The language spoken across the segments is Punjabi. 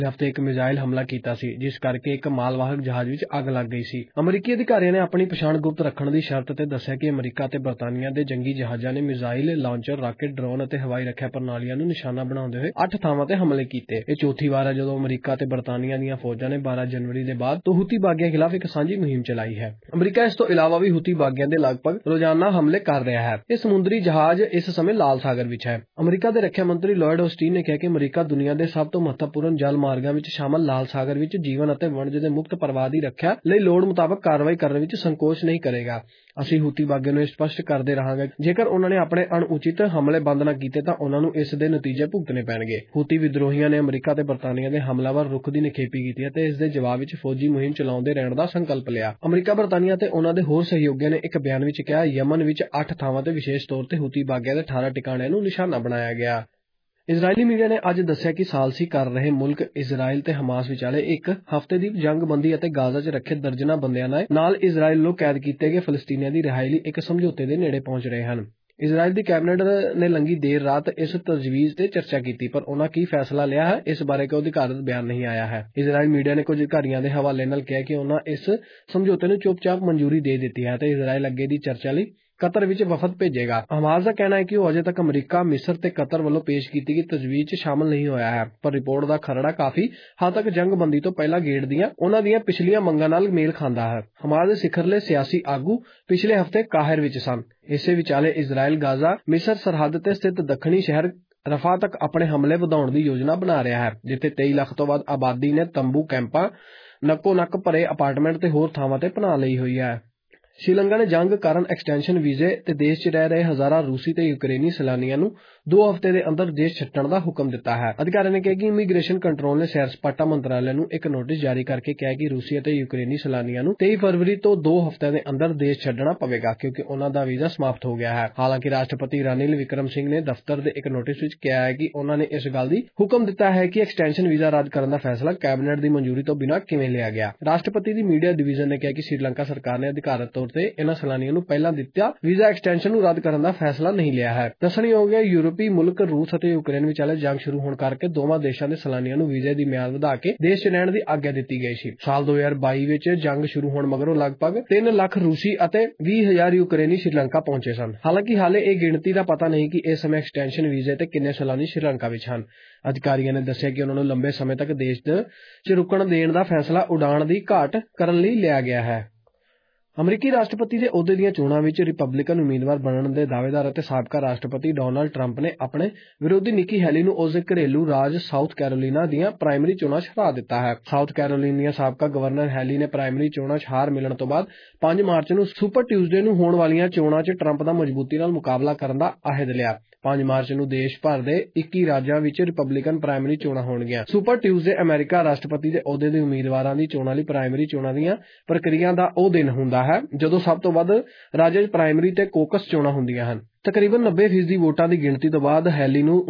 ਹਫ਼ਤੇ ਇੱਕ ਮਿਜ਼ਾਈਲ ਹਮਲਾ ਕੀਤਾ ਸੀ, ਜਿਸ ਕਰਕੇ ਇੱਕ ਮਾਲਵਾਹਕ ਜਹਾਜ਼ ਵਿੱਚ ਅੱਗ ਲੱਗ ਗਈ ਸੀ। ਅਮਰੀਕੀ ਅਧਿਕਾਰੀਆਂ ਨੇ ਆਪਣੀ ਪਛਾਣ ਗੁਪਤ ਰੱਖਣ ਦੀ ਸ਼ਰਤ ਤੇ ਦੱਸਿਆ ਕਿ ਅਮਰੀਕਾ ਅਤੇ ਬਰਤਾਨੀਆ ਦੇ ਜੰਗੀ ਜਹਾਜ਼ਾਂ ਨੇ ਮਿਜ਼ਾਈਲ ਲਾਂਚਰ, ਰਾਕੇਟ, ਡਰੋਨ ਅਤੇ ਹਵਾਈ ਰੱਖਿਆ ਪ੍ਰਣਾਲੀਆਂ ਨੂੰ ਨਿਸ਼ਾਨਾ ਬਣਾਉਂਦੇ ਹੋਏ 8 ਥਾਵਾਂ ਤੇ ਹਮਲੇ ਕੀਤੇ। ਇਹ ਚੌਥੀ ਵਾਰ ਹੈ ਜਦੋਂ ਅਮਰੀਕਾ ਅਤੇ ਬਰਤਾਨੀਆ ਦੀਆਂ ਫੌਜਾਂ ਨੇ 12 ਜਨਵਰੀ ਦੇ ਬਾਅਦ ਤੋਂ ਹੂਤੀ ਬਾਗੀਆਂ ਖਿਲਾਫ ਇੱਕ ਸਾਂਝੀ ਮੁਹਿੰਮ ਚਲਾਈ ਹੈ। ਅਮਰੀਕਾ ਇਸ ਤੋਂ ਇਲਾਵਾ ਵੀ ਹੂਤੀ ਬਾਗੀਆਂ ਦੇ ਲਗਭਗ ਰੋਜ਼ਾਨਾ ਹਮਲੇ ਕਰ ਰਿਹਾ ਹੈ। ਇਹ ਸਮੁੰਦਰੀ ਜਹਾਜ਼ ਇਸ ਸਮੇਂ ਲਾਲ ਸਾਗਰ ਵਿੱਚ ਹੈ। ਅਮਰੀਕਾ ਦੇ ਰੱਖਿਆ ਮੰਤਰੀ ਲੋਇਡ ਆਸਟਿਨ ਨੇ ਕਿਹਾ ਕਿ ਅਮਰੀਕਾ ਦੁਨੀਆ ਦੇ ਸਭ ਤੋਂ ਮਹੱਤਵਪੂਰਨ ਜਲ ਮਾਰਗਾਂ ਵਿੱਚ ਸ਼ਾਮਲ ਲਾਲ ਸਾਗਰ ਵਿੱਚ ਜੀਵਨ ਅਤੇ ਵਣਜ ਦੇ ਮੁਕਤ ਪ੍ਰਵਾਹ ਦੀ ਰੱਖਿਆ ਲਈ ਲੋੜ ਮੁਤਾਬਕ ਕਾਰਵਾਈ ਕਰਨ ਵਿੱਚ ਸੰਕੋਚ ਨਹੀਂ ਕਰੇਗਾ। ਅਸੀਂ ਹੂਤੀ ਬਾਗੀਆਂ ਨੂੰ ਇਹ ਸਪਸ਼ਟ ਕਰਦੇ ਰਹਾਂਗੇ ਜੇਕਰ ਉਹਨਾਂ ਨੇ ਆਪਣੇ ਅਣਉਚਿਤ ਹਮਲੇ ਬੰਦ ਨਾ ਕੀਤੇ ਤਾਂ ਉਹਨਾਂ ਨੂੰ ਇਸ ਦੇ ਨਤੀਜੇ ਭੁਗਤਣੇ ਪੈਣਗੇ। ਹੂਤੀ ਵਿਦਰੋਹੀਆਂ ਨੇ ਅਮਰੀਕਾ ਤੇ ਬਰਤਾਨੀਆ ਦੇ ਹਮਲਾਵਰ ਰੁਖ ਦੀ ਨਿਖੇਧੀ ਕੀਤੀ ਅਤੇ ਇਸ ਦੇ ਜਵਾਬ ਵਿੱਚ ਫੌਜੀ ਮੁਹਿੰਮ ਚਲਾਉਂਦੇ ਰਹਿਣ ਦਾ ਸੰਕਲਪ ਲਿਆ। ਅਮਰੀਕਾ, ਬਰਤਾਨੀਆ ਤੇ ਉਹਨਾਂ ਦੇ ਹੋਰ ਸਹਿਯੋਗੀਆਂ ਨੇ ਇੱਕ ਬਿਆਨ ਵਿੱਚ ਕਿਹਾ, ਯਮਨ ਵਿੱਚ 8 ਥਾਵਾਂ ਤੇ ਵਿਸ਼ੇਸ਼ ਤੌਰ ਤੇ ਹੂਤੀ ਬਾਗੀਆਂ ਦੇ 18 ਟਿਕਾਣਿਆਂ ਨੂੰ ਨਿਸ਼ਾਨਾ ਬਣਾਇਆ ਗਿਆ। ਇਜ਼ਰਾਈਲੀ ਮੀਡੀਆ ਨੇ ਅੱਜ ਦੱਸਿਆ ਕਿ ਸਾਲਸੀ ਕਰ ਰਹੇ ਮੁਲਕ ਇਜ਼ਰਾਈਲ ਤੇ ਹਮਾਸ ਵਿਚਾਲੇ ਇੱਕ ਹਫ਼ਤੇ ਦੀ ਜੰਗਬੰਦੀ ਅਤੇ ਗਾਜ਼ਾ 'ਚ ਰੱਖੇ ਦਰਜਨਾਂ ਬੰਦਿਆਂ ਨਾਲ ਇਜ਼ਰਾਈਲ ਵੱਲੋਂ ਕੈਦ ਕੀਤੇ ਗਏ ਫਲਸਤੀਨੀਆਂ ਦੀ ਰਿਹਾਈ ਲਈ ਇੱਕ ਸਮਝੌਤੇ ਦੇ ਨੇੜੇ ਪਹੁੰਚ ਰਹੇ ਹਨ। ਇਜ਼ਰਾਈਲ ਦੀ ਕੈਬਨਿਟ ਨੇ ਲੰਘੀ ਦੇਰ ਰਾਤ ਇਸ ਤਜਵੀਜ਼ ਤੇ ਚਰਚਾ ਕੀਤੀ, ਪਰ ਉਹਨਾਂ ਕੀ ਫੈਸਲਾ ਲਿਆ ਹੈ, ਇਸ ਬਾਰੇ ਕੋਈ ਅਧਿਕਾਰਤ ਬਿਆਨ ਨਹੀਂ ਆਇਆ ਹੈ। ਇਜ਼ਰਾਈਲ ਮੀਡੀਆ ਨੇ ਕੁਝ ਅਧਿਕਾਰੀਆਂ ਦੇ ਹਵਾਲੇ ਨਾਲ ਕਿਹਾ ਕਿ ਉਹਨਾਂ ਇਸ ਸਮਝੌਤੇ ਨੂੰ ਚੁੱਪਚਾਪ ਮਨਜ਼ੂਰੀ ਦੇ ਦਿੱਤੀ ਹੈ ਤੇ ਇਜ਼ਰਾਈਲ ਅੱਗੇ ਦੀ ਚਰਚਾ ਲਈ ਕਤਰ ਵਿੱਚ ਵਫਦ ਭੇਜੇਗਾ। ਹਮਾਸ ਦਾ ਕਹਿਣਾ ਹੈ ਕਿ ਉਹ ਅਜੇ ਤੱਕ ਅਮਰੀਕਾ, ਮਿਸਰ ਤੇ ਕਤਰ ਵੱਲੋਂ ਪੇਸ਼ ਕੀਤੀ ਗਈ ਤਜਵੀਜ਼ 'ਚ ਸ਼ਾਮਲ ਨਹੀਂ ਹੋਇਆ ਹੈ, ਪਰ ਰਿਪੋਰਟ ਦਾ ਖਰੜਾ ਕਾਫੀ ਹੱਦ ਤੱਕ ਜੰਗਬੰਦੀ ਤੋਂ ਪਹਿਲਾਂ ਗੇੜ ਦੀਆਂ ਉਹਨਾਂ ਦੀਆਂ ਪਿਛਲੀਆਂ ਮੰਗਾਂ ਨਾਲ ਮੇਲ ਖਾਂਦਾ ਹੈ। ਹਮਾਸ ਦੇ ਸਿਖਰਲੇ ਸਿਆਸੀ ਆਗੂ ਪਿਛਲੇ ਹਫ਼ਤੇ ਕਾਹਿਰ ਵਿੱਚ ਸਨ। ਇਸੇ ਵਿਚਾਲੇ ਇਜ਼ਰਾਈਲ ਗਾਜ਼ਾ ਮਿਸਰ ਸਰਹੱਦ ਤੇ ਸਥਿਤ ਦੱਖਣੀ ਸ਼ਹਿਰ ਰਫਾ ਤੱਕ ਆਪਣੇ ਹਮਲੇ ਵਧਾਉਣ ਦੀ ਯੋਜਨਾ ਬਣਾ ਰਿਹਾ ਹੈ, ਜਿੱਥੇ 23 ਲੱਖ ਤੋਂ ਵੱਧ ਆਬਾਦੀ ਨੇ ਤੰਬੂ, ਕੈਂਪਾਂ, ਨੱਕੋ-ਨੱਕ ਭਰੇ ਅਪਾਰਟਮੈਂਟ ਤੇ ਹੋਰ ਥਾਵਾਂ ਤੇ ਪਨਾਹ ਲਈ ਹੋਈ ਹੈ। ਸ਼੍ਰੀਲੰਕਾ ਨੇ ਜੰਗ ਕਾਰਨ ਐਕਸਟੈਂਸ਼ਨ ਵੀਜ਼ੇ ਤੇ ਦੇਸ਼ 'ਚ ਰਹਿ ਰਹੇ ਹਜ਼ਾਰਾਂ ਰੂਸੀ ਤੇ ਯੂਕਰੇਨੀ ਸੈਲਾਨੀਆਂ ਨੂੰ 2 ਹਫ਼ਤੇ ਦੇ ਅੰਦਰ ਦੇਸ਼ ਛੱਡਣ ਦਾ ਹੁਕਮ ਦਿੱਤਾ ਹੈ। ਅਧਿਕਾਰੀਆਂ ਨੇ ਕਿਹਾ ਕਿ ਇਮੀਗ੍ਰੇਸ਼ਨ ਕੰਟਰੋਲ ਨੇ ਸੈਰ ਸਪਾਟਾ ਮੰਤਰਾਲੇ ਨੂੰ ਇੱਕ ਨੋਟਿਸ ਜਾਰੀ ਕਰਕੇ ਕਿਹਾ ਕਿ ਰੂਸੀ ਅਤੇ ਯੂਕਰੇਨੀ ਸੈਲਾਨੀਆਂ ਨੂੰ 23 ਫਰਵਰੀ ਤੋਂ 2 ਹਫ਼ਤਿਆਂ ਦੇ ਅੰਦਰ ਦੇਸ਼ ਛੱਡਣਾ ਪਵੇਗਾ, ਕਿਉਂਕਿ ਉਹਨਾਂ ਦਾ ਵੀਜ਼ਾ ਸਮਾਪਤ ਹੋ ਗਿਆ ਹੈ। ਹਾਲਾਂਕਿ ਰਾਸ਼ਟਰਪਤੀ ਰਣੀਲ ਵਿਕਰਮ ਸਿੰਘ ਨੇ ਦਫ਼ਤਰ ਦੇ ਇੱਕ ਨੋਟਿਸ ਵਿੱਚ ਕਿਹਾ ਹੈ ਕਿ ਉਹਨਾਂ ਨੇ ਇਸ ਗੱਲ ਦੀ ਹੁਕਮ ਦਿੱਤਾ ਹੈ ਕਿ ਐਕਸਟੈਂਸ਼ਨ ਵੀਜ਼ਾ ਰੱਦ ਕਰਨ ਦਾ ਫੈਸਲਾ ਕੈਬਨਿਟ ਦੀ ਮਨਜ਼ੂਰੀ ਤੋਂ ਬਿਨਾਂ ਕਿਵੇਂ ਲਿਆ ਗਿਆ। ਰਾਸ਼ਟਰਪਤੀ ਦੀ ਮੀਡੀਆ ਡਿਵੀਜ਼ਨ ਨੇ ਕਿਹਾ ਕਿ ਸ਼੍ਰੀਲੰਕਾ ਸਰਕਾਰ ਨੇ ਅਧਿਕਾਰਤ ਤੌਰ ਤੇ ਇਹਨਾਂ ਸੈਲਾਨੀਆਂ ਨੂੰ ਪਹਿਲਾਂ ਦਿੱਤਾ ਵੀਜ਼ਾ ਐਕਸਟੈਂਸ਼ਨ ਨੂੰ ਰੱਦ ਕਰਨ ਦਾ ਫੈਸਲਾ ਨਹੀਂ ਲਿਆ ਹੈ। ਦੱਸਣਯੋਗ ਹੈ, ਯੂਰਪੀ ਮੁਲਕ ਰੂਸ ਅਤੇ ਯੂਕਰੇਨ ਵਿਚਾਲੇ ਜੰਗ ਸ਼ੁਰੂ ਹੋਣ ਕਰਕੇ ਦੋਵਾਂ ਦੇਸ਼ਾਂ ਦੇ ਸੈਲਾਨੀਆਂ ਨੂੰ ਵੀਜ਼ੇ ਦੀ ਮਿਆਦ ਵਧਾ ਕੇ ਦੇਸ਼ 'ਚ ਰਹਿਣ ਦੀ ਆਗਿਆ ਦਿੱਤੀ ਗਈ ਸੀ। ਸਾਲ 2022 ਵਿੱਚ ਜੰਗ ਸ਼ੁਰੂ ਹੋਣ ਮਗਰੋਂ ਲਗਭਗ 3 ਲੱਖ ਰੂਸੀ ਅਤੇ 20,000 ਯੂਕਰੇਨੀ ਸ਼੍ਰੀਲੰਕਾ ਪਹੁੰਚੇ ਸਨ। ਹਾਲਾਂਕਿ ਹਾਲੇ ਇਹ ਗਿਣਤੀ ਦਾ ਪਤਾ ਨਹੀਂ ਕਿ ਇਸ ਸਮੇਂ ਐਕਸਟੈਂਸ਼ਨ ਵੀਜ਼ੇ ਤੇ ਕਿੰਨੇ ਸੈਲਾਨੀ ਸ਼੍ਰੀਲੰਕਾ ਵਿੱਚ ਹਨ। ਅਧਿਕਾਰੀਆਂ ਨੇ ਦੱਸਿਆ ਕਿ ਉਹਨਾਂ ਨੂੰ ਲੰਬੇ ਸਮੇਂ ਤੱਕ ਦੇਸ਼ 'ਚ ਰੁਕਣ ਦੇਣ ਦਾ ਫੈਸਲਾ ਉਡਾਣ ਦੀ ਘਾਟ ਕਰਨ ਲਈ ਲਿਆ ਗਿਆ ਹੈ। ਅਮਰੀਕੀ ਰਾਸ਼ਟਰਪਤੀ ਦੇ ਅਹੁਦੇ ਦੀਆਂ ਚੋਣਾਂ ਵਿੱਚ ਰਿਪਬਲਿਕਨ ਉਮੀਦਵਾਰ ਬਣਨ ਦੇ ਦਾਅਵੇਦਾਰ ਅਤੇ ਸਾਬਕਾ ਰਾਸ਼ਟਰਪਤੀ ਡੋਨਾਲਡ ਟਰੰਪ ਨੇ ਆਪਣੇ ਵਿਰੋਧੀ ਨਿੱਕੀ ਹੈਲੀ ਨੂੰ ਉਸਦੇ ਘਰੇਲੂ ਰਾਜ ਸਾਊਥ ਕੈਰੋਲੀਨਾ ਦੀਆਂ ਪ੍ਰਾਇਮਰੀ ਚੋਣਾਂ 'ਚ ਹਰਾ ਦਿੱਤਾ ਹੈ। ਸਾਊਥ ਕੈਰੋਲੀਨਾ ਦੀਆਂ ਸਾਬਕਾ ਗਵਰਨਰ ਹੈਲੀ ਨੇ ਪ੍ਰਾਇਮਰੀ ਚੋਣਾਂ 'ਚ ਹਾਰ ਮਿਲਣ ਤੋਂ ਬਾਅਦ 5 ਮਾਰਚ ਨੂੰ ਸੁਪਰ ਟਿਊਜ਼ਡੇ ਨੂੰ ਹੋਣ ਵਾਲੀਆਂ ਚੋਣਾਂ 'ਚ ਟਰੰਪ ਦਾ ਮਜ਼ਬੂਤੀ ਨਾਲ ਮੁਕਾਬਲਾ ਕਰਨ ਦਾ ਅਹਿਦ ਲਿਆ। 5 ਮਾਰਚ ਨੂੰ ਦੇਸ਼ ਭਰ ਦੇ 21 ਰਾਜਾਂ ਵਿੱਚ ਰਿਪਬਲਿਕਨ ਪ੍ਰਾਇਮਰੀ ਚੋਣਾਂ ਹੋਣਗੀਆਂ। ਸੁਪਰ ਟਿਊਜ਼ਡੇ ਅਮਰੀਕਾ ਰਾਸ਼ਟਰਪਤੀ ਦੇ ਅਹੁਦੇ ਦੇ ਉਮੀਦਵਾਰਾਂ ਦੀ ਚੋਣਾਂ ਲਈ ਪ੍ਰਾਇਮਰੀ ਚੋਣਾਂ ਦੀਆਂ ਪ੍ਰਕਿਰਿਆ ਦਾ ਉਹ ਦਿਨ ਹੁੰਦਾ ਹੈ ਜਦੋਂ ਸਭ ਤੋਂ ਵੱਧ ਰਾਜਾਂ 'ਚ ਪ੍ਰਾਇਮਰੀ ਤੇ ਕੋਕਸ ਚੋਣਾਂ ਹੁੰਦੀਆਂ ਹਨ। ਤਕਰੀਬਨ 90% ਵੋਟਾਂ ਦੀ ਗਿਣਤੀ ਤੋਂ ਬਾਅਦ ਹੈਲੀ ਨੂੰ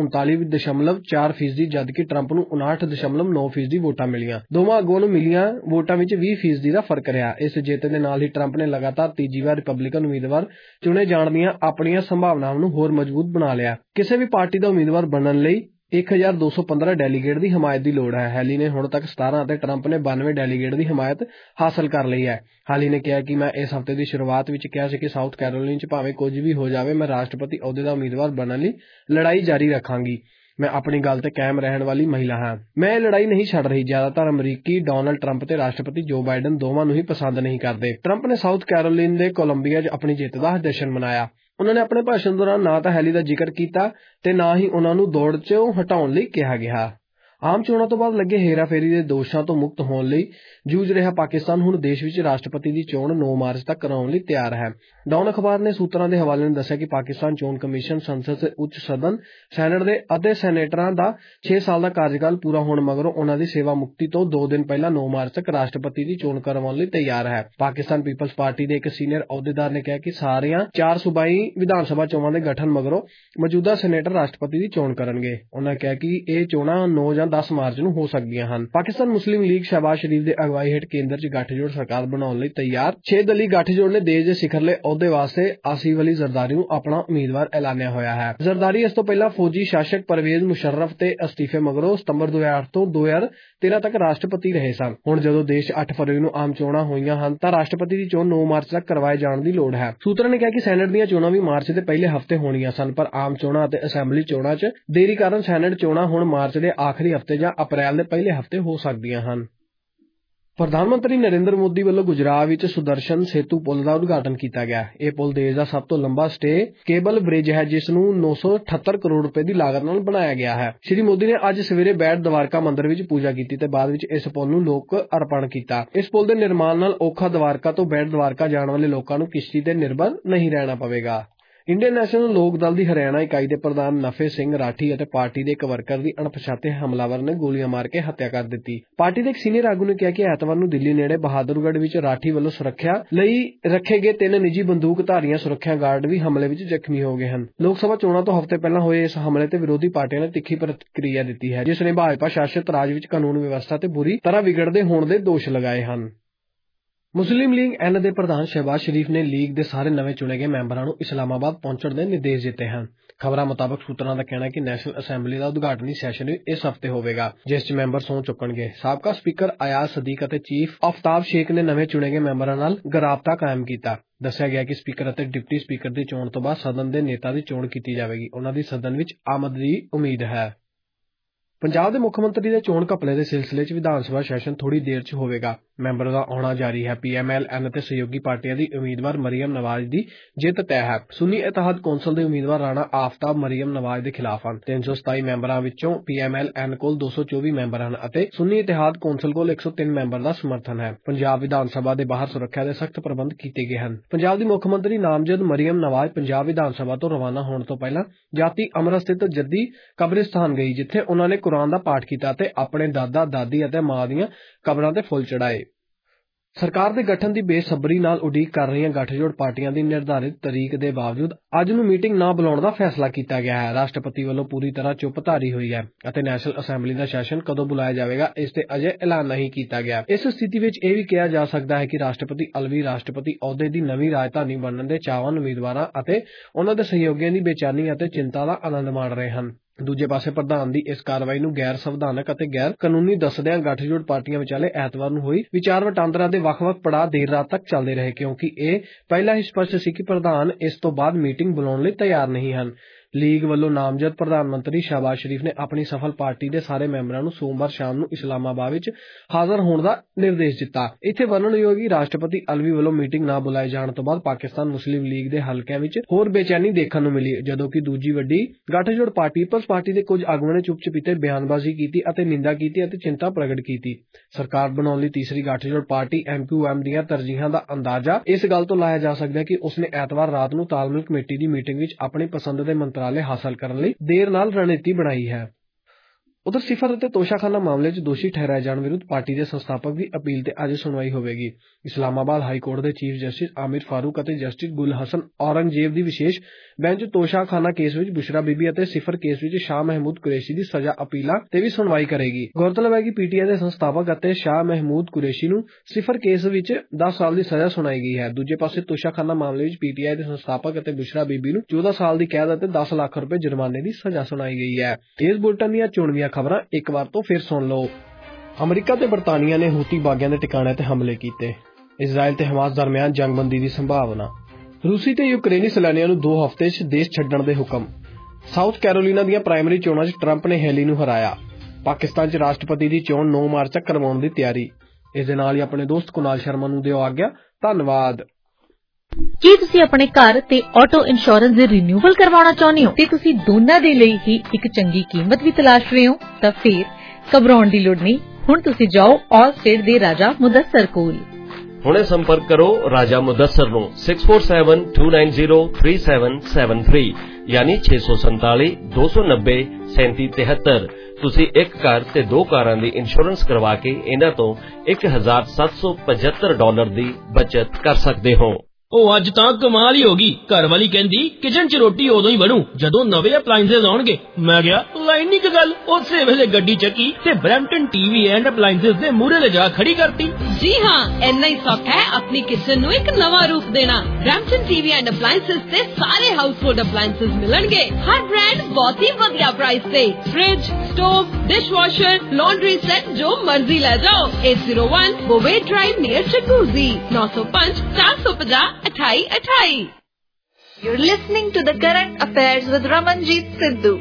39.4%, ਜਦਕਿ ਟਰੰਪ ਨੂੰ 59.9% ਵੋਟਾਂ ਮਿਲੀਆਂ। ਦੋਵਾਂ ਆਗੂਆਂ ਨੂੰ ਮਿਲੀਆਂ ਵੋਟਾਂ ਵਿੱਚ 20% ਦਾ ਫਰਕ ਰਿਹਾ। ਇਸ ਜਿੱਤ ਦੇ ਨਾਲ ਹੀ ਟਰੰਪ ਨੇ ਲਗਾਤਾਰ ਤੀਜੀ ਵਾਰ ਰਿਪਬਲਿਕਨ ਉਮੀਦਵਾਰ ਚੁਣੇ ਜਾਣ ਦੀਆਂ ਆਪਣੀਆਂ ਸੰਭਾਵਨਾਵਾਂ ਨੂੰ ਹੋਰ ਮਜ਼ਬੂਤ ਬਣਾ ਲਿਆ। ਕਿਸੇ ਵੀ ਪਾਰਟੀ ਦਾ ਉਮੀਦਵਾਰ ਬਣਨ ਲਈ 1215 ਡੈਲੀਗੇਟ ਦੀ ਹਮਾਇਤ ਦੀ ਲੋੜ ਹੈ। ਹੈਲੀ ਨੇ ਹੁਣ ਤੱਕ 17 ਅਤੇ ਟਰੰਪ ਨੇ 92 ਡੈਲੀਗੇਟ ਦੀ ਹਮਾਇਤ ਹਾਸਲ ਕਰ ਲਈ ਹੈ। ਹੈਲੀ ਨੇ ਕਿਹਾ ਕਿ ਮੈਂ ਇਸ ਹਫ਼ਤੇ ਦੀ ਸ਼ੁਰੂਆਤ ਵਿੱਚ ਕਿਹਾ ਸੀ ਕਿ ਸਾਊਥ ਕੈਰੋਲੀਨਾ 'ਚ ਭਾਵੇਂ ਕੁਝ ਵੀ ਹੋ ਜਾਵੇ, ਮੈਂ ਰਾਸ਼ਟਰਪਤੀ ਅਹੁਦੇ ਦਾ ਉਮੀਦਵਾਰ ਬਣਨ ਲਈ ਲੜਾਈ ਜਾਰੀ ਰੱਖਾਂਗੀ। ਮੈਂ ਆਪਣੀ ਗੱਲ ਤੇ ਕਾਇਮ ਰਹਿਣ ਵਾਲੀ ਮਹਿਲਾ ਹਾਂ। ਮੈਂ ਇਹ ਲੜਾਈ ਨਹੀਂ ਛੱਡ ਰਹੀ। ਜ਼ਿਆਦਾਤਰ ਅਮਰੀਕੀ ਡੋਨਾਲਡ ਟਰੰਪ ਤੇ ਰਾਸ਼ਟਰਪਤੀ ਜੋ ਬਾਈਡਨ ਦੋਵਾਂ ਨੂੰ ਹੀ ਪਸੰਦ ਨਹੀਂ ਕਰਦੇ। ਟਰੰਪ ਨੇ ਸਾਊਥ ਕੈਰੋਲੀਨਾ ਦੇ ਕੋਲੰਬੀਆ 'ਚ ਆਪਣੀ ਜਿੱਤ ਦਾ ਜਸ਼ਨ ਮਨਾਇਆ। ਉਹਨਾਂ ਨੇ ਆਪਣੇ ਭਾਸ਼ਣ ਦੌਰਾਨ ਨਾ ਤਾਂ ਹੈਲੀ ਦਾ ਜ਼ਿਕਰ ਕੀਤਾ ਤੇ ਨਾ ਹੀ ਉਹਨਾਂ ਨੂੰ ਦੌੜ 'ਚੋਂ ਹਟਾਉਣ ਲਈ ਕਿਹਾ ਗਿਆ। ਆਮ ਚੋਣਾਂ ਤੋਂ ਬਾਅਦ ਲੱਗੇ ਹੇਰਾਫੇਰੀ ਦੇ ਦੋਸ਼ਾਂ ਤੋਂ ਮੁਕਤ ਹੋਣ ਲਈ ਜੂਝ ਰਿਹਾ ਪਾਕਿਸਤਾਨ ਹੁਣ ਦੇਸ਼ ਵਿੱਚ ਰਾਸ਼ਟਰਪਤੀ ਦੀ ਚੋਣ 9 ਮਾਰਚ ਤੱਕ ਕਰਾਉਣ ਲਈ ਤਿਆਰ ਹੈ। ਡਾਨ ਅਖਬਾਰ ਨੇ ਸੂਤਰਾਂ ਦੇ ਹਵਾਲੇ ਨਾਲ ਦੱਸਿਆ ਕਿ ਪਾਕਿਸਤਾਨ ਚੋਣ ਕਮਿਸ਼ਨ ਸੰਸਦ ਦੇ ਉੱਚ ਸਦਨ ਸੈਨੇਟ ਦੇ ਅੱਧੇ ਸੈਨੇਟਰਾਂ ਦਾ 6 ਸਾਲ ਦਾ ਕਾਰਜਕਾਲ ਪੂਰਾ ਹੋਣ ਮਗਰੋਂ ਉਹਨਾਂ ਦੀ ਸੇਵਾ ਮੁਕਤੀ ਤੋਂ 2 ਦਿਨ ਪਹਿਲਾਂ 9 ਮਾਰਚ ਤੱਕ ਰਾਸ਼ਟਰਪਤੀ ਦੀ ਚੋਣ ਕਰਵਾਉਣ ਲਈ ਤਿਆਰ ਹੈ। ਪਾਕਿਸਤਾਨ ਪੀਪਲਸ ਪਾਰਟੀ ਦੇ ਇੱਕ ਸੀਨੀਅਰ ਅਹੁਦੇਦਾਰ ਨੇ ਕਿਹਾ ਕਿ ਸਾਰੀਆਂ 4 ਸੂਬਾਈ ਵਿਧਾਨ ਸਭਾ ਚੋਣਾਂ ਦੇ ਗਠਨ ਮਗਰੋਂ ਮੌਜੂਦਾ ਸੈਨੇਟਰ ਰਾਸ਼ਟਰਪਤੀ ਦੀ ਚੋਣ ਕਰਨਗੇ। ਉਹਨਾਂ ਕਿਹਾ ਕਿ ਇਹ ਚੋਣਾਂ 9 ਜਾਂ 10 ਮਾਰਚ ਨੂੰ ਹੋ ਸਕਦੀਆਂ ਹਨ। ਪਾਕਿਸਤਾਨ ਮੁਸਲਿਮ ਲੀਗ ਸ਼ਹਿਬਾਜ਼ ਸ਼ਰੀਫ ਦੇ ਅਗਵਾਈ ਹੇਠ ਕੇਂਦਰ 'ਚ ਗੱਠਜੋੜ ਸਰਕਾਰ ਬਣਾਉਣ ਲਈ ਤਿਆਰ 6 ਦਲੀ ਗੱਠਜੋੜ ਨੇ ਦੇਸ਼ ਦੇ ਸਿਖਰਲੇ ਅਹੁਦੇ ਵਾਸਤੇ ਆਸਿਫ ਅਲੀ ਜ਼ਰਦਾਰੀ ਨੂੰ ਆਪਣਾ ਉਮੀਦਵਾਰ ਐਲਾਨਿਆ ਹੋਇਆ ਹੈ। ਜ਼ਰਦਾਰੀ ਇਸ ਤੋਂ ਪਹਿਲਾਂ ਫੌਜੀ ਸ਼ਾਸਕ ਪਰਵੇਜ਼ ਮੁਸ਼ਰਫ ਦੇ ਅਸਤੀਫੇ ਮਗਰੋਂ ਸਤੰਬਰ 2008 ਤੋਂ 2013 ਤੱਕ ਰਾਸ਼ਟਰਪਤੀ ਰਹੇ ਸਨ। ਹੁਣ ਜਦੋਂ ਦੇਸ਼ 'ਚ 8 ਫਰਵਰੀ ਨੂੰ ਆਮ ਚੋਣਾਂ ਹੋਈਆਂ ਹਨ ਤਾਂ ਰਾਸ਼ਟਰਪਤੀ ਦੀ ਚੋਣ 9 ਮਾਰਚ ਤੱਕ ਕਰਵਾਏ ਜਾਣ ਦੀ ਲੋੜ ਹੈ। ਸੂਤਰਾਂ ਨੇ ਕਿਹਾ ਕਿ ਸੈਨੇਟ ਦੀਆਂ ਚੋਣਾਂ ਵੀ ਮਾਰਚ ਦੇ ਪਹਿਲੇ ਹਫ਼ਤੇ ਹੋਣੀਆਂ ਸਨ, ਪਰ ਆਮ ਚੋਣਾਂ ਅਤੇ ਅਸੈਂਬਲੀ ਚੋਣਾਂ 'ਚ ਦੇਰੀ ਕਾਰਨ ਸੈਨੇਟ ਚੋਣਾਂ ਹੁਣ ਮਾਰਚ ਦੇ ਆਖਰੀ ਹਫ਼ਤੇ ਜਾਂ ਅਪ੍ਰੈਲ ਦੇ ਪਹਿਲੇ ਹਫ਼ਤੇ ਹੋ ਸਕਦੀਆਂ ਹਨ। ਪ੍ਰਧਾਨ ਮੰਤਰੀ ਨਰਿੰਦਰ ਮੋਦੀ ਵੱਲੋਂ ਗੁਜਰਾਤ ਵਿੱਚ ਸੁਦਰਸ਼ਨ ਸੇਤੂ ਪੁਲ ਦਾ ਉਦਘਾਟਨ ਕੀਤਾ ਗਿਆ। ਇਹ ਪੁਲ ਦੇਸ਼ ਦਾ ਸਭ ਤੋਂ ਲੰਬਾ ਸਟੇ ਕੇਬਲ ਬ੍ਰਿਜ ਹੈ, ਜਿਸ ਨੂੰ 978 ਕਰੋੜ ਰੁਪਏ ਦੀ ਲਾਗਤ ਨਾਲ ਬਣਾਇਆ ਗਿਆ ਹੈ। ਸ਼੍ਰੀ ਮੋਦੀ ਨੇ ਅੱਜ ਸਵੇਰੇ ਬੈਠ ਦਵਾਰਕਾ ਮੰਦਿਰ ਵਿੱਚ ਪੂਜਾ ਕੀਤੀ ਤੇ ਬਾਅਦ ਵਿੱਚ ਇਸ ਪੁਲ ਨੂੰ ਲੋਕ ਅਰਪਣ ਕੀਤਾ। ਇਸ ਪੁਲ ਦੇ ਨਿਰਮਾਣ ਨਾਲ ਓਖਾ ਦਵਾਰਕਾ ਤੋਂ ਬੈਠ ਦਵਾਰਕਾ ਜਾਣ ਵਾਲੇ ਲੋਕਾਂ ਨੂੰ ਕਿਸ਼ਤੀ ਤੇ ਨਿਰਭਰ ਨਹੀਂ ਰਹਿਣਾ ਪਵੇਗਾ। ਇੰਡੀਅਨ ਨੈਸ਼ਨਲ ਲੋਕ ਦਲ ਦੀ ਹਰਿਆਣਾ ਇਕਾਈ ਦੇ ਪ੍ਰਧਾਨ ਨਫੇ ਸਿੰਘ ਰਾਠੀ ਅਤੇ ਪਾਰਟੀ ਦੇ ਇੱਕ ਵਰਕਰ ਦੀ ਅਣਪਛਾਤੇ ਹਮਲਾਵਰ ਨੇ ਗੋਲੀਆਂ ਮਾਰ ਕੇ ਹੱਤਿਆ ਕਰ ਦਿੱਤੀ। ਪਾਰਟੀ ਦੇ ਇੱਕ ਸੀਨੀਅਰ ਆਗੂ ਨੇ ਕਿਹਾ ਕਿ ਐਤਵਾਰ ਨੂੰ ਦਿੱਲੀ ਨੇੜੇ ਬਹਾਦਰਗੜ੍ਹ ਵਿੱਚ ਰਾਠੀ ਵੱਲੋਂ ਸੁਰੱਖਿਆ ਲਈ ਰੱਖੇ ਗਏ 3 ਨਿੱਜੀ ਬੰਦੂਕਧਾਰੀਆਂ ਸੁਰੱਖਿਆ ਗਾਰਡ ਵੀ ਹਮਲੇ ਵਿੱਚ ਜ਼ਖਮੀ ਹੋ ਗਏ ਹਨ। ਲੋਕ ਸਭਾ ਚੋਣਾਂ ਤੋਂ ਹਫ਼ਤੇ ਪਹਿਲਾਂ ਹੋਏ ਇਸ ਹਮਲੇ ਤੇ ਵਿਰੋਧੀ ਪਾਰਟੀਆਂ ਨੇ ਤਿੱਖੀ ਪ੍ਰਤੀਕਿਰਿਆ ਦਿੱਤੀ ਹੈ, ਜਿਸ ਨੇ ਭਾਜਪਾ ਸ਼ਾਸਿਤ ਰਾਜ ਵਿੱਚ ਕਾਨੂੰਨ ਵਿਵਸਥਾ ਤੇ ਬੁਰੀ ਤਰ੍ਹਾਂ ਵਿਗੜਦੇ ਹੋਣ ਦੇ ਦੋਸ਼ ਲਗਾਏ ਹਨ। ਮੁਸਲਿਮ ਲੀਗ ਐਨ ਦੇ ਪ੍ਰਧਾਨ ਸ਼ਹਿਬਾਜ਼ ਸ਼ਰੀਫ ਨੇ ਲੀਗ ਦੇ ਸਾਰੇ ਨਵੇਂ ਚੁਣੇ ਗਏ ਮੈਂਬਰਾਂ ਨੂੰ ਇਸਲਾਮਾਬਾਦ ਪਹੁੰਚਣ ਦੇ ਨਿਰਦੇਸ਼ ਦਿੱਤੇ ਹਨ। ਖਬਰਾਂ ਮੁਤਾਬਕ ਸੂਤਰਾਂ ਦਾ ਕਹਿਣਾ ਹੈ ਕਿ ਨੈਸ਼ਨਲ ਅਸੈਂਬਲੀ ਦਾ ਉਦਘਾਟਨੀ ਸੈਸ਼ਨ ਵੀ ਇਸ ਹਫ਼ਤੇ ਹੋਵੇਗਾ, ਜਿਸ 'ਚ ਮੈਂਬਰ ਸਹੁੰ ਚੁੱਕਣਗੇ। ਸਾਬਕਾ ਸਪੀਕਰ ਅਯਾਜ਼ ਸਦੀਕ ਅਤੇ ਚੀਫ ਆਫਤਾਬ ਸ਼ੇਖ ਨੇ ਨਵੇਂ ਚੁਣੇ ਗਏ ਮੈਂਬਰਾਂ ਨਾਲ ਰਾਬਤਾ ਕਾਇਮ ਕੀਤਾ। ਦੱਸਿਆ ਗਿਆ ਕਿ ਸਪੀਕਰ ਅਤੇ ਡਿਪਟੀ ਸਪੀਕਰ ਦੀ ਚੋਣ ਤੋਂ ਬਾਅਦ ਸਦਨ ਦੇ ਨੇਤਾ ਦੀ ਚੋਣ ਕੀਤੀ ਜਾਵੇਗੀ। ਉਹਨਾਂ ਦੀ ਸਦਨ ਵਿੱਚ ਆਮਦ ਦੀ ਉਮੀਦ ਹੈ। ਪੰਜਾਬ ਦੇ ਮੁੱਖ ਮੰਤਰੀ ਦੇ ਚੋਣ ਘਪਲੇ ਦੇ ਸਿਲਸਿਲੇ 'ਚ ਵਿਧਾਨ ਸਭਾ ਸੈਸ਼ਨ ਥੋੜ੍ਹੀ ਦੇਰ 'ਚ ਹੋਵੇਗਾ। ਮੈਂਬਰਾਂ ਦਾ ਆਉਣਾ ਜਾਰੀ ਹੈ। PMLN ਅਤੇ ਸਹਿਯੋਗੀ ਪਾਰਟੀਆਂ ਦੀ ਉਮੀਦਵਾਰ ਮਰੀਅਮ ਨਵਾਜ਼ ਦੀ ਜਿੱਤ ਤੈਅ ਹੈ। ਸੁੰਨੀ ਇਤਿਹਾਦ ਕੌਂਸਲ ਦੇ ਉਮੀਦਵਾਰ ਰਾਣਾ ਆਫਤਾਬ ਮਰੀਅਮ ਨਵਾਜ਼ ਦੇ ਖਿਲਾਫ ਹਨ। 327 ਮੈਂਬਰਾਂ ਵਿੱਚੋਂ PMLN ਕੋਲ 224 ਮੈਂਬਰ ਹਨ ਅਤੇ ਸੁੰਨੀ ਇਤਿਹਾਦ ਕੌਂਸਲ ਕੋਲ 103 ਮੈਂਬਰ ਦਾ ਸਮਰਥਨ ਹੈ। ਪੰਜਾਬ ਵਿਧਾਨ ਸਭਾ ਦੇ ਬਾਹਰ ਸੁਰੱਖਿਆ ਦੇ ਸਖਤ ਪ੍ਰਬੰਧ ਕੀਤੇ ਗਏ ਹਨ। ਪੰਜਾਬ ਦੀ ਮੁੱਖ ਮੰਤਰੀ ਨਾਮਜ਼ਦ ਮਰੀਅਮ ਨਵਾਜ਼ ਪੰਜਾਬ ਵਿਧਾਨ ਸਭਾ ਤੋਂ ਰਵਾਨਾ ਹੋਣ ਤੋਂ ਪਹਿਲਾਂ ਜਾਤੀ ਅੰਮ੍ਰਿਤ ਸਥਿਤ ਜੱਦੀ ਕਬਰਿਸਤਾਨ ਗਈ, ਜਿੱਥੇ ਉਹਨਾਂ ਨੇ ਕੁਰਾਨ ਦਾ ਪਾਠ ਕੀਤਾ ਅਤੇ ਆਪਣੇ ਦਾਦਾ ਦਾਦੀ ਅਤੇ ਮਾਂ ਦੀਆਂ ਕਬਰਾਂ ਤੇ ਫੁੱਲ ਚੜਾਏ। ਸਰਕਾਰ ਦੇ ਗਠਨ ਦੀ ਬੇਸਬਰੀ ਨਾਲ ਉਡੀਕ ਕਰ ਰਹੀਆਂ ਗੱਠਜੋੜ ਪਾਰਟੀਆਂ ਦੀ ਨਿਰਧਾਰਿਤ ਤਰੀਕ ਦੇ ਬਾਵਜੂਦ ਅੱਜ ਨੂੰ ਮੀਟਿੰਗ ਨਾ ਬੁਲਾਉਣ ਦਾ ਫੈਸਲਾ ਕੀਤਾ ਗਿਆ ਹੈ। ਰਾਸ਼ਟਰਪਤੀ ਵੱਲੋਂ ਪੂਰੀ ਤਰ੍ਹਾਂ ਚੁੱਪ ਧਾਰੀ ਹੋਈ ਹੈ ਅਤੇ ਨੈਸ਼ਨਲ ਅਸੈਂਬਲੀ ਦਾ ਸੈਸ਼ਨ ਕਦੋਂ ਬੁਲਾਇਆ ਜਾਵੇਗਾ ਇਸ ਤੇ ਅਜੇ ਐਲਾਨ ਨਹੀਂ ਕੀਤਾ ਗਿਆ। ਇਸ ਸਥਿਤੀ ਵਿੱਚ ਇਹ ਵੀ ਕਿਹਾ ਜਾ ਸਕਦਾ ਹੈ ਕਿ ਰਾਸ਼ਟਰਪਤੀ ਅਲਵੀ ਰਾਸ਼ਟਰਪਤੀ ਅਹੁਦੇ ਦੀ ਨਵੀਂ ਰਾਜਧਾਨੀ ਬਣਨ ਦੇ ਚਾਹਵਾਨ ਉਮੀਦਵਾਰਾਂ ਅਤੇ ਉਹਨਾਂ ਦੇ ਸਹਿਯੋਗੀਆਂ ਦੀ ਬੇਚੈਨੀ ਅਤੇ ਚਿੰਤਾ ਦਾ ਆਨੰਦ ਮਾਣ ਰਹੇ ਹਨ। ਦੂਜੇ ਪਾਸੇ ਪ੍ਰਧਾਨ ਦੀ ਇਸ ਕਾਰਵਾਈ ਨੂੰ ਗੈਰ ਸੰਵਿਧਾਨਕ ਅਤੇ ਗੈਰ ਕਾਨੂੰਨੀ ਦੱਸਦਿਆਂ ਗੱਠਜੋੜ ਪਾਰਟੀਆਂ ਵਿਚਾਲੇ ਐਤਵਾਰ ਨੂੰ ਹੋਈ ਵਿਚਾਰ ਵਟਾਂਦਰਾ ਦੇ ਵੱਖ-ਵੱਖ ਪੜਾਅ ਦੇਰ ਰਾਤ ਤੱਕ ਚੱਲਦੇ ਰਹੇ, ਕਿਉਂਕਿ ਇਹ ਪਹਿਲਾਂ ਹੀ ਸਪਸ਼ਟ ਸੀ ਕਿ ਪ੍ਰਧਾਨ ਇਸ ਤੋਂ ਬਾਅਦ ਮੀਟਿੰਗ ਬੁਲਾਉਣ ਲਈ ਤਿਆਰ ਨਹੀਂ ਹਨ। ਲੀਗ ਵੱਲੋਂ ਨਾਮਜ਼ਦ ਪ੍ਰਧਾਨ ਮੰਤਰੀ ਸ਼ਹਿਬਾਜ਼ ਸ਼ਰੀਫ ਨੇ ਆਪਣੀ ਸਫਲ ਪਾਰਟੀ ਦੇ ਸਾਰੇ ਮੈਂਬਰਾਂ ਨੂੰ ਸੋਮਵਾਰ ਸ਼ਾਮ ਨੂੰ ਇਸਲਾਮਾਬਾਦ ਵਿੱਚ ਹਾਜ਼ਰ ਹੋਣ ਦਾ ਨਿਰਦੇਸ਼ ਦਿੱਤਾ। ਇੱਥੇ ਵਰਣਨਯੋਗ ਹੈ ਕਿ ਰਾਸ਼ਟਰਪਤੀ ਅਲਵੀ ਵੱਲੋਂ ਮੀਟਿੰਗ ਨਾ ਬੁਲਾਏ ਜਾਣ ਤੋਂ ਬਾਅਦ ਪਾਕਿਸਤਾਨ ਮੁਸਲਿਮ ਲੀਗ ਦੇ ਹਲਕਿਆਂ ਵਿੱਚ ਹੋਰ ਬੇਚੈਨੀ ਦੇਖਣ ਨੂੰ ਮਿਲੀ, ਜਦੋਂ ਕਿ ਦੂਜੀ ਵੱਡੀ ਗੱਠਜੋੜ ਪਾਰਟੀ ਪੀਪਲਜ਼ ਪਾਰਟੀ ਦੇ ਕੁਝ ਆਗੂਆਂ ਨੇ ਚੁੱਪ-ਚਪੀਤੇ ਬਿਆਨਬਾਜ਼ੀ ਕੀਤੀ ਅਤੇ ਨਿੰਦਾ ਕੀਤੀ ਅਤੇ ਚਿੰਤਾ ਪ੍ਰਗਟ ਕੀਤੀ। ਸਰਕਾਰ ਬਣਾਉਣ ਲਈ ਤੀਸਰੀ ਗੱਠਜੋੜ ਪਾਰਟੀ MQM ਦੀਆਂ ਤਰਜੀਹਾਂ ਦਾ ਅੰਦਾਜ਼ਾ ਇਸ ਗੱਲ ਤੋਂ ਲਾਇਆ ਜਾ ਸਕਦਾ ਹੈ ਕਿ ਉਸਨੇ ਐਤਵਾਰ ਰਾਤ ਨੂੰ ਤਾਲਮੇਲ ਕਮੇਟੀ ਦੀ ਮੀਟਿੰਗ ਵਿੱਚ ਆਪਣੀ ਪਸੰਦ ਦੇ ਮੰਤਰਾਲੇ ਹਾਸਲ ਕਰਨ ਲਈ ਦੇਰ ਨਾਲ ਰਣਨੀਤੀ ਬਣਾਈ ਹੈ। ਉਧਰ ਸਿਫਰ ਅਤੇ ਤੋਸ਼ਾਖਾਨਾ ਮਾਮਲੇ 'ਚ ਦੋਸ਼ੀ ਠਹਿਰਾਏ ਜਾਣ ਵਿਰੁੱਧ ਪਾਰਟੀ ਦੇ ਸੰਸਥਾਪਕ ਦੀ ਅਪੀਲ ਤੇ ਅੱਜ ਸੁਣਵਾਈ ਹੋਵੇਗੀ। ਇਸਲਾਮਾਬਾਦ ਹਾਈ ਕੋਰਟ ਦੇ ਚੀਫ ਜਸਟਿਸ ਆਮਿਰ ਫਾਰੂਕ ਅਤੇ ਜਸਟਿਸ ਗੁਲ ਹਸਨ ਔਰੰਗਜ਼ੇਬ ਦੀ ਵਿਸ਼ੇਸ਼ ਬੈਂਚ ਤੋਸ਼ਾਖਾਨਾ ਕੇਸ ਵਿੱਚ ਬੁਸ਼ਰਾ ਬੀਬੀ ਅਤੇ ਸਿਫਰ ਕੇਸ ਵਿੱਚ ਸ਼ਾਹ ਮਹਿਮੂਦ ਕੁਰੈਸ਼ੀ ਦੀ ਸਜ਼ਾ ਅਪੀਲਾਂ ਤੇ ਵੀ ਸੁਣਵਾਈ ਕਰੇਗੀ। ਗੌਰਤਲਬ ਹੈ ਕਿ PTI ਦੇ ਸੰਸਥਾਪਕ ਅਤੇ ਸ਼ਾਹ ਮਹਿਮੂਦ ਕੁਰੈਸ਼ੀ ਨੂੰ ਸਿਫਰ ਕੇਸ ਵਿੱਚ 10 ਸਾਲ ਦੀ ਸਜ਼ਾ ਸੁਣਾਈ ਗਈ ਹੈ। ਦੂਜੇ ਪਾਸੇ ਤੋਸ਼ਾਖਾਨਾ ਮਾਮਲੇ ਵਿੱਚ PTI ਦੇ ਸੰਸਥਾਪਕ ਅਤੇ ਬੁਸ਼ਰਾ ਬੀਬੀ ਨੂੰ 14 ਸਾਲ ਦੀ ਕੈਦ ਅਤੇ 10 ਲੱਖ ਰੁਪਏ ਜੁਰਮਾਨੇ ਦੀ ਸਜ਼ਾ ਸੁਣਾਈ ਗਈ ਹੈ। ਇਸ ਬੁਲਟਨ ਦੀਆਂ ਚੋਣਵੀਆਂ ਖਬਰਾਂ ਇੱਕ ਵਾਰ ਤੋਂ ਫਿਰ ਸੁਣ ਲਓ। ਅਮਰੀਕਾ ਤੇ ਬਰਤਾਨੀਆ ਨੇ ਹੂਤੀ ਬਾਗੀਆਂ ਦੇ ਟਿਕਾਣਿਆਂ ਤੇ ਹਮਲੇ ਕੀਤੇ। ਇਜ਼ਰਾਈਲ ਤੇ ਹਮਾਸ ਦਰਮਿਆਨ ਜੰਗਬੰਦੀ ਦੀ ਸੰਭਾਵਨਾ। ਰੂਸੀ ਤੇ ਯੂਕਰੇਨੀ ਸੈਲਾਨੀਆਂ ਨੂੰ 2 ਹਫ਼ਤੇ 'ਚ ਦੇਸ਼ ਛੱਡਣ ਦੇ ਹੁਕਮ। ਸਾਊਥ ਕੈਰੋਲੀਨਾ ਦੀਆਂ ਪ੍ਰਾਇਮਰੀ ਚੋਣਾਂ 'ਚ ਟਰੰਪ ਨੇ ਹੈਲੀ ਨੂੰ ਹਰਾਇਆ। ਪਾਕਿਸਤਾਨ 'ਚ ਰਾਸ਼ਟਰਪਤੀ ਦੀ ਚੋਣ 9 ਮਾਰਚ ਤੱਕ ਕਰਵਾਉਣ ਦੀ ਤਿਆਰੀ। ਇਸ ਦੇ ਨਾਲ ਹੀ ਆਪਣੇ ਦੋਸਤ ਕੁਨਾਲ ਸ਼ਰਮਾ ਨੂੰ ਦਿਓ ਆਗਿਆ। ਧੰਨਵਾਦ। ਕੀ ਤੁਸੀਂ ਆਪਣੇ ਘਰ ਤੇ ਆਟੋ ਇੰਸ਼ੋਰੈਂਸ ਦੇ ਰੀਨਿਊਵਲ ਕਰਵਾਉਣਾ ਚਾਹੁੰਦੇ ਹੋ ਤੇ ਤੁਸੀਂ ਦੋਨਾਂ ਦੇ ਲਈ ਹੀ ਇੱਕ ਚੰਗੀ ਕੀਮਤ ਵੀ ਤਲਾਸ਼ ਰਹੇ ਹੋ ਤਾਂ ਫਿਰ ਘਬਰਾਉਣ ਦੀ ਲੋੜ ਨਹੀਂ। ਹੁਣ ਤੁਸੀਂ ਜਾਓ ਆਲ ਸਟੇਟ ਦੇ ਰਾਜਾ ਮੁਦੱਸਰ ਕੋਲ। ਹੁਣੇ ਸੰਪਰਕ ਕਰੋ ਰਾਜਾ ਮੁਦੱਸਰ ਨੂੰ 6472903773 ਯਾਨੀ 647 290 3773। ਤੁਸੀਂ ਇੱਕ ਘਰ ਤੇ 2 ਕਾਰਾਂ ਦੀ ਇੰਸ਼ੋਰੈਂਸ ਕਰਵਾ ਕੇ ਇਹਨਾਂ ਤੋਂ $1,775 ਦੀ ਬਚਤ ਕਰ ਸਕਦੇ ਹੋ। ਉਹ ਅੱਜ ਤਾਂ ਕਮਾਲ ਹੀ ਹੋ ਗਈ। ਘਰ ਵਾਲੀ ਕਹਿੰਦੀ ਕਿਚਨ 'ਚ ਰੋਟੀ ਉਦੋਂ ਹੀ ਬਣੂ ਜਦੋਂ ਨਵੇਂ ਅਪਲਾਈਐਂਸਸ ਆਉਣਗੇ। ਮੈਂ ਕਿਹਾ ਲਾਈਨ ਕੀ ਗੱਲ। ਉਸੇ ਵੇਲੇ ਗੱਡੀ ਚੱਕੀ ਤੇ ਬਰੈਂਪਟਨ ਟੀਵੀ ਐਂਡ ਅਪਲਾਈਐਂਸਸ ਦੇ ਮੂਹਰੇ ਲਿਜਾ ਖੜੀ ਕਰਤੀ। ਜੀ ਹਾਂ, ਇੰਨਾ ਹੀ ਸੌਖਾ ਹੈ ਆਪਣੀ ਕਿਚਨ ਨੂੰ ਇੱਕ ਨਵਾਂ ਰੂਪ ਦੇਣਾ। ਬਰੈਂਪਟਨ ਟੀਵੀ ਐਂਡ ਅਪਲਾਈਐਂਸਸ ਤੇ ਸਾਰੇ ਹਾਊਸਹੋਲਡ ਅਪਲਾਈਐਂਸਸ ਮਿਲਣਗੇ। ਹਰ ਬ੍ਰਾਂਡ ਬਹੁਤ ਹੀ ਵਧੀਆ ਪ੍ਰਾਈਸ ਤੇ। Fridge, stove, dishwasher, laundry set जो मर्जी ले जाओ। 801 बोवे drive near Chinguacousy 905 450 2828। You're listening to the Current Affairs with Ramanjeet Sidhu.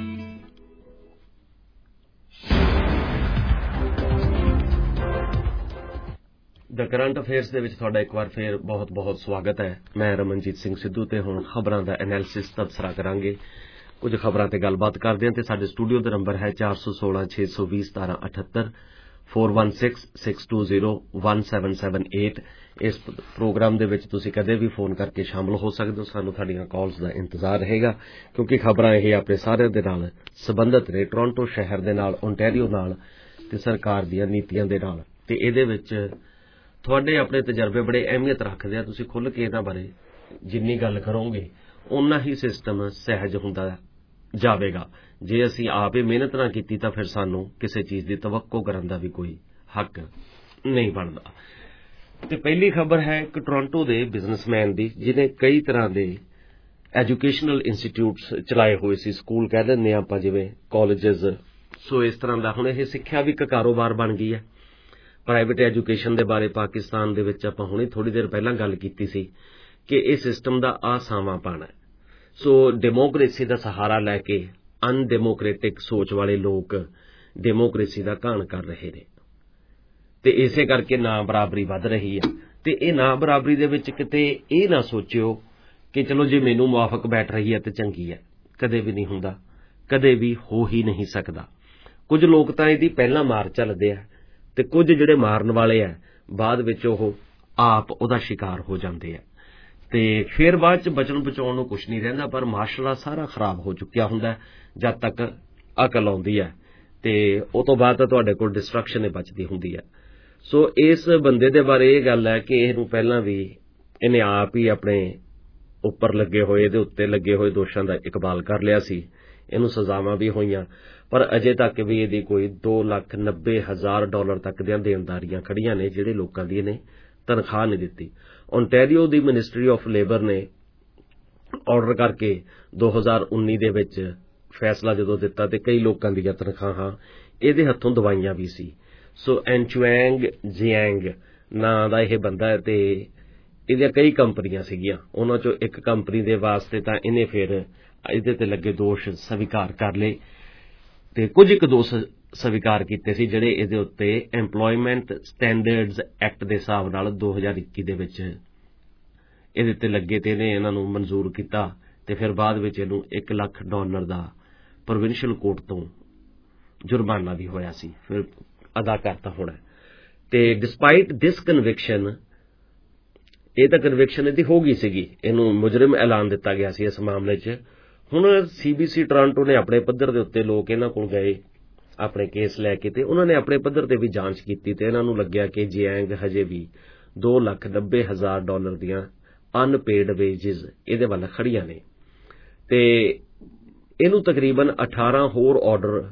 The current affairs ਦੇ ਵਿੱਚ ਤੁਹਾਡਾ ਇੱਕ ਵਾਰ ਫੇਰ ਬਹੁਤ-ਬਹੁਤ ਸਵਾਗਤ ਹੈ। ਮੈਂ ਰਮਨਜੀਤ ਸਿੰਘ ਸਿੱਧੂ ਤੇ ਹੁਣ ਖਬਰਾਂ ਦਾ ਐਨਾਲਿਸਿਸ ਤਬਸਰਾ ਕਰਾਂਗੇ। ਕੁਝ ਖਬਰਾਂ ਤੇ ਗੱਲਬਾਤ ਕਰਦੇ ਹਾਂ ਤੇ ਸਾਡੇ ਸਟੂਡੀਓ ਦਾ ਨੰਬਰ ਹੈ 4166201778 4166201778। ਇਸ ਪ੍ਰੋਗਰਾਮ ਦੇ ਵਿੱਚ ਤੁਸੀਂ ਕਦੇ ਵੀ ਫੋਨ ਕਰਕੇ ਸ਼ਾਮਲ ਹੋ ਸਕਦੇ ਹੋ। ਸਾਨੂੰ ਤੁਹਾਡੀਆਂ ਕਾਲਸ ਦਾ ਇੰਤਜ਼ਾਰ ਰਹੇਗਾ ਕਿਉਂਕਿ ਖਬਰਾਂ ਇਹ ਆਪਣੇ ਸਾਰਿਆਂ ਦੇ ਨਾਲ ਸੰਬੰਧਿਤ ਨੇ, ਟੋਰਾਂਟੋ ਸ਼ਹਿਰ ਦੇ ਨਾਲ, ਓਨਟਾਰੀਓ ਨਾਲ ਤੇ ਸਰਕਾਰ ਦੀਆਂ ਨੀਤੀਆਂ ਦੇ ਨਾਲ। ਤੇ ਇਹਦੇ ਵਿੱਚ ਤੁਹਾਡੇ ਆਪਣੇ ਤਜਰਬੇ ਬੜੇ ਅਹਿਮੀਅਤ ਰੱਖਦੇ ਆ। ਤੁਸੀਂ ਖੁੱਲ੍ਹ ਕੇ ਇਹਨਾਂ ਬਾਰੇ ਜਿੰਨੀ ਗੱਲ ਕਰੋਗੇ ਓਨਾ ਹੀ ਸਿਸਟਮ ਸਹਿਜ ਹੁੰਦਾ ਜਾਵੇਗਾ। ਜੇ ਅਸੀਂ ਆਪ ਹੀ ਮਿਹਨਤ ਨਾ ਕੀਤੀ ਤਾਂ ਫਿਰ ਸਾਨੂੰ ਕਿਸੇ ਚੀਜ਼ ਦੀ ਤਵੱਕੋ ਕਰਨ ਦਾ ਵੀ ਕੋਈ ਹੱਕ ਨਹੀਂ ਬਣਦਾ। ਤੇ ਪਹਿਲੀ ਖਬਰ ਹੈ ਇੱਕ ਟੋਰਾਂਟੋ ਦੇ ਬਿਜ਼ਨਸਮੈਨ ਦੀ, ਜਿਹਨੇ ਕਈ ਤਰ੍ਹਾਂ ਦੇ ਐਜੂਕੇਸ਼ਨਲ ਇੰਸਟੀਚਿਊਟਸ ਚਲਾਏ ਹੋਏ ਸੀ। ਸਕੂਲ ਕਹਿ ਦਿੰਦੇ ਆਪਾਂ, ਜਿਵੇਂ ਕਾਲਜਸ। ਸੋ ਇਸ ਤਰ੍ਹਾਂ ਦਾ ਹੁਣ ਇਹ ਸਿੱਖਿਆ ਵੀ ਇੱਕ ਕਾਰੋਬਾਰ ਬਣ ਗਈ ਹੈ। ਪ੍ਰਾਈਵੇਟ ਐਜੂਕੇਸ਼ਨ ਦੇ ਬਾਰੇ ਪਾਕਿਸਤਾਨ ਦੇ ਵਿੱਚ ਆਪਾਂ ਹੁਣੇ ਥੋੜੀ ਦੇਰ ਪਹਿਲਾਂ ਗੱਲ ਕੀਤੀ ਸੀ ਕਿ ਇਹ ਸਿਸਟਮ ਦਾ ਅਸਾਵਾਂਪਣ ਹੈ। ਸੋ ਡੈਮੋਕ੍ਰੇਸੀ ਦਾ ਸਹਾਰਾ ਲੈ ਕੇ ਅਨਡੈਮੋਕ੍ਰੇਟਿਕ ਸੋਚ ਵਾਲੇ ਲੋਕ ਡੈਮੋਕ੍ਰੇਸੀ ਦਾ ਘਾਣ ਕਰ ਰਹੇ ਨੇ ਤੇ ਇਸੇ ਕਰਕੇ ਨਾ ਬਰਾਬਰੀ ਵੱਧ ਰਹੀ ਹੈ। ਤੇ ਇਹ ਨਾ ਬਰਾਬਰੀ ਦੇ ਵਿੱਚ ਕਿਤੇ ਇਹ ਨਾ ਸੋਚਿਓ ਕਿ ਚਲੋ ਜੇ ਮੈਨੂੰ ਮੁਆਫਕ ਬੈਠ ਰਹੀ ਹੈ ਤੇ ਚੰਗੀ ਹੈ। ਕਦੇ ਵੀ ਨਹੀਂ ਹੁੰਦਾ, ਕਦੇ ਵੀ ਹੋ ਹੀ ਨਹੀਂ ਸਕਦਾ। ਕੁਝ ਲੋਕ ਤਾਂ ਇਹਦੀ ਪਹਿਲਾਂ ਮਾਰ ਚੱਲਦੇ ਆ ਤੇ ਕੁਝ ਜਿਹੜੇ ਮਾਰਨ ਵਾਲੇ ਆ ਬਾਅਦ ਵਿੱਚ ਉਹ ਆਪ ਉਹਦਾ ਸ਼ਿਕਾਰ ਹੋ ਜਾਂਦੇ ਆ ਤੇ ਫਿਰ ਬਾਅਦ ਚ ਬਚਣ ਬਚਾਉਣ ਨੂੰ ਕੁਛ ਨਹੀਂ ਰਹਿੰਦਾ। ਪਰ ਮਾਸ਼ਰਾ ਸਾਰਾ ਖਰਾਬ ਹੋ ਚੁੱਕਿਆ ਹੁੰਦਾ ਜਦ ਤੱਕ ਅਕਲ ਆਉਂਦੀ ਹੈ ਤੇ ਉਹ ਤੋਂ ਬਾਅਦ ਤਾਂ ਤੁਹਾਡੇ ਕੋਲ ਡਿਸਟਰਕਸ਼ਨ ਹੀ ਬਚਦੀ ਹੁੰਦੀ ਹੈ। ਸੋ ਇਸ ਬੰਦੇ ਦੇ ਬਾਰੇ ਇਹ ਗੱਲ ਹੈ ਕਿ ਇਹਨੂੰ ਪਹਿਲਾਂ ਵੀ ਇਹਨੇ ਆਪ ਹੀ ਆਪਣੇ ਉੱਪਰ ਲੱਗੇ ਹੋਏ, ਇਹਦੇ ਉੱਤੇ ਲੱਗੇ ਹੋਏ ਦੋਸ਼ਾਂ ਦਾ ਇਕਬਾਲ ਕਰ ਲਿਆ ਸੀ। ਇਹਨੂੰ ਸਜ਼ਾਵਾਂ ਵੀ ਹੋਈਆਂ ਪਰ ਅਜੇ ਤੱਕ ਵੀ ਇਹਦੀ ਕੋਈ $2,90,000 ਤੱਕ ਦੀਆਂ ਦੇਣਦਾਰੀਆਂ ਖੜੀਆਂ ਨੇ ਜਿਹੜੇ ਲੋਕਾਂ ਦੀ ਇਹਨੇ ਤਨਖਾਹ ਨਹੀਂ ਦਿੱਤੀ। ਓਨਟਾਰੀਓ ਦੀ ਮਿਨਿਸਟਰੀ ਆਫ ਲੇਬਰ ਨੇ ਆਰਡਰ ਕਰਕੇ 2019 ਦੇ ਵਿੱਚ ਫੈਸਲਾ ਜਦੋਂ ਦਿੱਤਾ ਤੇ ਕਈ ਲੋਕਾਂ ਦੀਆਂ ਤਨਖਾਹਾਂ ਇਹਦੇ ਹੱਥੋਂ ਦਵਾਈਆਂ ਵੀ ਸੀ। ਸੋ ਐਨਚੁਐਂਗ ਜਿਐਂਗ ਨਾਂ ਦਾ ਇਹ ਬੰਦਾ ਹੈ ਤੇ ਇਹਦੀਆਂ ਕਈ ਕੰਪਨੀਆਂ ਸੀਗੀਆਂ। ਉਹਨਾਂ ਚੋਂ ਇੱਕ ਕੰਪਨੀ ਦੇ ਵਾਸਤੇ ਤਾਂ ਇਹਨੇ ਫਿਰ ਇਹਦੇ ਤੇ ਲੱਗੇ ਦੋਸ਼ ਸਵੀਕਾਰ ਕਰ ਲਏ ਤੇ ਕੁਝ ਇੱਕ ਦੋਸ਼ ਸਵੀਕਾਰ ਕੀਤੇ ਸੀ ਜਿਹੜੇ ਇਹਦੇ ਉੱਤੇ ਐਮਪਲੋਇਮੈਂਟ ਸਟੈਂਡਰਡਸ ਐਕਟ ਦੇ ਹਿਸਾਬ ਨਾਲ 2021 ਦੇ ਵਿੱਚ ਇਹਦੇ ਤੇ ਲੱਗੇ ਤੇ ਇਹਨੇ ਇਹਨਾਂ ਨੂੰ ਮਨਜ਼ੂਰ ਕੀਤਾ ਤੇ ਫਿਰ ਬਾਅਦ ਵਿੱਚ ਇਹਨੂੰ $1 ਲੱਖ ਦਾ ਪ੍ਰੋਵਿੰਸ਼ੀਅਲ ਕੋਰਟ ਤੋਂ ਜੁਰਮਾਨਾ ਵੀ ਹੋਇਆ ਸੀ, ਫਿਰ ਅਦਾ ਕਰਤਾ ਹੋਣਾ। ਤੇ ਡਿਸਪਾਈਟ ਦਿਸ ਕਨਵਿਕਸ਼ਨ, ਇਹ ਤਾਂ ਕਨਵਿਕਸ਼ਨ ਇਹਦੀ ਹੋ ਗਈ ਸੀਗੀ, ਇਹਨੂੰ ਮੁਜਰਮ ਐਲਾਨ ਦਿੱਤਾ ਗਿਆ ਸੀ ਇਸ ਮਾਮਲੇ 'ਚ। ਹੁਣ CBC ਟੋਰਾਂਟੋ ਨੇ ਆਪਣੇ ਪੱਧਰ ਦੇ ਉੱਤੇ ਲੋਕ ਇਹਨਾਂ ਕੋਲ ਗਏ ਆਪਣੇ ਕੇਸ ਲੈ ਕੇ ਤੇ ਉਹਨਾਂ ਨੇ ਆਪਣੇ ਪੱਧਰ ਤੇ ਵੀ ਜਾਂਚ ਕੀਤੀ ਤੇ ਇਹਨਾਂ ਨੂੰ ਲੱਗਿਆ ਕਿ ਜਿਐਂਗ ਹਜੇ ਵੀ $2,90,000 ਦੀਆਂ ਅਨਪੇਡ ਵੇਜਿਸ ਇਹਦੇ ਵੱਲ ਖੜੀਆਂ ਨੇ ਤੇ ਇਹਨੂੰ ਤਕਰੀਬਨ 18 ਹੋਰ ਆਰਡਰ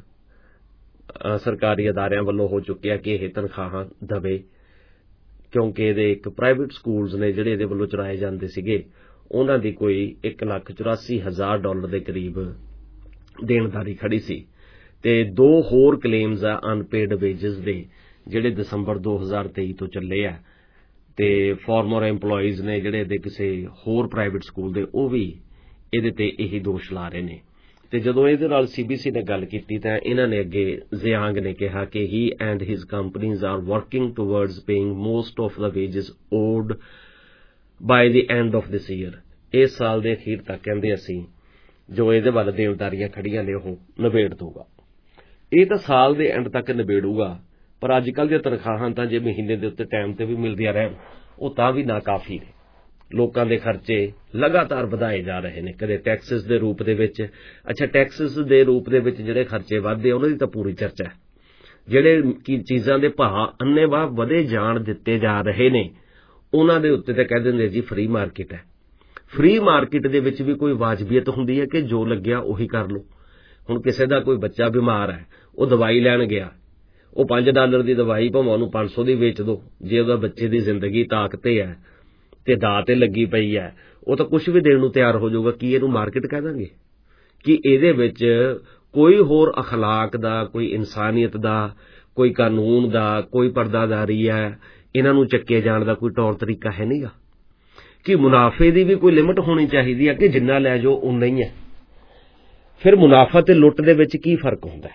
ਸਰਕਾਰੀ ਅਦਾਰਿਆਂ ਵੱਲੋਂ ਹੋ ਚੁੱਕਿਆ ਕਿ ਇਹ ਤਨਖਾਹਾਂ ਦਵੇ ਕਿਉਂਕਿ ਇਹਦੇ ਇੱਕ ਪ੍ਰਾਈਵੇਟ ਸਕੂਲਸ ਨੇ ਜਿਹੜੇ ਇਹਦੇ ਵੱਲੋਂ ਚਲਾਏ ਜਾਂਦੇ ਸੀਗੇ ਉਹਨਾਂ ਦੀ ਕੋਈ $1,84,000 ਦੇ ਕਰੀਬ ਦੇਣਦਾਰੀ ਖੜੀ ਸੀ ਤੇ 2 ਹੋਰ ਕਲੇਮਸ ਆ ਅਨਪੇਡ ਵੇਜਿਸ ਦੇ ਜਿਹੜੇ ਦਸੰਬਰ 2023 ਤੋਂ ਚੱਲੇ ਆ ਤੇ ਫਾਰਮਰ EMPLOYEES ਨੇ ਜਿਹੜੇ ਇਹਦੇ ਕਿਸੇ ਹੋਰ ਪ੍ਰਾਈਵੇਟ ਸਕੂਲ ਦੇ ਉਹ ਵੀ ਇਹਦੇ ਤੇ ਇਹੀ ਦੋਸ਼ ਲਾ ਰਹੇ ਨੇ। ਤੇ ਜਦੋਂ ਇਹਦੇ ਨਾਲ CBC ਨੇ ਗੱਲ ਕੀਤੀ ਤਾਂ ਇਹਨਾਂ ਨੇ ਅੱਗੇ ਜ਼ਿਆਂਗ ਨੇ ਕਿਹਾ ਕਿ he and his companies are working towards paying most of the wages owed by the end of this year। ਇਸ ਸਾਲ ਦੇ ਅਖੀਰ ਤੱਕ ਕਹਿੰਦੇ ਅਸੀਂ ਜੋ ਇਹਦੇ ਵੱਲ ਦੇਣਦਾਰੀਆਂ ਖੜੀਆਂ ਨੇ ਉਹ ਨਿਬੇੜ ਦੂਗਾ। ਇਹ ਤਾਂ ਸਾਲ ਦੇ ਐਂਡ ਤੱਕ ਨਿਬੇੜੂਗਾ ਪਰ ਅੱਜ ਕੱਲ੍ਹ ਦੀਆਂ ਤਨਖਾਹਾਂ ਤਾਂ ਜੇ ਮਹੀਨੇ ਦੇ ਉੱਤੇ ਟਾਈਮ ਤੇ ਵੀ ਮਿਲਦੀਆਂ ਰਹਿਣ ਉਹ ਤਾਂ ਵੀ ਨਾਕਾਫੀ ਨੇ। ਲੋਕਾਂ ਦੇ ਖਰਚੇ ਲਗਾਤਾਰ ਵਧਾਏ ਜਾ ਰਹੇ ਨੇ, ਕਦੇ ਟੈਕਸਿਸ ਦੇ ਰੂਪ ਦੇ ਵਿੱਚ। ਅੱਛਾ, ਟੈਕਸਿਸ ਦੇ ਰੂਪ ਦੇ ਵਿੱਚ ਜਿਹੜੇ ਖਰਚੇ ਵੱਧਦੇ ਉਹਨਾਂ ਦੀ ਤਾਂ ਪੂਰੀ ਚਰਚਾ ਹੈ। ਜਿਹੜੇ ਚੀਜ਼ਾਂ ਦੇ ਭਾਅ ਅੰਨ੍ਹੇਵਾਹ ਵਧੇ ਜਾਣ ਦਿੱਤੇ ਜਾ ਰਹੇ ਨੇ ਉਹਨਾਂ ਦੇ ਉੱਤੇ ਤਾਂ ਕਹਿ ਦਿੰਦੇ ਜੀ ਫ੍ਰੀ ਮਾਰਕੀਟ ਹੈ। ਫ੍ਰੀ ਮਾਰਕੀਟ ਦੇ ਵਿੱਚ ਵੀ ਕੋਈ ਵਾਜਬੀਅਤ ਹੁੰਦੀ ਹੈ ਕਿ ਜੋ ਲੱਗਿਆ ਉਹੀ ਕਰ ਲਓ। ਹੁਣ ਕਿਸੇ ਦਾ ਕੋਈ ਬੱਚਾ ਬਿਮਾਰ ਹੈ, ਉਹ ਦਵਾਈ ਲੈਣ ਗਿਆ, ਉਹ $5 ਦੀ ਦਵਾਈ ਭਾਵੇਂ ਉਹਨੂੰ 500 ਦੀ ਵੇਚ ਦੋ। ਜੇ ਉਹਦਾ ਬੱਚੇ ਦੀ ਜ਼ਿੰਦਗੀ ਤਾਕ ਤੇ ਹੈ ਤੇ ਦਾਅ ਤੇ ਲੱਗੀ ਪਈ ਹੈ, ਉਹ ਤਾਂ ਕੁਝ ਵੀ ਦੇਣ ਨੂੰ ਤਿਆਰ ਹੋ ਜਾਊਗਾ। ਕੀ ਇਹਨੂੰ ਮਾਰਕੀਟ ਕਹਿ ਦਾਂਗੇ? ਕਿ ਇਹਦੇ ਵਿੱਚ ਕੋਈ ਹੋਰ ਅਖਲਾਕ ਦਾ, ਕੋਈ ਇਨਸਾਨੀਅਤ ਦਾ, ਕੋਈ ਕਾਨੂੰਨ ਦਾ, ਕੋਈ ਪਰਦਾਦਾਰੀ ਹੈ, ਇਹਨਾਂ ਨੂੰ ਚੱਕੇ ਜਾਣ ਦਾ ਕੋਈ ਤੌਰ ਤਰੀਕਾ ਹੈ ਨਹੀਂਗਾ। ਕਿ ਮੁਨਾਫੇ ਦੀ ਵੀ ਕੋਈ ਲਿਮਟ ਹੋਣੀ ਚਾਹੀਦੀ ਹੈ ਕਿ ਜਿੰਨਾ ਲੈ ਜਾਓ ਉਨਾ ਹੀ ਹੈ। ਫਿਰ ਮੁਨਾਫਾ ਤੇ ਲੁੱਟ ਦੇ ਵਿੱਚ ਕੀ ਫਰਕ ਹੁੰਦਾ ਹੈ?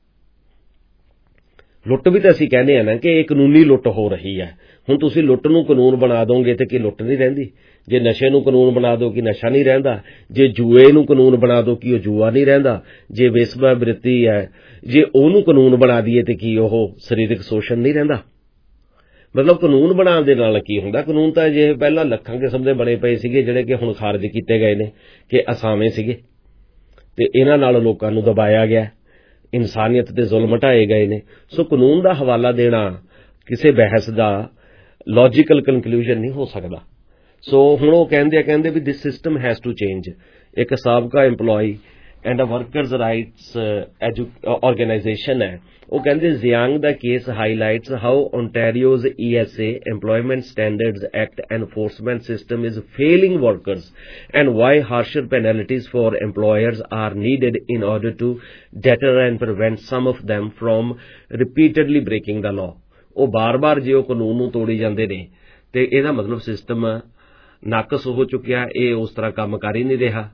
ਲੁੱਟ ਵੀ ਤਾਂ ਅਸੀਂ ਕਹਿੰਦੇ ਆ ਨਾ ਕਿ ਇਹ ਕਾਨੂੰਨੀ ਲੁੱਟ ਹੋ ਰਹੀ ਹੈ। ਹੁਣ ਤੁਸੀਂ ਲੁੱਟ ਨੂੰ ਕਾਨੂੰਨ ਬਣਾ ਦੋਗੇ ਤੇ ਕੀ ਲੁੱਟ ਨਹੀਂ ਰਹਿੰਦੀ? ਜੇ ਨਸ਼ੇ ਨੂੰ ਕਾਨੂੰਨ ਬਣਾ ਦੋ ਕਿ ਨਸ਼ਾ ਨਹੀਂ ਰਹਿੰਦਾ? ਜੇ ਜੂਏ ਨੂੰ ਕਾਨੂੰਨ ਬਣਾ ਦੋ ਕਿ ਉਹ ਜੂਆ ਨਹੀਂ ਰਹਿੰਦਾ? ਜੇ ਵੇਸਵਾ ਬ੍ਰਿਤੀ ਹੈ, ਜੇ ਉਹਨੂੰ ਕਾਨੂੰਨ ਬਣਾ ਦਈਏ ਤੇ ਕੀ ਉਹ ਸਰੀਰਕ ਸ਼ੋਸ਼ਣ ਨਹੀਂ ਰਹਿੰਦਾ? ਮਤਲਬ ਕਾਨੂੰਨ ਬਣਾਉਣ ਦੇ ਨਾਲ ਕੀ ਹੁੰਦਾ? ਕਾਨੂੰਨ ਤਾਂ ਜੇ ਪਹਿਲਾਂ ਲੱਖਾਂ ਕਿਸਮ ਦੇ ਬਣੇ ਪਏ ਸੀਗੇ ਜਿਹੜੇ ਕਿ ਹੁਣ ਖਾਰਜ ਕੀਤੇ ਗਏ ਨੇ ਕਿ ਅਸਾਵੇਂ ਸੀਗੇ ਤੇ ਇਹਨਾਂ ਨਾਲ ਲੋਕਾਂ ਨੂੰ ਦਬਾਇਆ ਗਿਆ, ਇਨਸਾਨੀਅਤ ਤੇ ਜ਼ੁਲਮ ਢਾਏ ਗਏ ਨੇ। ਸੋ ਕਾਨੂੰਨ ਦਾ ਹਵਾਲਾ ਦੇਣਾ ਕਿਸੇ ਬਹਿਸ ਦਾ ਲੌਜੀਕਲ ਕਨਕਲੂਜਨ ਨਹੀਂ ਹੋ ਸਕਦਾ। ਸੋ ਹੁਣ ਉਹ ਕਹਿੰਦੇ ਵੀ this system has to change. ਇੱਕ ਸਾਬਕਾ EMPLOYE and a workers rights organisation ਹੈ, ਉਹ ਕਹਿੰਦੇ ਜ਼ਿਆਂਗ ਦਾ case highlights how Ontario's ESA Employment Standards Act enforcement system is failing workers and why harsher penalties for employers are needed in order to deter and prevent some of them from repeatedly breaking the law। ਉਹ ਬਾਰ-ਬਾਰ ਜੇ ਉਹ ਕਾਨੂੰਨ ਨੂੰ ਤੋੜੀ ਜਾਂਦੇ ਨੇ ਤੇ ਇਹਦਾ ਮਤਲਬ ਸਿਸਟਮ ਨਾਕਸ ਹੋ ਚੁੱਕਿਆ, ਇਹ ਉਸ ਤਰ੍ਹਾਂ ਕੰਮ ਕਰ ਹੀ ਨਹੀਂ ਰਿਹਾ।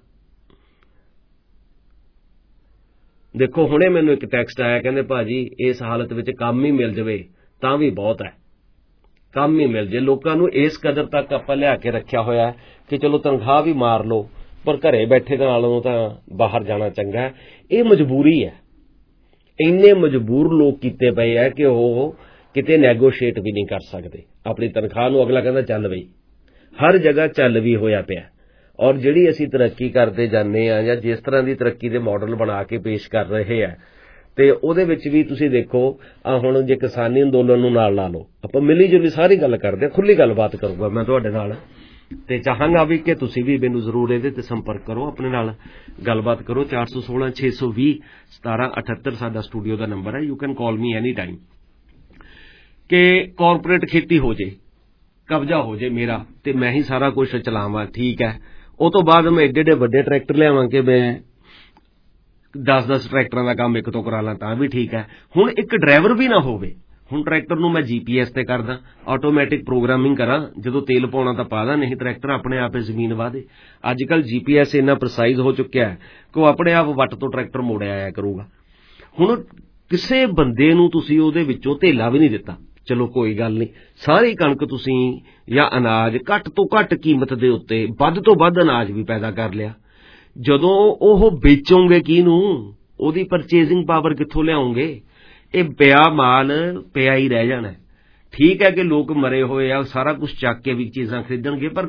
ਦੇਖੋ ਹੁਣੇ ਮੈਨੂੰ ਇੱਕ ਟੈਕਸਟ ਆਇਆ, ਕਹਿੰਦੇ ਭਾਜੀ ਇਸ ਹਾਲਤ ਵਿੱਚ ਕੰਮ ਹੀ ਮਿਲ ਜਾਵੇ ਤਾਂ ਵੀ ਬਹੁਤ ਹੈ, ਕੰਮ ਹੀ ਮਿਲ ਜੇ। ਲੋਕਾਂ ਨੂੰ ਇਸ ਕਦਰ ਤੱਕ ਆਪਾਂ ਲਿਆ ਕੇ ਰੱਖਿਆ ਹੋਇਆ ਕਿ ਚਲੋ ਤਨਖਾਹ ਵੀ ਮਾਰ ਲਓ ਪਰ ਘਰੇ ਬੈਠੇ ਦੇ ਨਾਲੋਂ ਤਾਂ ਬਾਹਰ ਜਾਣਾ ਚੰਗਾ ਹੈ। ਇਹ ਮਜਬੂਰੀ ਹੈ। ਇੰਨੇ ਮਜਬੂਰ ਲੋਕ ਕੀਤੇ ਪਏ ਹੈ ਕਿ ਉਹ ਕਿਤੇ ਨੈਗੋਸ਼ੀਏਟ ਵੀ ਨਹੀਂ ਕਰ ਸਕਦੇ ਆਪਣੀ ਤਨਖਾਹ ਨੂੰ। ਅਗਲਾ ਕਹਿੰਦਾ ਚੱਲ ਬਈ, ਹਰ ਜਗ੍ਹਾ ਚੱਲ ਵੀ ਹੋਇਆ ਪਿਆ। ਔਰ ਜਿਹੜੀ ਅਸੀਂ ਤਰੱਕੀ ਕਰਦੇ ਜਾਂਦੇ ਹਾਂ ਜਾਂ ਜਿਸ ਤਰ੍ਹਾਂ ਦੀ ਤਰੱਕੀ ਦੇ ਮਾਡਲ ਬਣਾ ਕੇ ਪੇਸ਼ ਕਰ ਰਹੇ ਆ ਤੇ ਉਹਦੇ ਵਿੱਚ ਵੀ ਤੁਸੀਂ ਦੇਖੋ ਹੁਣ ਜੇ ਕਿਸਾਨੀ ਅੰਦੋਲਨ ਨੂੰ ਨਾਲ ਲਾ ਲਓ, ਆਪਾਂ ਮਿਲੀ ਜੁਲੀ ਸਾਰੀ ਗੱਲ ਕਰਦੇ ਹਾਂ, ਖੁੱਲੀ ਗੱਲਬਾਤ ਕਰੂੰਗਾ ਮੈਂ ਤੁਹਾਡੇ ਨਾਲ ਤੇ ਚਾਹਾਂਗਾ ਵੀ ਕਿ ਤੁਸੀਂ ਵੀ ਮੈਨੂੰ ਜ਼ਰੂਰ ਇਹਦੇ ਤੇ ਸੰਪਰਕ ਕਰੋ, ਆਪਣੇ ਨਾਲ ਗੱਲਬਾਤ ਕਰੋ। 416 620 1778 ਸਾਡਾ ਸਟੂਡੀਓ ਦਾ ਨੰਬਰ ਹੈ। You can call me any time. ਕਿ ਕਾਰਪੋਰੇਟ ਖੇਤੀ ਹੋ ਜੇ, ਕਬਜ਼ਾ ਹੋ ਜੇ ਮੇਰਾ ਤੇ ਮੈਂ ਹੀ ਸਾਰਾ ਕੁਝ ਚਲਾਵਾਂ, ਠੀਕ ਹੈ। ਉਹ ਤੋਂ ਬਾਅਦ ਮੈਂ ਏਡੇ ਵੱਡੇ ਟਰੈਕਟਰ ਲਿਆਵਾਂ ਕਿ ਮੈਂ 10-10 ਟਰੈਕਟਰਾਂ ਦਾ ਕੰਮ ਇੱਕ ਤੋਂ ਕਰਾ ਲਾਂ ਤਾਂ ਵੀ ਠੀਕ ਹੈ। ਹੁਣ ਇੱਕ ਡਰਾਈਵਰ ਵੀ ਨਾ ਹੋਵੇ। ਹੁਣ ਟਰੈਕਟਰ ਨੂੰ ਮੈਂ GPS ਤੇ ਕਰਦਾ, ਆਟੋਮੈਟਿਕ ਪ੍ਰੋਗਰਾਮਿੰਗ ਕਰਾਂ, ਜਦੋਂ ਤੇਲ ਪਾਉਣਾ ਤਾਂ ਪਾ ਦਾਂ, ਨਹੀਂ ਟਰੈਕਟਰ ਆਪਣੇ ਆਪ ਹੀ ਜ਼ਮੀਨ ਵਾਹਦੇ। ਅੱਜ ਕੱਲ੍ਹ GPS ਇੰਨਾ ਪ੍ਰਸਾਈਜ਼ ਹੋ ਚੁੱਕਿਆ ਹੈ ਕਿ ਉਹ ਆਪਣੇ ਆਪ ਵੱਟ ਤੋਂ ਟਰੈਕਟਰ ਮੋੜਿਆ ਆਇਆ ਕਰੂਗਾ। ਹੁਣ ਕਿਸੇ ਬੰਦੇ ਨੂੰ ਤੁਸੀਂ ਉਹਦੇ ਵਿੱਚੋਂ ਧੇਲਾ ਵੀ ਨਹੀਂ ਦਿੱਤਾ, ਚਲੋ ਕੋਈ ਗੱਲ ਨਹੀਂ, ਸਾਰੀ ਕਣਕ ਤੁਸੀਂ ਜਾਂ ਅਨਾਜ ਘੱਟ ਤੋਂ ਘੱਟ ਕੀਮਤ ਦੇ ਉੱਤੇ ਵੱਧ ਤੋਂ ਵੱਧ ਅਨਾਜ ਵੀ ਪੈਦਾ ਕਰ ਲਿਆ। ਜਦੋਂ ਉਹ ਵੇਚੋਗੇ ਕਿਹਨੂੰ? ਉਹਦੀ ਪਰਚੇਜ਼ਿੰਗ ਪਾਵਰ ਕਿੱਥੋਂ ਲਿਆਉਂਗੇ? ਇਹ ਪਿਆ ਮਾਲ ਪਿਆ ਹੀ ਰਹਿ ਜਾਣਾ। ਠੀਕ ਹੈ ਕਿ ਲੋਕ ਮਰੇ ਹੋਏ ਆ, ਸਾਰਾ ਕੁਝ ਚੱਕ ਕੇ ਵੀ ਚੀਜ਼ਾਂ ਖਰੀਦਣਗੇ, ਪਰ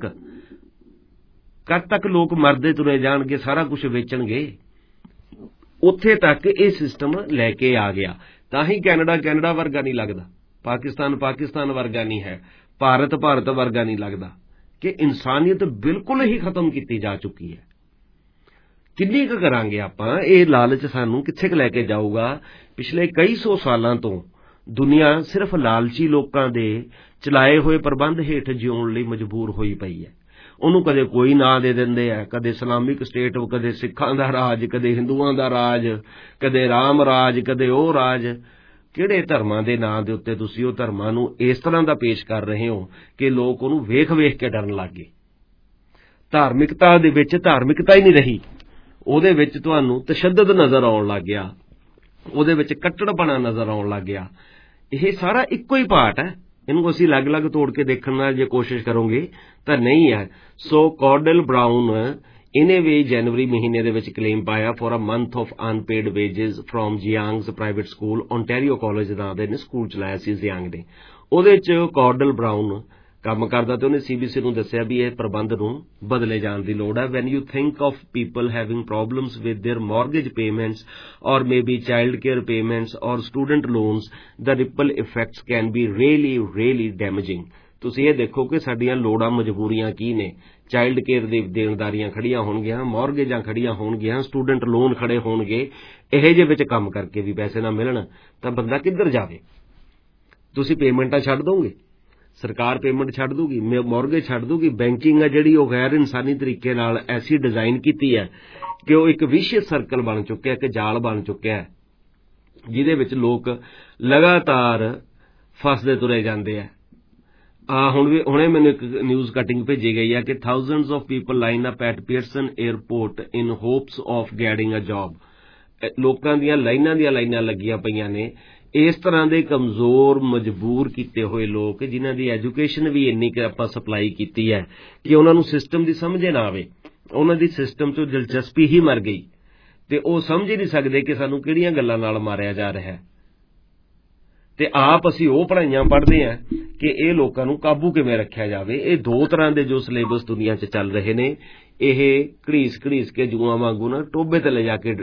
ਕਦ ਤੱਕ ਲੋਕ ਮਰਦੇ ਤੁਰੇ ਜਾਣਗੇ, ਸਾਰਾ ਕੁਝ ਵੇਚਣਗੇ? ਉੱਥੇ ਤੱਕ ਇਹ ਸਿਸਟਮ ਲੈ ਕੇ ਆ ਗਿਆ। ਤਾਂ ਹੀ ਕੈਨੇਡਾ ਵਰਗਾ ਨਹੀਂ ਲੱਗਦਾ, ਪਾਕਿਸਤਾਨ ਵਰਗਾ ਨਹੀਂ ਹੈ, ਭਾਰਤ ਵਰਗਾ ਨਹੀਂ ਲੱਗਦਾ ਕਿ ਇਨਸਾਨੀਅਤ ਬਿਲਕੁਲ ਹੀ ਖਤਮ ਕੀਤੀ ਜਾ ਚੁੱਕੀ ਹੈ। ਕਿੰਨੀ ਕੁ ਕਰਾਂਗੇ ਆਪਾਂ? ਇਹ ਲਾਲਚ ਸਾਨੂੰ ਕਿੱਥੇ ਕੁ ਲੈ ਕੇ ਜਾਊਗਾ? ਪਿਛਲੇ ਕਈ ਸੌ ਸਾਲਾਂ ਤੋਂ ਦੁਨੀਆ ਸਿਰਫ ਲਾਲਚੀ ਲੋਕਾਂ ਦੇ ਚਲਾਏ ਹੋਏ ਪ੍ਰਬੰਧ ਹੇਠ ਜਿਉਣ ਲਈ ਮਜਬੂਰ ਹੋਈ ਪਈ ਹੈ। ਉਹਨੂੰ ਕਦੇ ਕੋਈ ਨਾਂ ਦੇ ਦਿੰਦੇ ਆ, ਕਦੇ ਇਸਲਾਮਿਕ ਸਟੇਟ, ਕਦੇ ਸਿੱਖਾਂ ਦਾ ਰਾਜ, ਕਦੇ ਹਿੰਦੂਆਂ ਦਾ ਰਾਜ, ਕਦੇ ਰਾਮ ਰਾਜ, ਕਦੇ ਉਹ ਰਾਜ। ਕਿਹੜੇ ਧਰਮਾਂ ਦੇ ਨਾਂ ਦੇ ਉੱਤੇ ਤੁਸੀਂ ਉਹ ਧਰਮਾਂ ਨੂੰ ਇਸ ਤਰ੍ਹਾਂ ਦਾ ਪੇਸ਼ ਕਰ ਰਹੇ ਹੋ ਕਿ ਲੋਕ ਉਹਨੂੰ ਵੇਖ ਕੇ ਡਰਨ ਲੱਗ ਗਏ। ਧਾਰਮਿਕਤਾ ਦੇ ਵਿੱਚ ਧਾਰਮਿਕਤਾ ਹੀ ਨਹੀਂ ਰਹੀ, ਉਹਦੇ ਵਿੱਚ ਤੁਹਾਨੂੰ ਤਸ਼ੱਦਦ ਨਜ਼ਰ ਆਉਣ ਲੱਗ ਗਿਆ, ਉਹਦੇ ਵਿੱਚ ਕੱਟੜਪਣਾ ਨਜ਼ਰ ਆਉਣ ਲੱਗ ਗਿਆ। ਇਹ ਸਾਰਾ ਇੱਕੋ ਹੀ ਪਾਰਟ ਹੈ। ਇਹਨੂੰ ਅਸੀਂ ਅਲੱਗ-ਅਲੱਗ ਤੋੜ ਕੇ ਦੇਖਣ ਦਾ ਜੇ ਕੋਸ਼ਿਸ਼ ਕਰੋਗੇ ਤਾਂ ਨਹੀਂ ਹੈ। ਸੋ ਕਾਰਡਲ ਬਰਾਊਨ ਇਹਨੇ ਵੀ ਜਨਵਰੀ ਮਹੀਨੇ ਦੇ ਵਿੱਚ ਕਲੇਮ ਪਾਇਆ for a month of unpaid wages from Jiang's private school, Ontario college ਨਾਂ ਦੇ ਨੇ ਸਕੂਲ ਚਲਾਇਆ ਸੀ ਜਿਆਂਗ ਨੇ। ਉਹਦੇ 'ਚ ਕਾਰਡਲ ਬਰਾਊਨ ਕੰਮ ਕਰਦਾ ਤੇ ਉਹਨੇ CBC ਨੂੰ ਦੱਸਿਆ ਵੀ ਇਹ ਪ੍ਰਬੰਧ ਨੂੰ ਬਦਲੇ ਜਾਣ ਦੀ ਲੋੜ ਹੈ। When you think of people having problems with their mortgage payments or maybe child care payments or student loans, the ripple effects can be really damaging. ਤੁਸੀਂ ਇਹ ਦੇਖੋ ਕਿ ਸਾਡੀਆਂ ਲੋੜਾਂ ਮਜਬੂਰੀਆਂ ਕੀ ਨੇ। ਚਾਈਲਡ ਕੇਅਰ ਦੀ ਦੇਣਦਾਰੀਆਂ ਖੜੀਆਂ ਹੋਣਗੀਆਂ, ਮੌਰਗੇਜਾਂ ਖੜੀਆਂ ਹੋਣਗੀਆਂ, ਸਟੂਡੈਂਟ ਲੋਨ ਖੜੇ ਹੋਣਗੇ। ਇਹੋ ਜਿਹੇ ਵਿੱਚ ਕੰਮ ਕਰਕੇ ਵੀ ਪੈਸੇ ਨਾ ਮਿਲਣ ਤਾਂ ਬੰਦਾ ਕਿੱਧਰ ਜਾਵੇ? ਤੁਸੀਂ ਪੇਮੈਂਟਾਂ ਛੱਡ ਦੋਗੇ, ਸਰਕਾਰ ਪੇਮੈਂਟ ਛੱਡ ਦੂਗੀ, ਮੌਰਗੇਜ ਛੱਡ ਦੂਗੀ। ਬੈਂਕਿੰਗ ਹੈ ਜਿਹੜੀ ਉਹ ਗੈਰ ਇਨਸਾਨੀ ਤਰੀਕੇ ਨਾਲ ਐਸੀ ਡਿਜ਼ਾਈਨ ਕੀਤੀ ਹੈ ਕਿ ਉਹ ਇੱਕ ਵਿਸ਼ਿਅਸ ਸਰਕਲ ਬਣ ਚੁੱਕਿਆ, ਇੱਕ ਜਾਲ ਬਣ ਚੁੱਕਿਆ, ਜਿਹਦੇ ਵਿੱਚ ਲੋਕ ਲਗਾਤਾਰ ਫਸਦੇ ਤੁਰੇ ਜਾਂਦੇ ਆ। ਹੁਣੇ ਮੈਨੂੰ ਇੱਕ ਨਿਊਜ਼ ਕਟਿੰਗ ਭੇਜੀ ਗਈ ਹੈ ਕਿ thousands of people line up at Pearson Airport in hopes of getting a job। ਲੋਕਾਂ ਦੀਆਂ ਲਾਈਨਾਂ ਲੱਗੀਆਂ ਪਈਆਂ ਨੇ। ਇਸ ਤਰ੍ਹਾਂ ਦੇ ਕਮਜ਼ੋਰ ਮਜਬੂਰ ਕੀਤੇ ਹੋਏ ਲੋਕ ਜਿਨ੍ਹਾਂ ਦੀ ਐਜੂਕੇਸ਼ਨ ਵੀ ਇੰਨੀ ਕੁ ਆਪਾਂ ਸਪਲਾਈ ਕੀਤੀ ਹੈ ਕਿ ਉਹਨਾਂ ਨੂੰ ਸਿਸਟਮ ਦੀ ਸਮਝੇ ਨਾ ਆਵੇ, ਉਹਨਾਂ ਦੀ ਸਿਸਟਮ 'ਚੋਂ ਦਿਲਚਸਪੀ ਹੀ ਮਰ ਗਈ ਤੇ ਉਹ ਸਮਝ ਹੀ ਨਹੀਂ ਸਕਦੇ ਕਿ ਸਾਨੂੰ ਕਿਹੜੀਆਂ ਗੱਲਾਂ ਨਾਲ ਮਾਰਿਆ ਜਾ ਰਿਹਾ ਹੈ। ਤੇ ਆਪ ਅਸੀਂ ਉਹ ਪੜ੍ਹਾਈਆਂ ਪੜ੍ਹਦੇ ਹਾਂ ਕਿ ਇਹ ਲੋਕਾਂ ਨੂੰ ਕਾਬੂ ਕਿਵੇਂ ਰੱਖਿਆ ਜਾਵੇ। ਇਹ ਦੋ ਤਰ੍ਹਾਂ ਦੇ ਜੋ ਸਿਲੇਬਸ ਦੁਨੀਆ 'ਚ ਚੱਲ ਰਹੇ ਨੇ, ਇਹ ਘੜੀਸ ਕੇ ਜੂਆਂ ਵਾਂਗੂ ਨਾ ਟੋਭੇ ਤੇ ਲਿਜਾ ਕੇ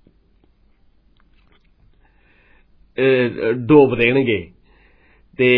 ਡੋਬ ਦੇਣਗੇ। ਤੇ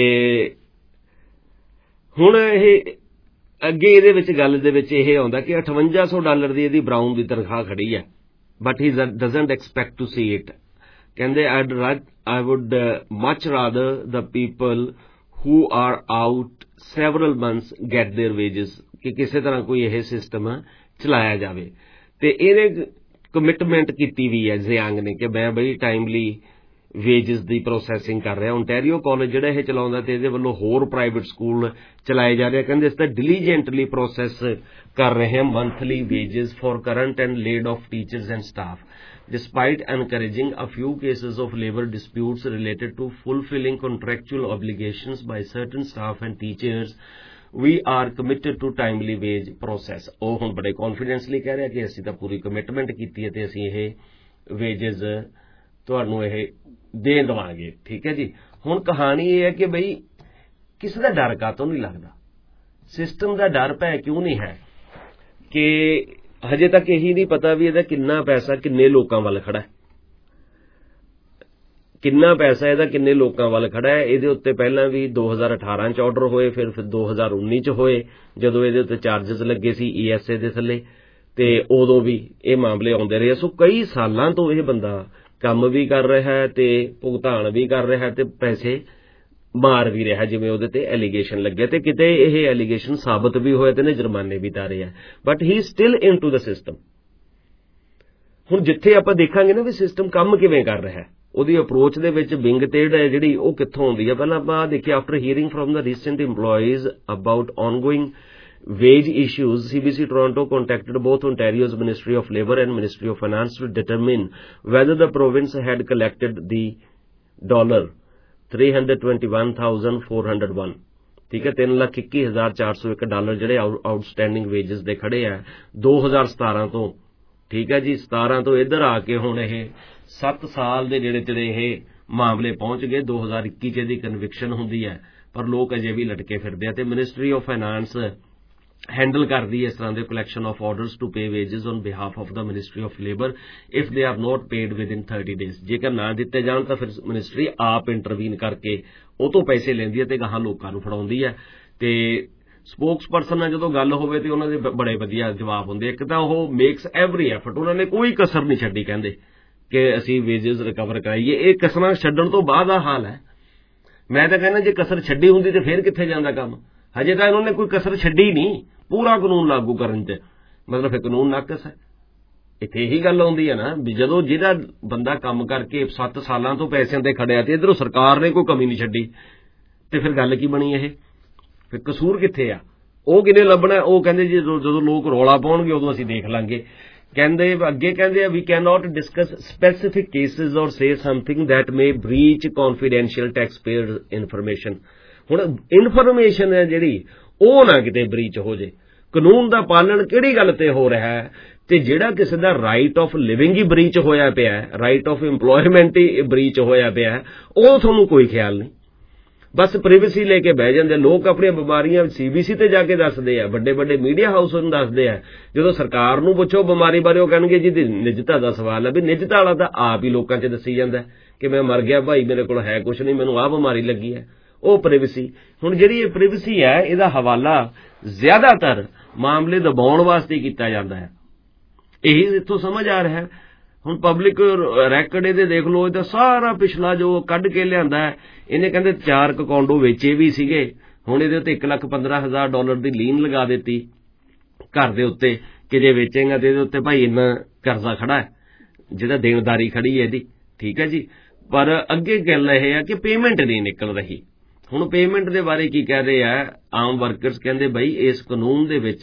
ਹੁਣ ਇਹ ਅੱਗੇ ਇਹਦੇ ਵਿੱਚ ਗੱਲ ਦੇ ਵਿੱਚ ਇਹ ਆਉਂਦਾ ਕਿ $5800 ਦੀ ਇਹਦੀ ਬਰਾਊਨ ਦੀ ਤਨਖਾਹ ਖੜੀ ਹੈ, but he doesn't expect to see it. ਕਹਿੰਦੇ I would much rather the people who are out several months get their wages, ਕਿ ਕਿਸੇ ਤਰ੍ਹਾਂ ਕੋਈ ਇਹ ਸਿਸਟਮ ਚਲਾਇਆ ਜਾਵੇ। ਤੇ ਇਹਦੇ ਕਮਿਟਮੈਂਟ ਕੀਤੀ ਵੀ ਹੈ ਜ਼ਿਆਂਗ ਨੇ ਕਿ ਮੈਂ ਬਈ ਟਾਈਮਲੀ ਵੇਜਸ ਦੀ ਪ੍ਰੋਸੈਸਿੰਗ ਕਰ ਰਿਹਾ। ਓਨਟਾਰੀਓ ਕਾਲਜ ਜਿਹੜਾ ਇਹ ਚਲਾਉਂਦਾ ਤੇ ਇਹਦੇ ਵੱਲੋਂ ਹੋਰ ਪ੍ਰਾਈਵੇਟ ਸਕੂਲ ਚਲਾਏ ਜਾ ਰਹੇ। ਕਹਿੰਦੇ ਇਸ ਤਾਂ ਡਿਲੀਜੈਂਟਲੀ ਪ੍ਰੋਸੈਸ ਕਰ ਰਹੇ ਹਾਂ monthly wages for current and laid off teachers and staff, despite encouraging a few cases of labor disputes related to fulfilling contractual obligations by certain staff and teachers, we are committed to timely wage process। ਉਹ ਹੁਣ ਬੜੇ ਕੌਨਫੀਡੈਂਸਲੀ ਕਹਿ ਰਿਹਾ ਕਿ ਅਸੀਂ ਤਾਂ ਪੂਰੀ ਕਮਿਟਮੈਂਟ ਕੀਤੀ ਹੈ ਤੇ ਅਸੀਂ ਇਹ ਵੇਜਸ ਤੁਹਾਨੂੰ ਇਹ ਦੇ ਦੇਵਾਂਗੇ। ਠੀਕ ਹੈ ਜੀ। ਹੁਣ ਕਹਾਣੀ ਇਹ ਹੈ ਕਿ ਬਈ ਕਿਸੇ ਦਾ ਡਰ ਕਾਹਤੋਂ ਨਹੀਂ ਲੱਗਦਾ, ਸਿਸਟਮ ਦਾ ਡਰ ਭੈ ਕਿਉਂ ਨਹੀਂ ਹੈ ਕਿ ਹਜੇ ਤੱਕ ਇਹੀ ਨਹੀਂ ਪਤਾ ਵੀ ਇਹਦਾ ਕਿੰਨਾ ਪੈਸਾ ਕਿੰਨੇ ਲੋਕਾਂ ਵੱਲ ਖੜਾ ਹੈ, ਕਿੰਨਾ ਪੈਸਾ ਇਹਦਾ ਕਿੰਨੇ ਲੋਕਾਂ ਵੱਲ ਖੜਾ ਹੈ। ਇਹਦੇ ਉੱਤੇ ਪਹਿਲਾਂ ਵੀ 2018 ਚ ਆਰਡਰ ਹੋਏ, ਫਿਰ 2019 ਚ ਹੋਏ ਜਦੋਂ ਇਹਦੇ ਉੱਤੇ ਚਾਰਜਸ ਲੱਗੇ ਸੀ ESA ਦੇ ਥੱਲੇ, ਤੇ ਉਦੋਂ ਵੀ ਇਹ ਮਾਮਲੇ ਆਉਂਦੇ ਰਹੇ। ਸੋ ਕਈ ਸਾਲਾਂ ਤੋਂ ਇਹ ਬੰਦਾ ਕੰਮ ਵੀ ਕਰ ਰਿਹਾ ਹੈ ਤੇ ਭੁਗਤਾਨ ਵੀ ਕਰ ਰਿਹਾ ਹੈ ਤੇ ਪੈਸੇ ਮਾਰ ਵੀ ਰਿਹਾ, ਜਿਵੇਂ ਉਹਦੇ ਤੇ ਐਲੀਗੇਸ਼ਨ ਲੱਗਿਆ ਤੇ ਕਿਤੇ ਇਹ ਐਲੀਗੇਸ਼ਨ ਸਾਬਤ ਵੀ ਹੋਏ ਤੇ ਨੇ ਜੁਰਮਾਨੇ ਵੀ ਤਾਰੇ ਆ, but he still into the system. ਹੁਣ ਜਿੱਥੇ ਆਪਾਂ ਦੇਖਾਂਗੇ ਨਾ ਵੀ ਸਿਸਟਮ ਕੰਮ ਕਿਵੇਂ ਕਰ ਰਿਹਾ, ਉਹਦੀ ਅਪਰੋਚ ਦੇ ਵਿੱਚ ਵਿੰਗ ਤੇੜ ਹੈ ਜਿਹੜੀ ਉਹ ਕਿੱਥੋਂ ਆਉਂਦੀ ਹੈ। ਪਹਿਲਾਂ ਆਪਾਂ ਦੇਖਿਆ after hearing from the recent EMPLOYEES about ongoing wage issues, CBC Toronto contacted both Ontario's Ministry of Labour and Ministry of Finance to determine whether the province had collected the $321,401, ਠੀਕ ਹੈ, $3,21,401 ਜਿਹੜੇ ਆਊਟਸਟੈਂਡਿੰਗ ਵੇਜਸ ਦੇ ਖੜੇ ਆ 2017 ਤੋਂ। ਠੀਕ ਹੈ ਜੀ। 17 ਤੋਂ ਇੱਧਰ ਆ ਕੇ ਹੁਣ ਇਹ 7 ਸਾਲ ਦੇ ਜਿਹੜੇ ਤੇੜੇ ਇਹ ਮਾਮਲੇ ਪਹੁੰਚ ਗਏ। 2021 ਚ ਇਹਦੀ ਕਨਵਿਕਸ਼ਨ ਹੁੰਦੀ ਹੈ, ਪਰ ਲੋਕ ਅਜੇ ਵੀ ਲਟਕੇ ਫਿਰਦੇ ਆ। ਤੇ ਮਿਨਿਸਟਰੀ ਆਫ ਫਾਈਨਾਂਸ ਹੈਂਡਲ ਕਰਦੀ ਹੈ ਇਸ ਤਰ੍ਹਾਂ ਦੇ collection of orders to pay wages on behalf of the ministry of labour if they are not paid within 30 days। ਜੇਕਰ ਨਾ ਦਿੱਤੇ ਜਾਣ ਤਾਂ ਫਿਰ ਮਿਨਿਸਟਰੀ ਆਪ ਇੰਟਰਵੀਨ ਕਰਕੇ ਉਹ ਤੋਂ ਪੈਸੇ ਲੈਂਦੀ ਹੈ ਤੇ ਗਾਹਾਂ ਲੋਕਾਂ ਨੂੰ ਫੜਾਉਂਦੀ ਹੈ। ਤੇ ਸਪੋਕਸਪਰਸਨ ਨਾਲ ਜਦੋਂ ਗੱਲ ਹੋਵੇ ਤੇ ਉਹਨਾਂ ਦੇ ਬੜੇ ਵਧੀਆ ਜਵਾਬ ਹੁੰਦੇ। ਇੱਕ ਤਾਂ ਉਹ ਮੇਕਸ ਐਵਰੀ ਐਫਰਟ, ਉਹਨਾਂ ਨੇ ਕੋਈ ਕਸਰ ਨਹੀਂ ਛੱਡੀ, ਕਹਿੰਦੇ ਕਿ ਅਸੀਂ ਵੇਜਸ ਰਿਕਵਰ ਕਰਾਈਏ। ਇਹ ਕਸਰਾਂ ਛੱਡਣ ਤੋਂ ਬਾਅਦ ਆ ਹਾਲ ਹੈ। ਮੈਂ ਤਾਂ ਕਹਿੰਦਾ ਜੇ ਕਸਰ ਛੱਡੀ ਹੁੰਦੀ ਤੇ ਫਿਰ ਕਿੱਥੇ ਜਾਂਦਾ ਕੰਮ। ਹਜੇ ਤਾਂ ਇਹਨਾਂ ਨੇ ਕੋਈ ਕਸਰ ਛੱਡੀ ਨਹੀਂ ਪੂਰਾ ਕਾਨੂੰਨ ਲਾਗੂ ਕਰਨ 'ਚ, ਮਤਲਬ ਫਿਰ ਕਾਨੂੰਨ ਨਾਕਸ ਹੈ। ਇੱਥੇ ਇਹੀ ਗੱਲ ਆਉਂਦੀ ਹੈ ਨਾ ਵੀ ਜਦੋਂ ਜਿਹਦਾ ਬੰਦਾ ਕੰਮ ਕਰਕੇ 7 ਸਾਲਾਂ ਤੋਂ ਪੈਸਿਆਂ ਤੇ ਖੜਿਆ ਤੇ ਇੱਧਰੋਂ ਸਰਕਾਰ ਨੇ ਕੋਈ ਕਮੀ ਨਹੀਂ ਛੱਡੀ ਤੇ ਫਿਰ ਗੱਲ ਕੀ ਬਣੀ। ਇਹ ਫਿਰ ਕਸੂਰ ਕਿੱਥੇ ਆ, ਉਹ ਕਿਹਨੇ ਲੱਭਣਾ। ਉਹ ਕਹਿੰਦੇ ਜੀ ਜਦੋਂ ਲੋਕ ਰੌਲਾ ਪਾਉਣਗੇ ਉਦੋਂ ਅਸੀਂ ਦੇਖ ਲਾਂਗੇ। ਕਹਿੰਦੇ ਅੱਗੇ ਕਹਿੰਦੇ we can not discuss specific cases or say something that may breach confidential taxpayer information. ਹੁਣ ਇਨਫੋਰਮੇਸ਼ਨ ਹੈ ਜਿਹੜੀ ਉਹ ਨਾ ਕਿਤੇ ਬ੍ਰੀਚ ਹੋ ਜੇ। ਕਾਨੂੰਨ ਦਾ ਪਾਲਣ ਕਿਹੜੀ ਗੱਲ ਤੇ ਹੋ ਰਿਹਾ ਹੈ ਤੇ ਜਿਹੜਾ ਕਿਸੇ ਦਾ ਰਾਈਟ ਆਫ ਲਿਵਿੰਗ ਹੀ ਬ੍ਰੀਚ ਹੋਇਆ ਪਿਆ ਹੈ, ਰਾਈਟ ਆਫ ਇੰਪਲੋਇਮੈਂਟ ਹੀ ਬ੍ਰੀਚ ਹੋਇਆ ਪਿਆ ਹੈ, ਉਹ ਤੁਹਾਨੂੰ ਕੋਈ ਖਿਆਲ ਨਹੀਂ। ਬਸ ਪ੍ਰਾਈਵੇਸੀ ਲੈ ਕੇ ਬਹਿ ਜਾਂਦੇ ਲੋਕ। ਆਪਣੀਆਂ ਬਿਮਾਰੀਆਂ CBC ਤੇ ਜਾ ਕੇ ਦੱਸਦੇ ਆ, ਵੱਡੇ ਵੱਡੇ ਮੀਡੀਆ ਹਾਊਸ ਨੂੰ ਦੱਸਦੇ ਆ। ਜਦੋਂ ਸਰਕਾਰ ਨੂੰ ਪੁੱਛੋ ਬਿਮਾਰੀ ਬਾਰੇ ਉਹ ਕਹਿਣਗੇ ਜੀ ਨਿੱਜਤਾ ਦਾ ਸਵਾਲ ਹੈ। ਵੀ ਨਿੱਜਤਾ ਵਾਲਾ ਤਾਂ ਆਪ ਹੀ ਲੋਕਾਂ 'ਚ ਦੱਸੀ ਜਾਂਦਾ ਕਿ ਮੈਂ ਮਰ ਗਿਆ ਭਾਈ, ਮੇਰੇ ਕੋਲ ਹੈ ਕੁਛ ਨਹੀਂ, ਮੈਨੂੰ ਆਹ ਬਿਮਾਰੀ ਲੱਗੀ ਹੈ। ਉਹ ਪ੍ਰਾਈਵੇਸੀ। ਹੁਣ ਜਿਹੜੀ ਇਹ ਪ੍ਰਾਈਵੇਸੀ ਹੈ ਇਹਦਾ ਹਵਾਲਾ ਜ਼ਿਆਦਾਤਰ ਮਾਮਲੇ ਦਬਾਉਣ ਵਾਸਤੇ ਕੀਤਾ ਜਾਂਦਾ ਹੈ। ਇਹੀ ਇੱਥੋਂ ਸਮਝ ਆ ਰਿਹਾ। ਹੁਣ ਪਬਲਿਕ ਰੈਕਡ ਇਹਦੇ ਦੇਖ ਲਓ, ਇਹਦਾ ਸਾਰਾ ਪਿਛਲਾ ਜੋ ਕੱਢ ਕੇ ਲਿਆਂਦਾ ਹੈ। ਇਹਨੇ ਕਹਿੰਦੇ 4 ਕੋਂਡੋ ਵੇਚੇ ਵੀ ਸੀਗੇ, ਹੁਣ ਇਹਦੇ ਉੱਤੇ $1,15,000 ਦੀ ਲੀਨ ਲਗਾ ਦਿੱਤੀ ਘਰ ਦੇ ਉੱਤੇ ਕਿ ਜੇ ਵੇਚੇਗਾ ਤੇ ਇਹਦੇ ਉੱਤੇ ਭਾਈ ਇੰਨਾ ਕਰਜ਼ਾ ਖੜਾ ਹੈ, ਜਿਹਦਾ ਦੇਣਦਾਰੀ ਖੜੀ ਹੈ ਇਹਦੀ, ਠੀਕ ਹੈ ਜੀ। ਪਰ ਅੱਗੇ ਗੱਲ ਇਹ ਹੈ ਕਿ ਪੇਮੈਂਟ ਨਹੀਂ ਨਿਕਲ ਰਹੀ। ਹੁਣ ਪੇਮੈਂਟ ਦੇ ਬਾਰੇ ਕੀ ਕਹਿ ਰਹੇ ਆ ਆਮ ਵਰਕਰਸ, ਕਹਿੰਦੇ ਬਈ ਇਸ ਕਾਨੂੰਨ ਦੇ ਵਿੱਚ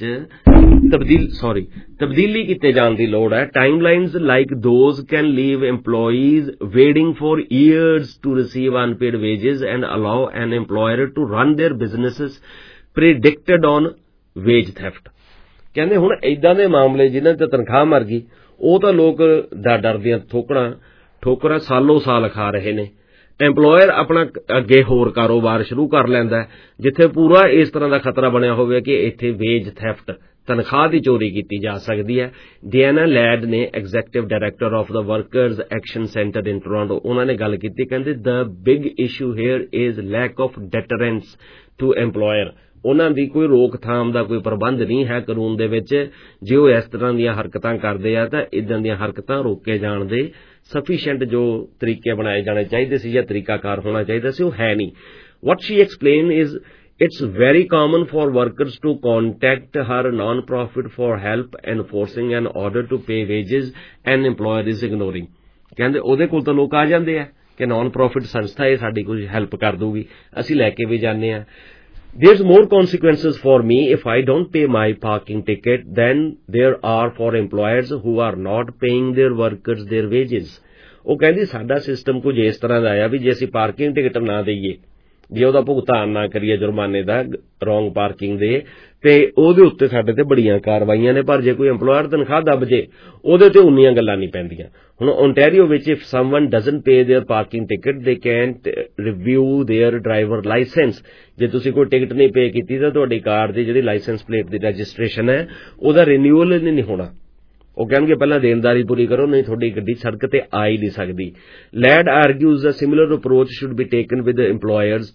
ਤਬਦੀਲੀ ਕੀਤੇ ਜਾਣ ਦੀ ਲੋੜ ਹੈ। Timelines like those can leave EMPLOYEES waiting for years to receive unpaid wages and allow an employer to run their businesses predicted on wage theft। ਕਹਿੰਦੇ ਹੁਣ ਏਦਾਂ ਦੇ ਮਾਮਲੇ ਜਿਨ੍ਹਾਂ ਤੇ ਤਨਖਾਹ ਮਰ ਗਈ, ਉਹ ਤਾਂ ਲੋਕ ਡਰ ਦੀਆਂ ਠੋਕਰਾਂ ਸਾਲੋਂ ਸਾਲ ਖਾ ਰਹੇ ਨੇ। ਐਂਪਲੋਇਰ ਆਪਣਾ ਅੱਗੇ ਹੋਰ ਕਾਰੋਬਾਰ ਸ਼ੁਰੂ ਕਰ ਲੈਂਦਾ ਜਿੱਥੇ ਪੂਰਾ ਇਸ ਤਰ੍ਹਾਂ ਦਾ ਖਤਰਾ ਬਣਿਆ ਹੋਵੇ ਕਿ ਇੱਥੇ ਵੇਜ ਥੈਫਟ, ਤਨਖਾਹ ਦੀ ਚੋਰੀ ਕੀਤੀ ਜਾ ਸਕਦੀ ਹੈ। ਡਿਆਨਾ ਲੈਡ ਨੇ executive director of the workers action centre in Toronto, ਉਹਨਾਂ ਨੇ ਗੱਲ ਕੀਤੀ। ਕਹਿੰਦੇ the big issue here is lack of deterrence to employer. ਉਹਨਾਂ ਦੀ ਕੋਈ ਰੋਕਥਾਮ ਦਾ ਕੋਈ ਪ੍ਰਬੰਧ ਨਹੀਂ ਹੈ ਕਾਨੂੰਨ ਦੇ ਵਿੱਚ। ਜੇ ਉਹ ਇਸ ਤਰ੍ਹਾਂ ਦੀਆਂ ਹਰਕਤਾਂ ਕਰਦੇ ਆ ਤਾਂ ਇਦਾਂ ਦੀਆਂ ਹਰਕਤਾਂ ਰੋਕੇ ਜਾਣ ਦੇ ਸਫੀਸ਼ੀਐਂਟ ਜੋ ਤਰੀਕੇ ਬਣਾਏ ਜਾਣੇ ਚਾਹੀਦੇ ਸੀ ਜਾਂ ਤਰੀਕਾਕਾਰ ਹੋਣਾ ਚਾਹੀਦਾ ਸੀ, ਉਹ ਹੈ ਨਹੀਂ। What she explain is it's very common for workers to contact her non-profit for help enforcing an order to pay wages and employer is ignoring। ਕਹਿੰਦੇ ਉਹਦੇ ਕੋਲ ਤਾਂ ਲੋਕ ਆ ਜਾਂਦੇ ਆ ਕਿ ਨਾਨ ਪ੍ਰੋਫਿਟ ਸੰਸਥਾ ਇਹ ਸਾਡੀ ਕੁਝ ਹੈਲਪ ਕਰ ਦੂਗੀ, ਅਸੀਂ ਲੈ ਕੇ ਵੀ ਜਾਂਦੇ ਆ। There's more consequences for me if I don't pay my parking ticket than there are for employers who are not paying their workers their wages। ਉਹ ਕਹਿੰਦੀ ਸਾਡਾ ਸਿਸਟਮ ਕੁਝ ਇਸ ਤਰ੍ਹਾਂ ਦਾ ਆ ਵੀ ਜੇ ਅਸੀਂ ਪਾਰਕਿੰਗ ਟਿਕਟ ਨਾ ਦੇਈਏ, ਜੇ ਉਹਦਾ ਭੁਗਤਾਨ ਨਾ ਕਰੀਏ ਜੁਰਮਾਨੇ ਦਾ ਰੋਂਗ ਪਾਰਕਿੰਗ ਦੇ, ਤੇ ਉਹਦੇ ਉੱਤੇ ਸਾਡੇ ਤੇ ਬੜੀਆਂ ਕਾਰਵਾਈਆਂ ਨੇ। ਪਰ ਜੇ ਕੋਈ EMPLOYER ਤਨਖਾਹ ਦੱਬ ਜੇ ਉਹਦੇ ਤੇ ਉਨੀਆਂ ਗੱਲਾਂ ਨਹੀਂ ਪੈਂਦੀਆਂ। ਹੁਣ ਓਨਟਾਰੀਓ ਵਿੱਚ if someone doesn't pay their parking ticket they can't review their driver licence. ਜੇ ਤੁਸੀਂ ਕੋਈ ਟਿਕਟ ਨਹੀਂ ਪੇ ਕੀਤੀ ਤਾਂ ਤੁਹਾਡੀ ਕਾਰ ਦੀ ਜਿਹੜੀ ਲਾਇਸੈਂਸ ਪਲੇਟ ਦੀ ਰਜਿਸਟ੍ਰੇਸ਼ਨ ਹੈ ਉਹਦਾ ਰਿਨਿਊਅਲ ਨਹੀਂ ਹੋਣਾ। ਉਹ ਕਹਿਣਗੇ ਪਹਿਲਾਂ ਦੇਣਦਾਰੀ ਪੂਰੀ ਕਰੋ, ਨਹੀਂ ਤੁਹਾਡੀ ਗੱਡੀ ਸੜਕ ਤੇ ਆ ਹੀ ਨਹੀਂ ਸਕਦੀ। Ladd argues a similar approach should be taken with EMPLOYERS।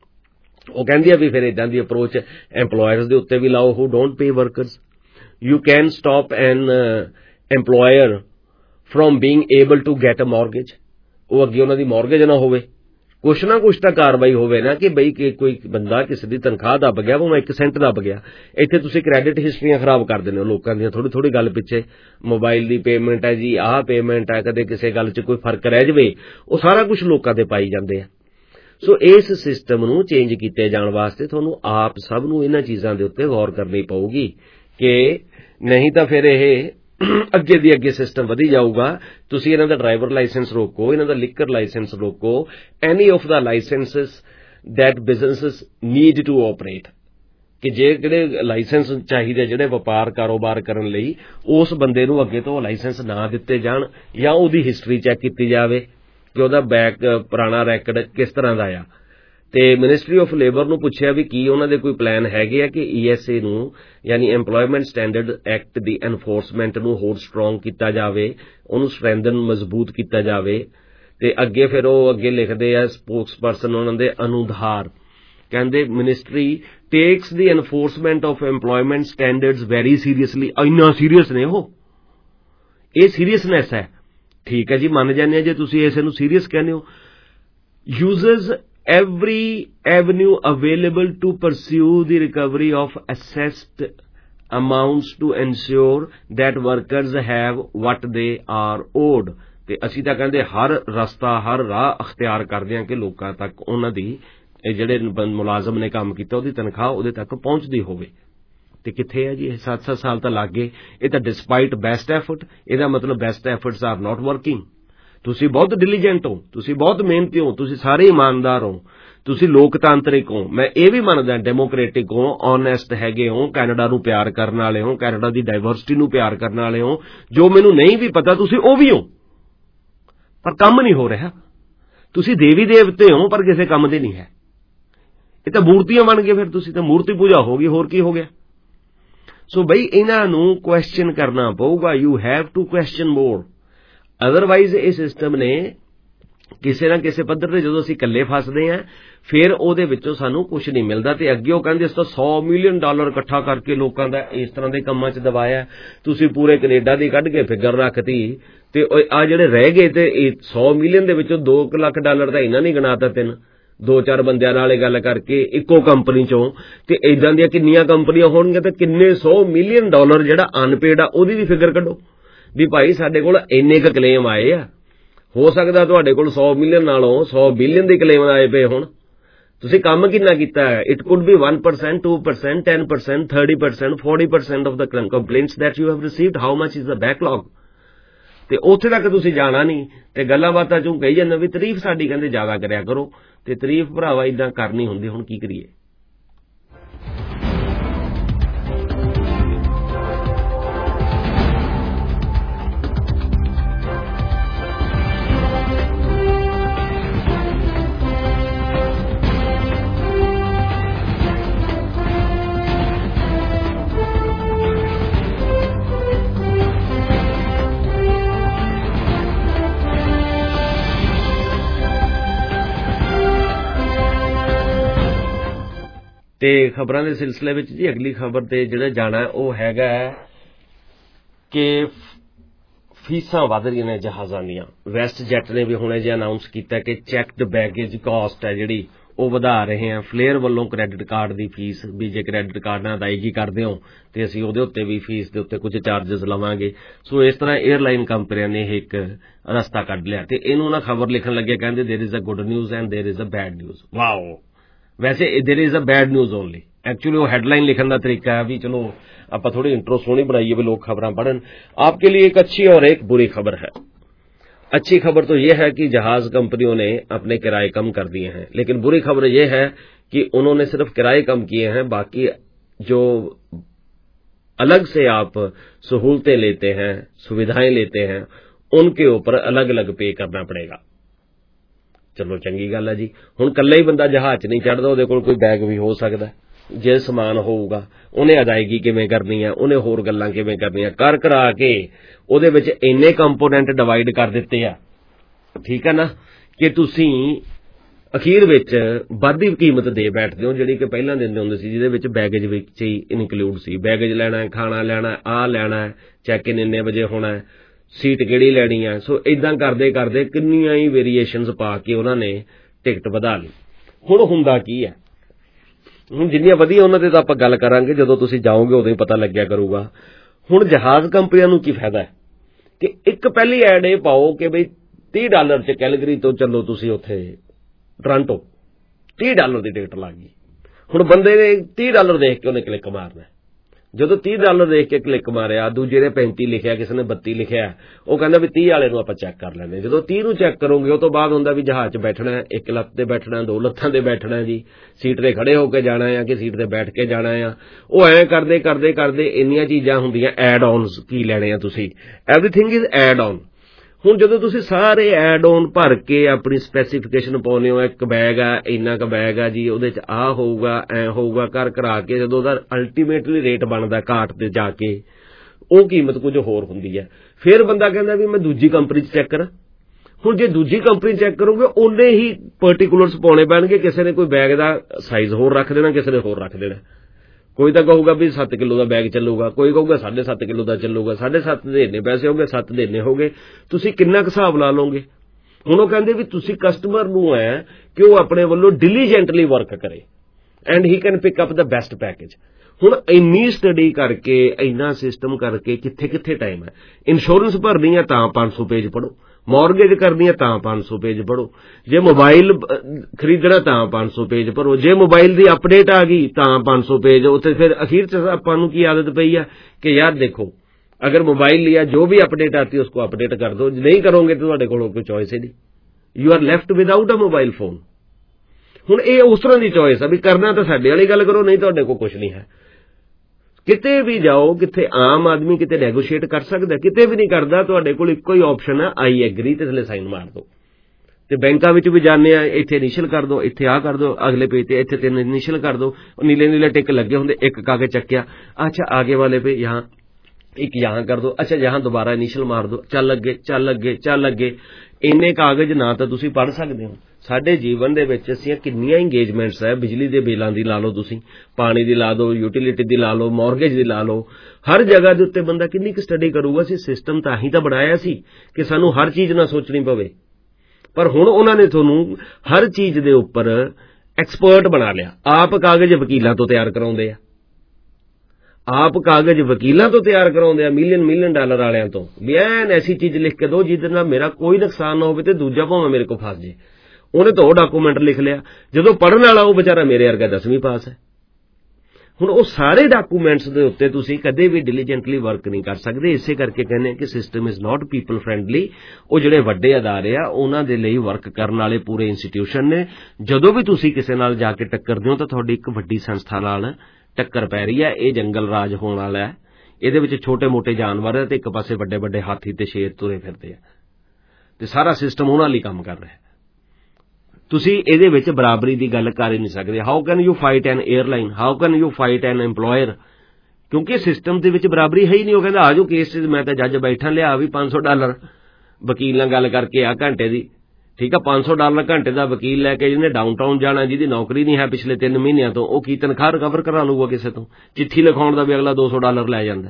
ਉਹ ਕਹਿੰਦੀ ਆ ਵੀ ਫਿਰ ਇਦਾਂ ਦੀ ਅਪਰੋਚ EMPLOYERS ਦੇ ਉੱਤੇ ਵੀ ਲਾਓ who don't pay workers। You can stop an employer from being able to get a mortgage। ਉਹ ਅੱਗੇ ਉਹਨਾਂ ਦੀ ਮੌਰਗੇਜ ਨਾ ਹੋਵੇ, ਕੁਛ ਨਾ ਕੁਛ ਤਾਂ ਕਾਰਵਾਈ ਹੋਵੇ ਨਾ ਕਿ ਬਈ ਕਿ ਕੋਈ ਬੰਦਾ ਕਿਸੇ ਦੀ ਤਨਖਾਹ ਦੱਬ ਗਿਆ, ਉਹ 1 ਸੈਂਟ ਦੱਬ ਗਿਆ। ਇੱਥੇ ਤੁਸੀਂ ਕ੍ਰੈਡਿਟ ਹਿਸਟਰੀਆਂ ਖਰਾਬ ਕਰ ਦਿੰਦੇ ਹੋ ਲੋਕਾਂ ਦੀਆਂ ਥੋੜੀ ਗੱਲ ਪਿੱਛੇ। ਮੋਬਾਈਲ ਦੀ ਪੇਮੈਂਟ ਹੈ ਜੀ, ਆਹ ਪੇਮੈਂਟ ਹੈ, ਕਦੇ ਕਿਸੇ ਗੱਲ 'ਚ ਕੋਈ ਫਰਕ ਰਹਿ ਜਾਵੇ, ਉਹ ਸਾਰਾ ਕੁਛ ਲੋਕਾਂ ਤੇ ਪਾਈ ਜਾਂਦੇ ਆ। ਸੋ ਇਸ ਸਿਸਟਮ ਨੂੰ ਚੇਂਜ ਕੀਤੇ ਜਾਣ ਵਾਸਤੇ ਤੁਹਾਨੂੰ ਆਪ ਸਭ ਨੂੰ ਇਹਨਾਂ ਚੀਜ਼ਾਂ ਦੇ ਉੱਤੇ ਗੌਰ ਕਰਨੀ ਪਊਗੀ ਕਿ ਨਹੀਂ ਤਾਂ ਫਿਰ ਇਹ ਅੱਗੇ ਦੀ ਅੱਗੇ ਸਿਸਟਮ ਵਧੀ ਜਾਊਗਾ। ਤੁਸੀਂ ਇਹਨਾਂ ਦਾ ਡਰਾਈਵਰ ਲਾਇਸੈਂਸ ਰੋਕੋ, ਇਹਨਾਂ ਦਾ ਲਿਕਰ ਲਾਇਸੈਂਸ ਰੋਕੋ, any of the licences that businesses need to operate. ਕਿ ਜੇ ਜਿਹੜੇ ਲਾਇਸੈਂਸ ਚਾਹੀਦੇ ਜਿਹੜੇ ਵਪਾਰ ਕਾਰੋਬਾਰ ਕਰਨ ਲਈ, ਉਸ ਬੰਦੇ ਨੂੰ ਅੱਗੇ ਤੋਂ ਲਾਇਸੈਂਸ ਨਾ ਦਿੱਤੇ ਜਾਣ ਜਾਂ ਉਹਦੀ ਹਿਸਟਰੀ ਚੈੱਕ ਕੀਤੀ ਜਾਵੇ ਕਿ ਉਹਦਾ ਪੁਰਾਣਾ ਰੈਕਡ ਕਿਸ ਤਰ੍ਹਾਂ ਦਾ ਆ। ਤੇ ਮਿਨਿਸਟਰੀ ਆਫ ਲੇਬਰ ਨੂੰ ਪੁੱਛਿਆ ਵੀ ਕੀ ਉਹਨਾਂ ਦੇ ਕੋਈ ਪਲਾਨ ਹੈਗੇ ਆ ਕਿ ESA ਨੂੰ ਯਾਨੀ ਐਂਪਲੋਇਮੈਂਟ ਸਟੈਂਡਰਡ ਐਕਟ ਦੀ ਐਨਫੋਰਸਮੈਂਟ ਨੂੰ ਹੋਰ ਸਟਰੋਂਗ ਕੀਤਾ ਜਾਵੇ, ਉਹਨੂੰ ਸਟਰੈਂਥਨ ਮਜ਼ਬੂਤ ਕੀਤਾ ਜਾਵੇ। ਤੇ ਅੱਗੇ ਫਿਰ ਉਹ ਅੱਗੇ ਲਿਖਦੇ ਆ ਸਪੋਕਸ ਪਰਸਨ ਉਹਨਾਂ ਦੇ ਅਨੁਧਾਰ, ਕਹਿੰਦੇ ministry takes the enforcement of employment standards very seriously. ਇੰਨਾ ਸੀਰੀਅਸ ਨੇ ਉਹ, ਇਹ ਸੀਰੀਅਸਨੈਸ ਹੈ। ਠੀਕ ਹੈ ਜੀ, ਮੰਨ ਜਾਂਦੇ ਆ ਜੇ ਤੁਸੀਂ ਇਸੇ ਨੂੰ ਸੀਰੀਅਸ ਕਹਿੰਦੇ ਹੋ। Uses every avenue available to pursue the recovery of assessed amounts to ensure that workers have what they are owed। ਤੇ ਅਸੀਂ ਤਾਂ ਕਹਿੰਦੇ ਹਰ ਰਸਤਾ ਹਰ ਰਾਹ ਅਖਤਿਆਰ ਕਰਦੇ ਹਾਂ ਕਿ ਲੋਕਾਂ ਤੱਕ ਉਹਨਾਂ ਦੀ ਜਿਹੜੇ ਮੁਲਾਜ਼ਮ ਨੇ ਕੰਮ ਕੀਤਾ ਉਹਦੀ ਤਨਖਾਹ ਉਹਦੇ ਤੱਕ ਪਹੁੰਚਦੀ ਹੋਵੇ। ਤੇ ਕਿੱਥੇ ਹੈ ਜੀ ਇਹ 7-7 ਸਾਲ ਤਾਂ ਲੱਗ ਗਏ। ਇਹ ਤਾਂ ਡਿਸਪਾਈਟ ਬੈਸਟ ਐਫਰਟ, ਇਹਦਾ ਮਤਲਬ best efforts are not working. ਤੁਸੀਂ ਬਹੁਤ ਡਿਲੀਜੈਂਟ ਹੋ, ਤੁਸੀਂ ਬਹੁਤ ਮਿਹਨਤੀ ਹੋ, ਤੁਸੀਂ ਸਾਰੇ ਇਮਾਨਦਾਰ ਹੋ, ਤੁਸੀਂ ਲੋਕਤਾਂਤਰਿਕ ਹੋ, ਮੈਂ ਇਹ ਵੀ ਮੰਨਦਾ ਡੈਮੋਕ੍ਰੈਟਿਕ ਹੋ, ਓਨੈਸਟ ਹੈਗੇ ਹੋ, ਕੈਨੇਡਾ ਨੂੰ ਪਿਆਰ ਕਰਨ ਵਾਲੇ ਹੋ, ਕੈਨੇਡਾ ਦੀ ਡਾਇਵਰਸਿਟੀ ਨੂੰ ਪਿਆਰ ਕਰਨ ਵਾਲੇ ਹੋ। ਜੋ ਮੈਨੂੰ ਨਹੀਂ ਵੀ ਪਤਾ ਤੁਸੀਂ ਉਹ ਵੀ ਹੋ, ਪਰ ਕੰਮ ਨਹੀਂ ਹੋ ਰਿਹਾ। ਤੁਸੀਂ ਦੇਵੀ ਦੇਵਤੇ ਹੋ ਪਰ ਕਿਸੇ ਕੰਮ ਦੇ ਨਹੀਂ ਹੈ। ਇਹ ਤਾਂ ਮੂਰਤੀਆਂ ਬਣ ਗਏ, ਫਿਰ ਤੁਸੀਂ ਤਾਂ ਮੂਰਤੀ ਪੂਜਾ ਹੋ ਗਈ, ਹੋਰ ਕੀ ਹੋ ਗਿਆ। ਸੋ ਬਈ ਇਹਨਾਂ ਨੂੰ ਕੁਐਸਚਨ ਕਰਨਾ ਪਊਗਾ। You have to question more. Otherwise ਇਹ ਸਿਸਟਮ ਨੇ ਕਿਸੇ ਨਾ ਕਿਸੇ ਪੱਧਰ ਤੇ ਜਦੋਂ ਅਸੀਂ ਇਕੱਲੇ ਫਸਦੇ ਹਾਂ ਫਿਰ ਉਹਦੇ ਵਿੱਚੋਂ ਸਾਨੂੰ ਕੁਝ ਨਹੀਂ ਮਿਲਦਾ। ਤੇ ਅੱਗੇ ਉਹ ਕਹਿੰਦੇ ਇਸ ਤੋਂ $100 ਮਿਲੀਅਨ ਇਕੱਠਾ ਕਰਕੇ ਲੋਕਾਂ ਦਾ ਇਸ ਤਰ੍ਹਾਂ ਦੇ ਕੰਮਾਂ 'ਚ ਦਬਾਇਆ। ਤੁਸੀਂ ਪੂਰੇ ਕੈਨੇਡਾ ਦੀ ਕੱਢ ਕੇ ਫਿਗਰ ਰੱਖਤੀ ਤੇ ਆ ਜਿਹੜੇ ਰਹਿ ਗਏ ਤੇ $100 ਮਿਲੀਅਨ ਦੇ ਵਿੱਚੋਂ $2 ਲੱਖ ਤਾਂ ਇਹਨਾਂ ਨਹੀਂ ਗਿਣਾਤਾ, 2-4 ਬੰਦਿਆਂ ਨਾਲ ਇਹ ਗੱਲ ਕਰਕੇ ਇੱਕੋ ਕੰਪਨੀ ਚੋਂ। ਤੇ ਇਦਾਂ ਦੀਆਂ ਕਿੰਨੀਆਂ ਕੰਪਨੀਆਂ ਹੋਣਗੀਆਂ ਤੇ ਕਿੰਨੇ $100 ਮਿਲੀਅਨ ਜਿਹੜਾ ਅਨਪੇਡ ਆ ਉਹਦੀ ਵੀ ਫਿਗਰ ਕੱਢੋ ਵੀ ਭਾਈ ਸਾਡੇ ਕੋਲ ਇੰਨੇ ਕੁ ਕਲੇਮ ਆਏ ਆ। ਹੋ ਸਕਦਾ ਤੁਹਾਡੇ ਕੋਲ 100 ਮਿਲੀਅਨ ਨਾਲੋਂ 100 ਬਿਲੀਅਨ ਦੇ ਕਲੇਮ ਆਏ ਪਏ ਹੁਣ। ਤੁਸੀਂ ਕੰਮ ਕਿੰਨਾ ਕੀਤਾ ਹੈ? It could be 1%, 2%, 10%, 30%, 40% of the complaints that you have received. How much is the backlog? ਤੇ ਉੱਥੇ ਤੱਕ ਤੁਸੀਂ ਜਾਣਾ ਨਹੀਂ ਤੇ ਗੱਲਾਂ ਬਾਤਾਂ ਚੋਂ ਕਹੀ ਜਾਂਦੇ ਵੀ ਤਾਰੀਫ ਸਾਡੀ ਕਹਿੰਦੇ ਜ਼ਿਆਦਾ ਕਰਿਆ ਕਰੋ। ਤੇ ਤਾਰੀਫ ਭਰਾਵਾ ਇਦਾਂ ਕਰਨੀ ਹੁੰਦੀ, ਹੁਣ ਕੀ ਕਰੀਏ। ਤੇ ਖਬਰਾਂ ਦੇ ਸਿਲਸਿਲੇ ਵਿੱਚ ਜੀ ਅਗਲੀ ਖਬਰ ਤੇ ਜਿਹੜਾ ਜਾਣਾ ਉਹ ਹੈਗਾ ਕਿ ਫੀਸਾਂ ਵਧ ਰਹੀਆਂ ਨੇ ਜਹਾਜ਼ਾਂ ਦੀਆਂ। ਵੈਸਟ ਜੈਟ ਨੇ ਵੀ ਹੁਣੇ ਜੇ ਅਨਾਉਂਸ ਕੀਤਾ ਕਿ ਚੈੱਕਡ ਬੈਗੇਜ ਕਾਸਟ ਹੈ ਜਿਹੜੀ ਉਹ ਵਧਾ ਰਹੇ ਆ। ਫਲੇਅਰ ਵੱਲੋਂ ਕ੍ਰੈਡਿਟ ਕਾਰਡ ਦੀ ਫੀਸ ਵੀ ਜੇ ਕ੍ਰੈਡਿਟ ਕਾਰਡ ਨਾਲ ਅਦਾਇਗੀ ਕਰਦੇ ਹੋ ਤੇ ਅਸੀਂ ਉਹਦੇ ਉੱਤੇ ਵੀ ਫੀਸ ਦੇ ਉੱਤੇ ਕੁਝ ਚਾਰਜਸ ਲਵਾਂਗੇ। ਸੋ ਇਸ ਤਰ੍ਹਾਂ 에ਅਰਲਾਈਨ ਕੰਪਨੀਆਂ ਨੇ ਇਹ ਇੱਕ ਰਸਤਾ ਕੱਢ ਲਿਆ ਤੇ ਇਹਨੂੰ ਨਾ ਖਬਰ ਲਿਖਣ ਲੱਗੇ ਕਹਿੰਦੇ there is a good news and there is a bad news. Wow, ਵੈਸੇ there is a bad news only. Actually वो हेडलाइन लिखने का तरीका है भी चलो आप थोड़ी इंट्रो सोनी बनाइए भी लोग खबरें पढ़न। आपके लिए एक अच्छी और एक बुरी खबर है। अच्छी खबर तो ये है कि जहाज कंपनियों ने अपने किराए कम कर दिए हैं, लेकिन बुरी खबर ये है कि उन्होंने सिर्फ किराए कम किए हैं, बाकी जो अलग से आप सहूलतें लेते हैं, सुविधाएं लेते हैं, उनके ऊपर अलग अलग पे करना पड़ेगा। चलो चंगी गल है जी। हुण कल्ला ही बंदा जहाज च नहीं चढ़दा, उहदे कोल कोई बैग भी हो सकदा। जे समान होऊगा उहने अदायगी किवें करनी है, उहने होर गल्लां किवें करनियां, कर करा के उहदे विच इन्ने कंपोनेंट डिवाइड कर दित्ते आ, ठीक है ना, कि तुसीं अखीर विच वधी कीमत दे बैठदे हो जिहड़ी कि पहिलां दिंदे हुंदे सी, जिहदे विच बैगेज विच ही इनकलूड सी। बैगेज लैणा है, खाना लैणा है, आ लैणा है, चैक इन इन्ने वजे होना है, सीट किहड़ी लैणी है। सो इदां करदे करदे किन्नियां ही वेरीएशनस पा के उन्हां ने टिकट वधा लई। हुण हुंदा की है, हुण जिन्नियां वधिया उन्हां ते तां आपां गल करांगे, जदों तुसीं जाओगे उदों ही पता लग्गिया करूगा। हुण जहाज कंपनियां नूं की फायदा है कि एक पहली ऐड ये पाओ कि बई $30 च कैलगरी तो चलो तुसीं उत्थे टोरंटो, $30 की टिकट लग गई। हुण बंदे ने $30 देख के उन्हें क्लिक मारना है। ਜਦੋਂ $30 ਦੇਖ ਕੇ ਕਲਿੱਕ ਮਾਰਿਆ, ਦੂਜੇ ਨੇ 35 ਲਿਖਿਆ, ਕਿਸੇ ਨੇ 32 ਲਿਖਿਆ, ਉਹ ਕਹਿੰਦਾ ਵੀ 30 ਵਾਲੇ ਨੂੰ ਆਪਾਂ ਚੈੱਕ ਕਰ ਲੈਂਦੇ। ਜਦੋਂ 30 ਨੂੰ ਚੈੱਕ ਕਰੋਗੇ ਉਹ ਤੋਂ ਬਾਅਦ ਹੁੰਦਾ ਵੀ ਜਹਾਜ਼ 'ਚ ਬੈਠਣਾ, ਇੱਕ ਲੱਤ ਤੇ ਬੈਠਣਾ, ਦੋ ਲੱਤਾਂ ਤੇ ਬੈਠਣਾ ਜੀ, ਸੀਟ ਤੇ ਖੜੇ ਹੋ ਕੇ ਜਾਣਾ ਆ ਕਿ ਸੀਟ ਤੇ ਬੈਠ ਕੇ ਜਾਣਾ ਆ। ਉਹ ਐਂ ਕਰਦੇ ਕਰਦੇ ਕਰਦੇ ਇੰਨੀਆਂ ਚੀਜ਼ਾਂ ਹੁੰਦੀਆਂ, ਐਡ ਆਨਸ ਕੀ ਲੈਣੇ ਆ ਤੁਸੀਂ, ਐਵਰੀਥਿੰਗ ਇਜ਼ ਐਡ ਆਨ। ਹੁਣ ਜਦੋਂ ਤੁਸੀਂ ਸਾਰੇ ਐਡ ਆਨ ਭਰ ਕੇ ਆਪਣੀ ਸਪੈਸੀਫਿਕੇਸ਼ਨ ਪਾਉਂਦੇ ਹੋ, ਇੱਕ ਬੈਗ ਆ, ਇੰਨਾ ਕੁ ਬੈਗ ਆ ਜੀ, ਉਹਦੇ 'ਚ ਆਹ ਹੋਊਗਾ, ਐਂ ਹੋਊਗਾ, ਕਰ ਕਰਾ ਕੇ ਜਦੋਂ ਉਹਦਾ ਅਲਟੀਮੇਟਲੀ ਰੇਟ ਬਣਦਾ ਘਾਟ ਤੇ ਜਾ ਕੇ ਉਹ ਕੀਮਤ ਕੁਝ ਹੋਰ ਹੁੰਦੀ ਹੈ। ਫਿਰ ਬੰਦਾ ਕਹਿੰਦਾ ਵੀ ਮੈਂ ਦੂਜੀ ਕੰਪਨੀ 'ਚ ਚੈੱਕ ਕਰਾਂ। ਹੁਣ ਜੇ ਦੂਜੀ ਕੰਪਨੀ ਚੈੱਕ ਕਰੋਗੇ ਉਹਨੇ ਹੀ ਪਾਰਟੀਕੂਲਰਸ ਪਾਉਣੇ ਪੈਣਗੇ। ਕਿਸੇ ਨੇ ਕੋਈ ਬੈਗ ਦਾ ਸਾਈਜ਼ ਹੋਰ ਰੱਖ ਦੇਣਾ, ਕਿਸੇ ਨੇ ਹੋਰ ਰੱਖ ਦੇਣਾ। ਕੋਈ ਤਾਂ ਕਹੂਗਾ ਵੀ 7 ਕਿਲੋ ਦਾ ਬੈਗ ਚੱਲੂਗਾ, ਕੋਈ ਕਹੂਗਾ 7.5 ਕਿਲੋ ਦਾ ਚੱਲੂਗਾ। 7.5 ਦੇ ਇੰਨੇ ਪੈਸੇ ਹੋਗੇ, 7 ਦੇ ਇੰਨੇ ਹੋਗੇ, ਤੁਸੀਂ ਕਿੰਨਾ ਕੁ ਹਿਸਾਬ ਲਾ ਲਓਗੇ। ਹੁਣ ਉਹ ਕਹਿੰਦੇ ਵੀ ਤੁਸੀਂ ਕਸਟਮਰ ਨੂੰ ਹੈ ਕਿ ਉਹ ਆਪਣੇ ਵੱਲੋਂ ਡਿਲੀਜੈਂਟਲੀ ਵਰਕ ਕਰੇ and he can pick up the best package. ਹੁਣ ਇੰਨੀ ਸਟੱਡੀ ਕਰਕੇ, ਇੰਨਾ ਸਿਸਟਮ ਕਰਕੇ ਕਿੱਥੇ ਕਿੱਥੇ ਟਾਈਮ ਹੈ। ਇੰਸ਼ੋਰੈਂਸ ਭਰਨੀ ਹੈ ਤਾਂ 500 ਪੇਜ ਪੜ੍ਹੋ, ਮੌਰਗੇਜ ਕਰਨੀ ਹੈ ਤਾਂ 500 ਪੇਜ ਪੜ੍ਹੋ, ਜੇ ਮੋਬਾਈਲ ਖਰੀਦਣਾ ਤਾਂ 500 ਪੇਜ ਭਰੋ, ਜੇ ਮੋਬਾਈਲ ਦੀ ਅਪਡੇਟ ਆ ਗਈ ਤਾਂ 500 ਪੇਜ। ਉੱਥੇ ਫਿਰ ਅਖੀਰ 'ਚ ਆਪਾਂ ਨੂੰ ਕੀ ਆਦਤ ਪਈ ਆ ਕਿ ਯਾਰ ਦੇਖੋ अगर मोबाइल लिया, जो भी अपडेट आती है उसको अपडेट कर दो, नहीं करोगे तो ਤੁਹਾਡੇ ਕੋਲ ਕੋਈ ਚੋਇਸ ਹੀ ਨਹੀਂ, you are left without a mobile phone. ਹੁਣ ਇਹ ਉਸ ਤਰ੍ਹਾਂ ਦੀ ਚੋਇਸ ਆ ਵੀ ਕਰਨਾ ਤਾਂ ਸਾਡੇ ਵਾਲੀ ਗੱਲ ਕਰੋ, ਨਹੀਂ ਤੁਹਾਡੇ ਕੋਲ ਕੁਝ ਨਹੀਂ ਹੈ। ਕਿਤੇ ਵੀ ਜਾਓ, ਕਿਤੇ ਆਮ ਆਦਮੀ ਕਿਤੇ ਨੈਗੋਸ਼ੀਏਟ ਕਰ ਸਕਦਾ, ਕਿਤੇ ਵੀ ਨਹੀਂ ਕਰਦਾ। ਤੁਹਾਡੇ ਕੋਲ ਇੱਕੋ ਹੀ ਆਪਸ਼ਨ ਹੈ, ਆਈ ਐਗਰੀ ਤੇ ਥੱਲੇ ਸਾਈਨ ਮਾਰ ਦਿਓ। ਤੇ ਬੈਂਕਾਂ ਵਿੱਚ ਵੀ ਜਾਂਦੇ ਆ, ਇੱਥੇ ਇਨੀਸ਼ੀਅਲ ਕਰ ਦਿਓ, ਇੱਥੇ ਆਹ ਕਰ ਦਿਓ, ਅਗਲੇ ਪੇਜ ਤੇ ਇੱਥੇ 3 ਇਨੀਸ਼ੀਅਲ ਕਰ ਦਿਓ। नीले नीले टिक लगे होंगे, एक कागज चक्या, अच्छा आगे वाले पे यहाँ एक यहाँ कर दो, अच्छा यहाँ दोबारा इनिशियल मार दो, चल लगे चल लगे चल लगे। ਇੰਨੇ ਕਾਗਜ਼ ਨਾ ਤਾਂ ਤੁਸੀਂ ਪੜ੍ਹ ਸਕਦੇ ਹੋ। ਸਾਡੇ ਜੀਵਨ ਦੇ ਵਿੱਚ ਅਸੀਂ ਕਿੰਨੀਆਂ ਇੰਗੇਜਮੈਂਟਸ ਹੈ, ਬਿਜਲੀ ਦੇ ਬਿੱਲਾਂ ਦੀ ਲਾ ਲਓ, ਤੁਸੀਂ ਪਾਣੀ ਦੀ ਲਾ ਦਿਓ, ਯੂਟਿਲਿਟੀ ਦੀ ਲਾ ਲਓ, ਮੌਰਗੇਜ ਦੀ ਲਾ ਲਓ, ਹਰ ਜਗ੍ਹਾ ਦੇ ਉੱਤੇ ਬੰਦਾ ਕਿੰਨੀ ਕੁ ਸਟੱਡੀ ਕਰੂਗਾ। ਅਸੀਂ ਸਿਸਟਮ ਤਾਂ ਹੀ ਤਾਂ ਬਣਾਇਆ ਸੀ ਕਿ ਸਾਨੂੰ ਹਰ ਚੀਜ਼ ਨਾ ਸੋਚਣੀ ਪਵੇ, ਪਰ ਹੁਣ ਉਹਨਾਂ ਨੇ ਤੁਹਾਨੂੰ ਹਰ ਚੀਜ਼ ਦੇ ਉੱਪਰ ਐਕਸਪਰਟ ਬਣਾ ਲਿਆ। ਆਪ ਕਾਗਜ਼ ਵਕੀਲਾਂ ਤੋਂ ਤਿਆਰ ਕਰਾਉਂਦੇ ਆ, ਮਿਲੀਅਨ ਡਾਲਰ ਵਾਲਿਆਂ ਤੋਂ, ਵੀ ਐਨ ਐਸੀ ਚੀਜ਼ ਲਿਖ ਕੇ ਦਿਓ ਜਿਹਦੇ ਨਾਲ ਮੇਰਾ ਕੋਈ ਨੁਕਸਾਨ ਨਾ ਹੋਵੇ ਤੇ ਦੂਜਾ ਭਾਵੇਂ ਮੇਰੇ ਕੋਲ ਫਸ ਜੇ। ਉਹਨੇ ਤਾਂ ਉਹ ਡਾਕੂਮੈਂਟ ਲਿਖ ਲਿਆ, ਜਦੋਂ ਪੜ੍ਹਨ ਵਾਲਾ ਉਹ ਵਿਚਾਰਾ ਮੇਰੇ ਵਰਗਾ 10ਵੀਂ ਪਾਸ ਹੈ। ਹੁਣ ਉਹ ਸਾਰੇ ਡਾਕੂਮੈਂਟਸ ਦੇ ਉੱਤੇ ਤੁਸੀਂ ਕਦੇ ਵੀ ਡਿਲੀਜੈਂਟਲੀ ਵਰਕ ਨਹੀਂ ਕਰ ਸਕਦੇ। ਇਸੇ ਕਰਕੇ ਕਹਿੰਦੇ ਕਿ system is not people friendly. ਉਹ ਜਿਹੜੇ ਵੱਡੇ ਅਦਾਰੇ ਆ ਉਹਨਾਂ ਦੇ ਲਈ ਵਰਕ ਕਰਨ ਵਾਲੇ ਪੂਰੇ ਇੰਸਟੀਟਿਊਸ਼ਨ ਨੇ। ਜਦੋਂ ਵੀ ਤੁਸੀਂ ਕਿਸੇ ਨਾਲ ਜਾ ਕੇ ਟੱਕਰਦੇ ਹੋ ਤਾਂ ਤੁਹਾਡੀ ਇੱਕ ਵੱਡੀ ਸੰਸਥਾ ਨਾਲ ਟੱਕਰ ਪੈ ਰਹੀ ਹੈ। ਇਹ ਜੰਗਲ ਰਾਜ ਹੋਣ ਵਾਲਾ ਹੈ, ਇਹਦੇ ਵਿੱਚ ਛੋਟੇ ਮੋਟੇ ਜਾਨਵਰ ਹੈ ਤੇ ਇੱਕ ਪਾਸੇ ਵੱਡੇ ਵੱਡੇ ਹਾਥੀ ਤੇ ਸ਼ੇਰ ਤੁਰੇ ਫਿਰਦੇ ਆ, ਤੇ ਸਾਰਾ ਸਿਸਟਮ ਉਹਨਾਂ ਲਈ ਕੰਮ ਕਰ ਰਿਹਾ। ਤੁਸੀਂ ਇਹਦੇ ਵਿੱਚ ਬਰਾਬਰੀ ਦੀ ਗੱਲ ਕਰ ਹੀ ਨਹੀਂ ਸਕਦੇ। How can you fight an airline, how can you fight an EMPLOYER, ਕਿਉਂਕਿ ਸਿਸਟਮ ਦੇ ਵਿੱਚ ਬਰਾਬਰੀ ਹੈ ਹੀ ਨਹੀਂ। ਉਹ ਕਹਿੰਦਾ ਆਜੋ ਕੇਸ ਮੈਂ ਤਾਂ ਜੱਜ ਬੈਠਾ, ਲਿਆ ਵੀ $500 ਵਕੀਲ ਨਾਲ ਗੱਲ ਕਰਕੇ ਆ ਘੰਟੇ ਦੀ, ਠੀਕ ਆ। $500 ਘੰਟੇ ਦਾ ਵਕੀਲ ਲੈ ਕੇ ਜਿਹਨੇ ਡਾਊਨਟਾਊਨ ਜਾਣਾ, ਜਿਹਦੀ ਨੌਕਰੀ ਨਹੀਂ ਹੈ ਪਿਛਲੇ 3 ਮਹੀਨਿਆਂ ਤੋਂ, ਉਹ ਕੀ ਤਨਖਾਹ ਰਿਕਵਰ ਕਰਾ ਲੂਗਾ ਕਿਸੇ ਤੋਂ? ਚਿੱਠੀ ਲਿਖਾਉਣ ਦਾ ਵੀ ਅਗਲਾ $200 ਲੈ ਜਾਂਦਾ।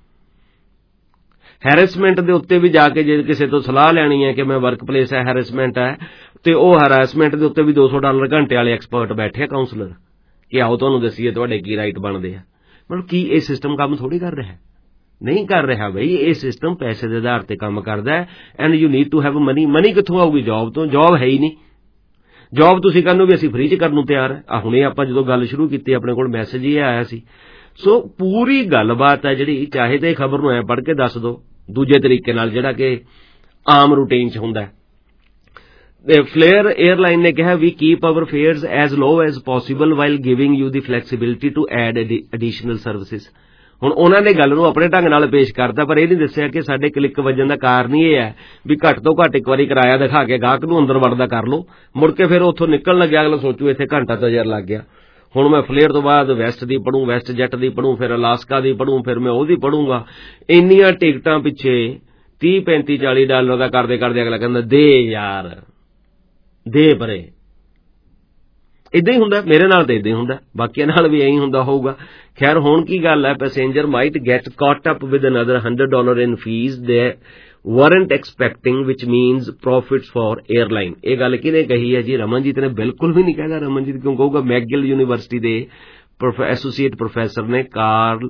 ਹੈਰੈਸਮੈਂਟ ਦੇ ਉੱਤੇ ਵੀ ਜਾ ਕੇ ਜੇ ਕਿਸੇ ਤੋਂ ਸਲਾਹ ਲੈਣੀ ਹੈ ਕਿ ਮੈਂ ਵਰਕ ਪਲੇਸ ਹੈ ਹੈਰੈਸਮੈਂਟ ਹੈ, ਤੇ ਉਹ ਹੈਰੈਸਮੈਂਟ ਦੇ ਉੱਤੇ ਵੀ $200 ਘੰਟੇ ਵਾਲੇ ਐਕਸਪਰਟ ਬੈਠੇ ਆ, ਕਾਉਂਸਲਰ, ਕਿ ਆਓ ਤੁਹਾਨੂੰ ਦੱਸੀਏ ਤੁਹਾਡੇ ਕੀ ਰਾਈਟ ਬਣਦੇ ਆ। ਮਤਲਬ ਕੀ ਇਹ ਸਿਸਟਮ ਕੰਮ ਥੋੜ੍ਹੀ ਕਰ ਰਿਹਾ? ਨਹੀਂ ਕਰ ਰਿਹਾ ਬਈ। ਇਹ ਸਿਸਟਮ ਪੈਸੇ ਦੇ ਆਧਾਰ ਤੇ ਕੰਮ ਕਰਦਾ ਹੈ। And you need to have money. Money ਕਿੱਥੋਂ ਆਊਗੀ? ਜੌਬ ਤੋਂ। ਜੌਬ ਹੈ ਹੀ ਨਹੀਂ। ਜੌਬ ਤੁਸੀਂ ਕਹਿੰਦੇ ਵੀ ਅਸੀਂ ਫ੍ਰੀ ਚ ਕਰਨ ਨੂੰ ਤਿਆਰ ਹੈ। ਹੁਣੇ ਆਪਾਂ ਜਦੋਂ ਗੱਲ ਸ਼ੁਰੂ ਕੀਤੀ ਆਪਣੇ ਕੋਲ ਮੈਸੇਜ ਹੀ ਆਇਆ ਸੀ। ਸੋ ਪੂਰੀ ਗੱਲਬਾਤ ਹੈ ਜਿਹੜੀ, ਚਾਹੇ ਤਾਂ ਇਹ ਖਬਰ ਨੂੰ ਐ ਪੜ੍ਹ ਕੇ ਦੱਸ ਦਿਓ ਦੂਜੇ ਤਰੀਕੇ ਨਾਲ ਜਿਹੜਾ ਕਿ ਆਮ ਰੂਟੀਨ ਚ ਹੁੰਦਾ। ਫਲੇਅਰ 에ਅਰਲਾਈਨ ਨੇ ਕਿਹਾ we keep our fares as low as possible while giving you the flexibility to add additional services. ਹੁਣ ਉਹਨਾਂ ਨੇ ਗੱਲ ਨੂੰ ਆਪਣੇ ਢੰਗ ਨਾਲ ਪੇਸ਼ ਕਰਤਾ, ਪਰ ਇਹ ਨਹੀਂ ਦੱਸਿਆ ਕਿ ਸਾਡੇ ਕਲਿੱਕ ਵੱਜਣ ਦਾ ਕਾਰਨ ਹੀ ਇਹ ਹੈ ਵੀ ਘੱਟ ਤੋਂ ਘੱਟ ਇੱਕ ਵਾਰੀ ਕਿਰਾਇਆ ਦਿਖਾ ਕੇ ਗਾਹਕ ਨੂੰ ਅੰਦਰ ਵੜਦਾ ਕਰ ਲਓ, ਮੁੜ ਕੇ ਫਿਰ ਉੱਥੋਂ ਨਿਕਲਣ ਲੱਗਿਆ ਅਗਲਾ ਸੋਚੂ ਇੱਥੇ ਘੰਟਾ ਤਾਂ ਯਾਰ ਲੱਗ ਗਿਆ। ਹੁਣ ਮੈਂ ਫਲੇਅਰ ਤੋਂ ਬਾਅਦ ਵੈਸਟ ਦੀ ਪੜੂੰ, ਵੈਸਟ ਜੈਟ ਦੀ ਪੜੂੰ, ਫਿਰ ਅਲਾਸਕਾ ਦੀ ਪੜੂੰ, ਫਿਰ ਮੈਂ ਉਹਦੀ ਪੜੂੰਗਾ। ਇੰਨੀਆਂ ਟਿਕਟਾਂ ਪਿੱਛੇ $30, $35, $40 ਦਾ ਕਰਦੇ ਕਰਦੇ ਅਗਲਾ ਕਹਿੰਦਾ ਦੇ ਯਾਰ, ਦੇ ਪਰੇ। ਇਦਾਂ ਹੀ ਹੁੰਦਾ, ਮੇਰੇ ਨਾਲ ਤਾਂ ਇਦਾਂ ਹੀ ਹੁੰਦਾ, ਬਾਕੀਆਂ ਨਾਲ ਵੀ ਇਹੀ ਹੁੰਦਾ ਹੋਊਗਾ। ਖੈਰ ਹੁਣ ਕੀ ਗੱਲ ਹੈ, passenger might get caught up with another $100 in fee they weren't expecting, which means profits for airline। ਇਹ ਗੱਲ ਕਿਹਨੇ ਕਹੀ ਹੈ ਜੀ? ਰਮਨਜੀਤ ਨੇ। ਬਿਲਕੁਲ ਵੀ ਨਹੀਂ ਕਹੇਗਾ ਰਮਨਜੀਤ, ਕਿਉਂ ਕਹੂਗਾ? ਮੈਗਿਲ ਯੂਨੀਵਰਸਿਟੀ ਦੇ ਐਸੋਸੀਏਟ ਪ੍ਰੋਫੈਸਰ ਨੇ ਕਾਰਲ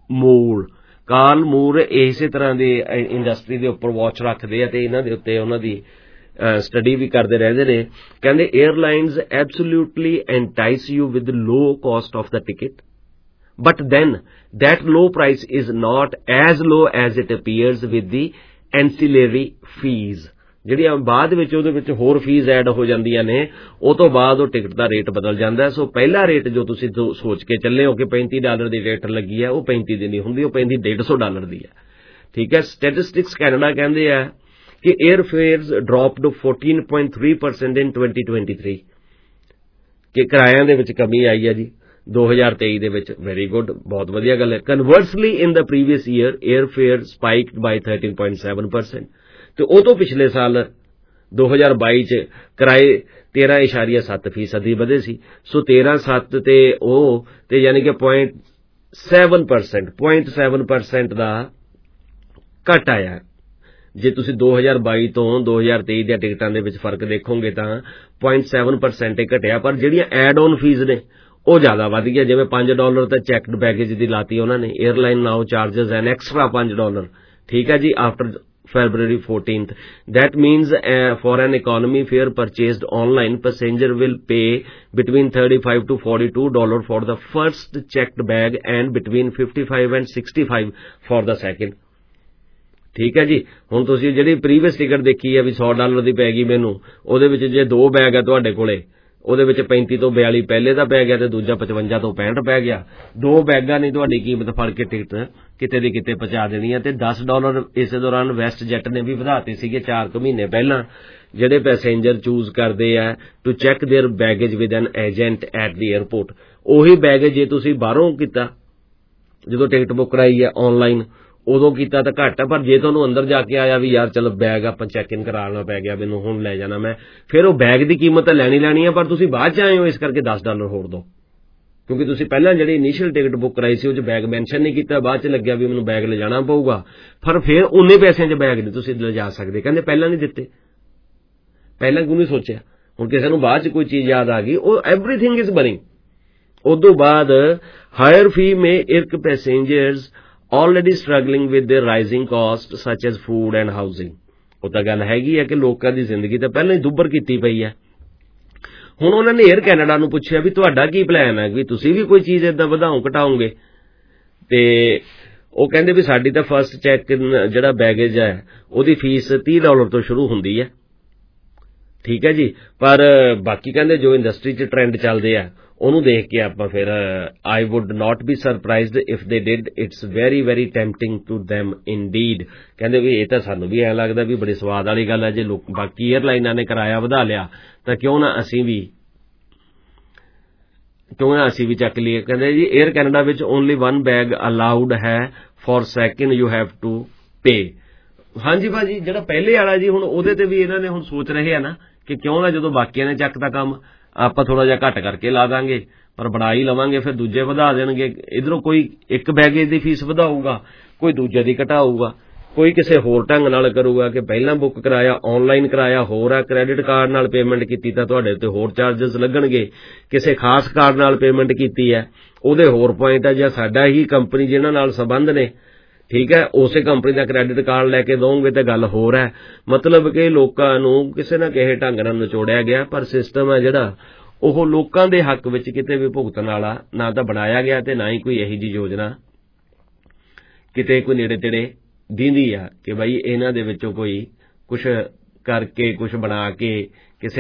ਮੂਰ ਇਸੇ ਤਰ੍ਹਾਂ ਦੀ ਇੰਡਸਟਰੀ ਦੇ ਉੱਪਰ ਵਾਚ ਰੱਖਦੇ ਆ ਤੇ ਇਹਨਾਂ ਦੇ ਉੱਤੇ ਉਹਨਾਂ ਦੀ ਸਟੱਡੀ ਵੀ ਕਰਦੇ ਰਹਿੰਦੇ ਨੇ। ਕਹਿੰਦੇ airlines absolutely entice you with low cost of the ticket, but then that low price is not as low as it appears with the ancillary fees। ਜਿਹੜੀਆਂ ਬਾਅਦ ਵਿੱਚ ਉਹਦੇ ਵਿੱਚ ਹੋਰ ਫੀਸ ਐਡ ਹੋ ਜਾਂਦੀਆਂ ਨੇ, ਉਹ ਤੋਂ ਬਾਅਦ ਉਹ ਟਿਕਟ ਦਾ ਰੇਟ ਬਦਲ ਜਾਂਦਾ। ਸੋ ਪਹਿਲਾ ਰੇਟ ਜੋ ਤੁਸੀਂ ਸੋਚ ਕੇ ਚੱਲੇ ਹੋ ਕਿ $35 ਦੀ ਰੇਟ ਲੱਗੀ ਹੈ, ਉਹ 35 ਦੀ ਨਹੀਂ ਹੁੰਦੀ, ਉਹ ਪੈਂਦੀ $150 ਦੀ ਹੈ। ਠੀਕ ਹੈ। ਸਟੈਟਿਸਟਿਕਸ ਕੈਨੇਡਾ ਕਹਿੰਦੇ ਆ ਕਿ 에ਅਰ ਫੇਅਰਸ ਡਰੋਪਡ 14.3% in 2023, ਕਿ ਕਿਰਾਇਆਂ ਦੇ ਵਿੱਚ ਕਮੀ ਆਈ ਹੈ ਜੀ 2023 ਦੇ ਵਿੱਚ। ਵੈਰੀ ਗੁੱਡ, ਬਹੁਤ ਵਧੀਆ ਗੱਲ ਹੈ। Conversely in the previous year air fare spiked by 13.7%, ਤੇ ਉਹ ਤੋਂ ਪਿਛਲੇ ਸਾਲ 2022 ਚ ਕਿਰਾਏ 13.7% ਵਧੇ ਸੀ। ਸੋ 13.7 ਤੇ ਉਹ ਤੇ ਯਾਨੀ ਕਿ 0.7% ਦਾ ਘਟ ਆਇਆ। ਜੇ ਤੁਸੀਂ 2022 ਤੋਂ 2023 ਦੀਆਂ ਟਿਕਟਾਂ ਦੇ ਵਿੱਚ ਫਰਕ ਦੇਖੋਗੇ ਤਾਂ 0.7% ਹੀ ਘਟਿਆ, ਪਰ ਜਿਹੜੀਆਂ ਐਡ ਔਨ ਫੀਸ ਨੇ ਉਹ ਜ਼ਿਆਦਾ ਵਧ ਗਿਆ। ਜਿਵੇਂ $5 ਤਾਂ ਚੈੱਕਡ ਬੈਗੇਜ ਦੀ ਲਾਤੀ ਉਹਨਾਂ ਨੇ। Airline now charges an extra $5। ਠੀਕ ਹੈ ਜੀ, after February 14th। That means for an economy fare purchased online, passenger will pay between $35 to $42 for the first checked bag and between $55 and $65 for the second। ਠੀਕ ਹੈ ਜੀ। ਹੁਣ ਤੁਸੀਂ ਜਿਹੜੀ ਪ੍ਰੀਵੀਅਸ ਟਿਕਟ ਦੇਖੀ ਹੈ ਵੀ $100 ਦੀ ਪੈ ਗਈ ਮੈਨੂੰ, ਉਹਦੇ ਵਿੱਚ ਜੇ 2 ਬੈਗ ਹੈ ਤੁਹਾਡੇ ਕੋਲੇ, ਉਹਦੇ ਵਿੱਚ 35 ਤੋਂ 42 ਪਹਿਲੇ ਦਾ ਪੈ ਗਿਆ ਤੇ ਦੂਜਾ 55 ਤੋਂ 65 ਪੈ ਗਿਆ। 2 ਬੈਗਾਂ ਨੇ ਤੁਹਾਡੀ ਕੀਮਤ ਫੜ ਕੇ ਟਿਕਟ ਕਿਤੇ ਦੀ ਕਿਤੇ ਪਹੁੰਚਾ ਦੇਣੀ ਹੈ। ਤੇ $10 ਇਸੇ ਦੌਰਾਨ ਵੈਸਟ ਜੈਟ ਨੇ ਵੀ ਵਧਾਤੇ ਸੀਗੇ 4 ਮਹੀਨੇ ਪਹਿਲਾਂ। ਜਿਹੜੇ ਪੈਸੇਂਜਰ ਚੂਜ਼ ਕਰਦੇ ਆ to check their baggage with an agent at the airport, ਉਹੀ ਬੈਗੇਜ ਜੇ ਤੁਸੀਂ ਬਾਹਰੋਂ ਕੀਤਾ, ਜਦੋਂ ਟਿਕਟ ਬੁੱਕ ਕਰਾਈ ਹੈ ਆਨਲਾਈਨ, ਉਦੋਂ ਕੀਤਾ ਤਾਂ ਘੱਟ ਆ, ਪਰ ਜੇ ਤੁਹਾਨੂੰ ਅੰਦਰ ਜਾ ਕੇ ਆਇਆ ਵੀ ਯਾਰ ਚਲੋ ਬੈਗ ਆਪਾਂ ਚੈੱਕ ਇਨ ਕਰਾਉਣਾ ਪੈ ਗਿਆ, ਮੈਨੂੰ ਹੁਣ ਲੈ ਜਾਣਾ ਮੈਂ, ਫਿਰ ਉਹ ਬੈਗ ਦੀ ਕੀਮਤ ਤਾਂ ਲੈਣੀ ਆ, ਪਰ ਤੁਸੀਂ ਬਾਅਦ ਚ ਆਏ ਹੋ ਇਸ ਕਰਕੇ $10 ਹੋਰ ਦਿਓ, ਕਿਉਂਕਿ ਤੁਸੀਂ ਪਹਿਲਾਂ ਜਿਹੜੀ ਇਨੀਸ਼ੀਅਲ ਟਿਕਟ ਬੁੱਕ ਕਰਾਈ ਸੀ ਉਹ 'ਚ ਬੈਗ ਮੈਂਸ਼ਨ ਨਹੀਂ ਕੀਤਾ, ਬਾਅਦ ਚ ਲੱਗਿਆ ਵੀ ਮੈਨੂੰ ਬੈਗ ਲਿਜਾਣਾ ਪਊਗਾ, ਪਰ ਫਿਰ ਉਨੇ ਪੈਸਿਆਂ 'ਚ ਬੈਗ ਨਹੀਂ ਤੁਸੀਂ ਲਿਜਾ ਸਕਦੇ, ਕਹਿੰਦੇ ਪਹਿਲਾਂ ਨਹੀਂ ਦਿੱਤੇ, ਪਹਿਲਾਂ ਕਿਉਂ ਨਹੀਂ ਸੋਚਿਆ। ਹੁਣ ਕਿਸੇ ਨੂੰ ਬਾਅਦ ਚ ਕੋਈ ਚੀਜ਼ ਯਾਦ ਆ ਗਈ, ਉਹ ਐਵਰੀਥਿੰਗ ਇਜ਼ ਬਰਿੰਗ। ਉਦੋਂ ਬਾਅਦ higher fee may irk passengers already struggling with their rising costs such as food and housing। ਉਹ ਤਾਂ ਗੱਲ ਹੈਗੀ ਹੈ ਕਿ ਲੋਕਾਂ ਦੀ ਜ਼ਿੰਦਗੀ ਤਾਂ ਪਹਿਲਾਂ ਹੀ ਦੁੱਬਰ ਕੀਤੀ ਪਈ ਹੈ। ਹੁਣ ਉਹਨਾਂ ਨੇ 에ਅਰ ਕੈਨੇਡਾ ਨੂੰ ਪੁੱਛਿਆ ਵੀ ਤੁਹਾਡਾ ਕੀ ਪਲਾਨ ਹੈ, ਵੀ ਤੁਸੀਂ ਵੀ ਕੋਈ ਚੀਜ਼ ਏਦਾਂ ਵਧਾਓ ਘਟਾਓਗੇ, ਤੇ ਉਹ ਕਹਿੰਦੇ ਵੀ ਸਾਡੀ ਤਾਂ ਫਸਟ ਚੈੱਕ ਜਿਹੜਾ ਬੈਗੇਜ ਹੈ ਉਹਦੀ ਫੀਸ $30 ਤੋਂ ਸ਼ੁਰੂ ਹੁੰਦੀ ਹੈ, ਠੀਕ ਹੈ ਜੀ, ਪਰ ਬਾਕੀ ਕਹਿੰਦੇ ਜੋ ਇੰਡਸਟਰੀ 'ਚ ਟ੍ਰੈਂਡ ਚੱਲਦੇ ਆ ਉਹਨੂੰ ਦੇਖ ਕੇ ਆਪਾਂ ਫਿਰ I would not be surprised if they did, it's very very tempting to them indeed। ਕਹਿੰਦੇ ਵੀ ਇਹ ਤਾਂ ਸਾਨੂੰ ਵੀ ਐਂ ਲੱਗਦਾ ਵੀ ਬੜੀ ਸਵਾਦ ਵਾਲੀ ਗੱਲ ਹੈ, ਜੇ ਬਾਕੀ ਏਅਰਲਾਈਨਾਂ ਨੇ ਕਿਰਾਇਆ ਵਧਾ ਲਿਆ ਤਾਂ ਕਿਉਂ ਨਾ ਅਸੀਂ ਵੀ ਚੱਕ ਲਈਏ। ਕਹਿੰਦੇ ਜੀ 에ਅਰ ਕੈਨੇਡਾ ਵਿੱਚ ਓਨਲੀ 1 ਬੈਗ ਅਲਾਊਡ ਹੈ for second you have to pay. ਹਾਂਜੀ ਭਾਜੀ, ਜਿਹੜਾ ਪਹਿਲੇ ਵਾਲਾ ਜੀ ਹੁਣ ਉਹਦੇ ਤੇ ਵੀ ਇਹਨਾਂ ਨੇ ਹੁਣ ਸੋਚ ਰਹੇ ਆ ਨਾ ਕਿ ਕਿਉਂ ਨਾ ਜਦੋਂ ਬਾਕੀਆਂ ਨੇ ਚੱਕਦਾ ਕੰਮ ਆਪਾਂ ਥੋੜਾ ਜਿਹਾ ਘੱਟ ਕਰਕੇ ਲਾ ਦਾਂਗੇ, ਪਰ ਬਣਾ ਹੀ ਲਵਾਂਗੇ, ਫਿਰ ਦੂਜੇ ਵਧਾ ਦੇਣਗੇ। ਇਧਰੋਂ ਕੋਈ ਇੱਕ ਬੈਗੇਜ ਦੀ ਫੀਸ ਵਧਾਊਗਾ, ਕੋਈ ਦੂਜੇ ਦੀ ਘਟਾਊਗਾ, ਕੋਈ ਕਿਸੇ ਹੋਰ ਢੰਗ ਨਾਲ ਕਰੂਗਾ ਕਿ ਪਹਿਲਾਂ ਬੁੱਕ ਕਰਾਇਆ, ਆਨਲਾਈਨ ਕਰਾਇਆ ਹੋਰ ਆ, ਕ੍ਰੈਡਿਟ ਕਾਰਡ ਨਾਲ ਪੇਮੈਂਟ ਕੀਤੀ ਤਾਂ ਤੁਹਾਡੇ ਉੱਤੇ ਹੋਰ ਚਾਰਜਸ ਲੱਗਣਗੇ, ਕਿਸੇ ਖਾਸ ਕਾਰਡ ਨਾਲ ਪੇਮੈਂਟ ਕੀਤੀ ਹੈ ਉਹਦੇ ਹੋਰ ਪੁਆਇੰਟ ਹੈ, ਜਾਂ ਸਾਡਾ ਹੀ ਕੰਪਨੀ ਜਿਹਨਾਂ ਨਾਲ ਸੰਬੰਧ ਨੇ, ਠੀਕ ਹੈ, ਉਸੇ ਕੰਪਨੀ ਦਾ ਕ੍ਰੈਡਿਟ ਕਾਰਡ ਲੈ ਕੇ ਦੋਗੇ ਤਾਂ ਗੱਲ ਹੋਰ ਹੈ। ਮਤਲਬ ਕਿ ਲੋਕਾਂ ਨੂੰ ਕਿਸੇ ਨਾ ਕਿਸੇ ਢੰਗ ਨਾਲ ਨਿਚੋੜਿਆ ਗਿਆ, ਪਰ ਸਿਸਟਮ ਹੈ ਜਿਹੜਾ ਉਹ ਲੋਕਾਂ ਦੇ ਹੱਕ ਵਿੱਚ ਕਿਤੇ ਵੀ ਭੁਗਤਣ ਵਾਲਾ ਨਾ ਤਾਂ ਬਣਾਇਆ ਗਿਆ ਤੇ ਨਾ ਹੀ ਕੋਈ ਇਹੋ ਜਿਹੀ ਯੋਜਨਾ ਕਿਤੇ ਕੋਈ ਨੇੜੇ ਤੇੜੇ ਦਿੰਦੀ ਆ ਕਿ ਬਈ ਇਹਨਾਂ ਦੇ ਵਿੱਚੋਂ ਕੋਈ ਕੁਛ ਕਰਕੇ ਕੁਛ ਬਣਾ ਕੇ ਕਿਸੇ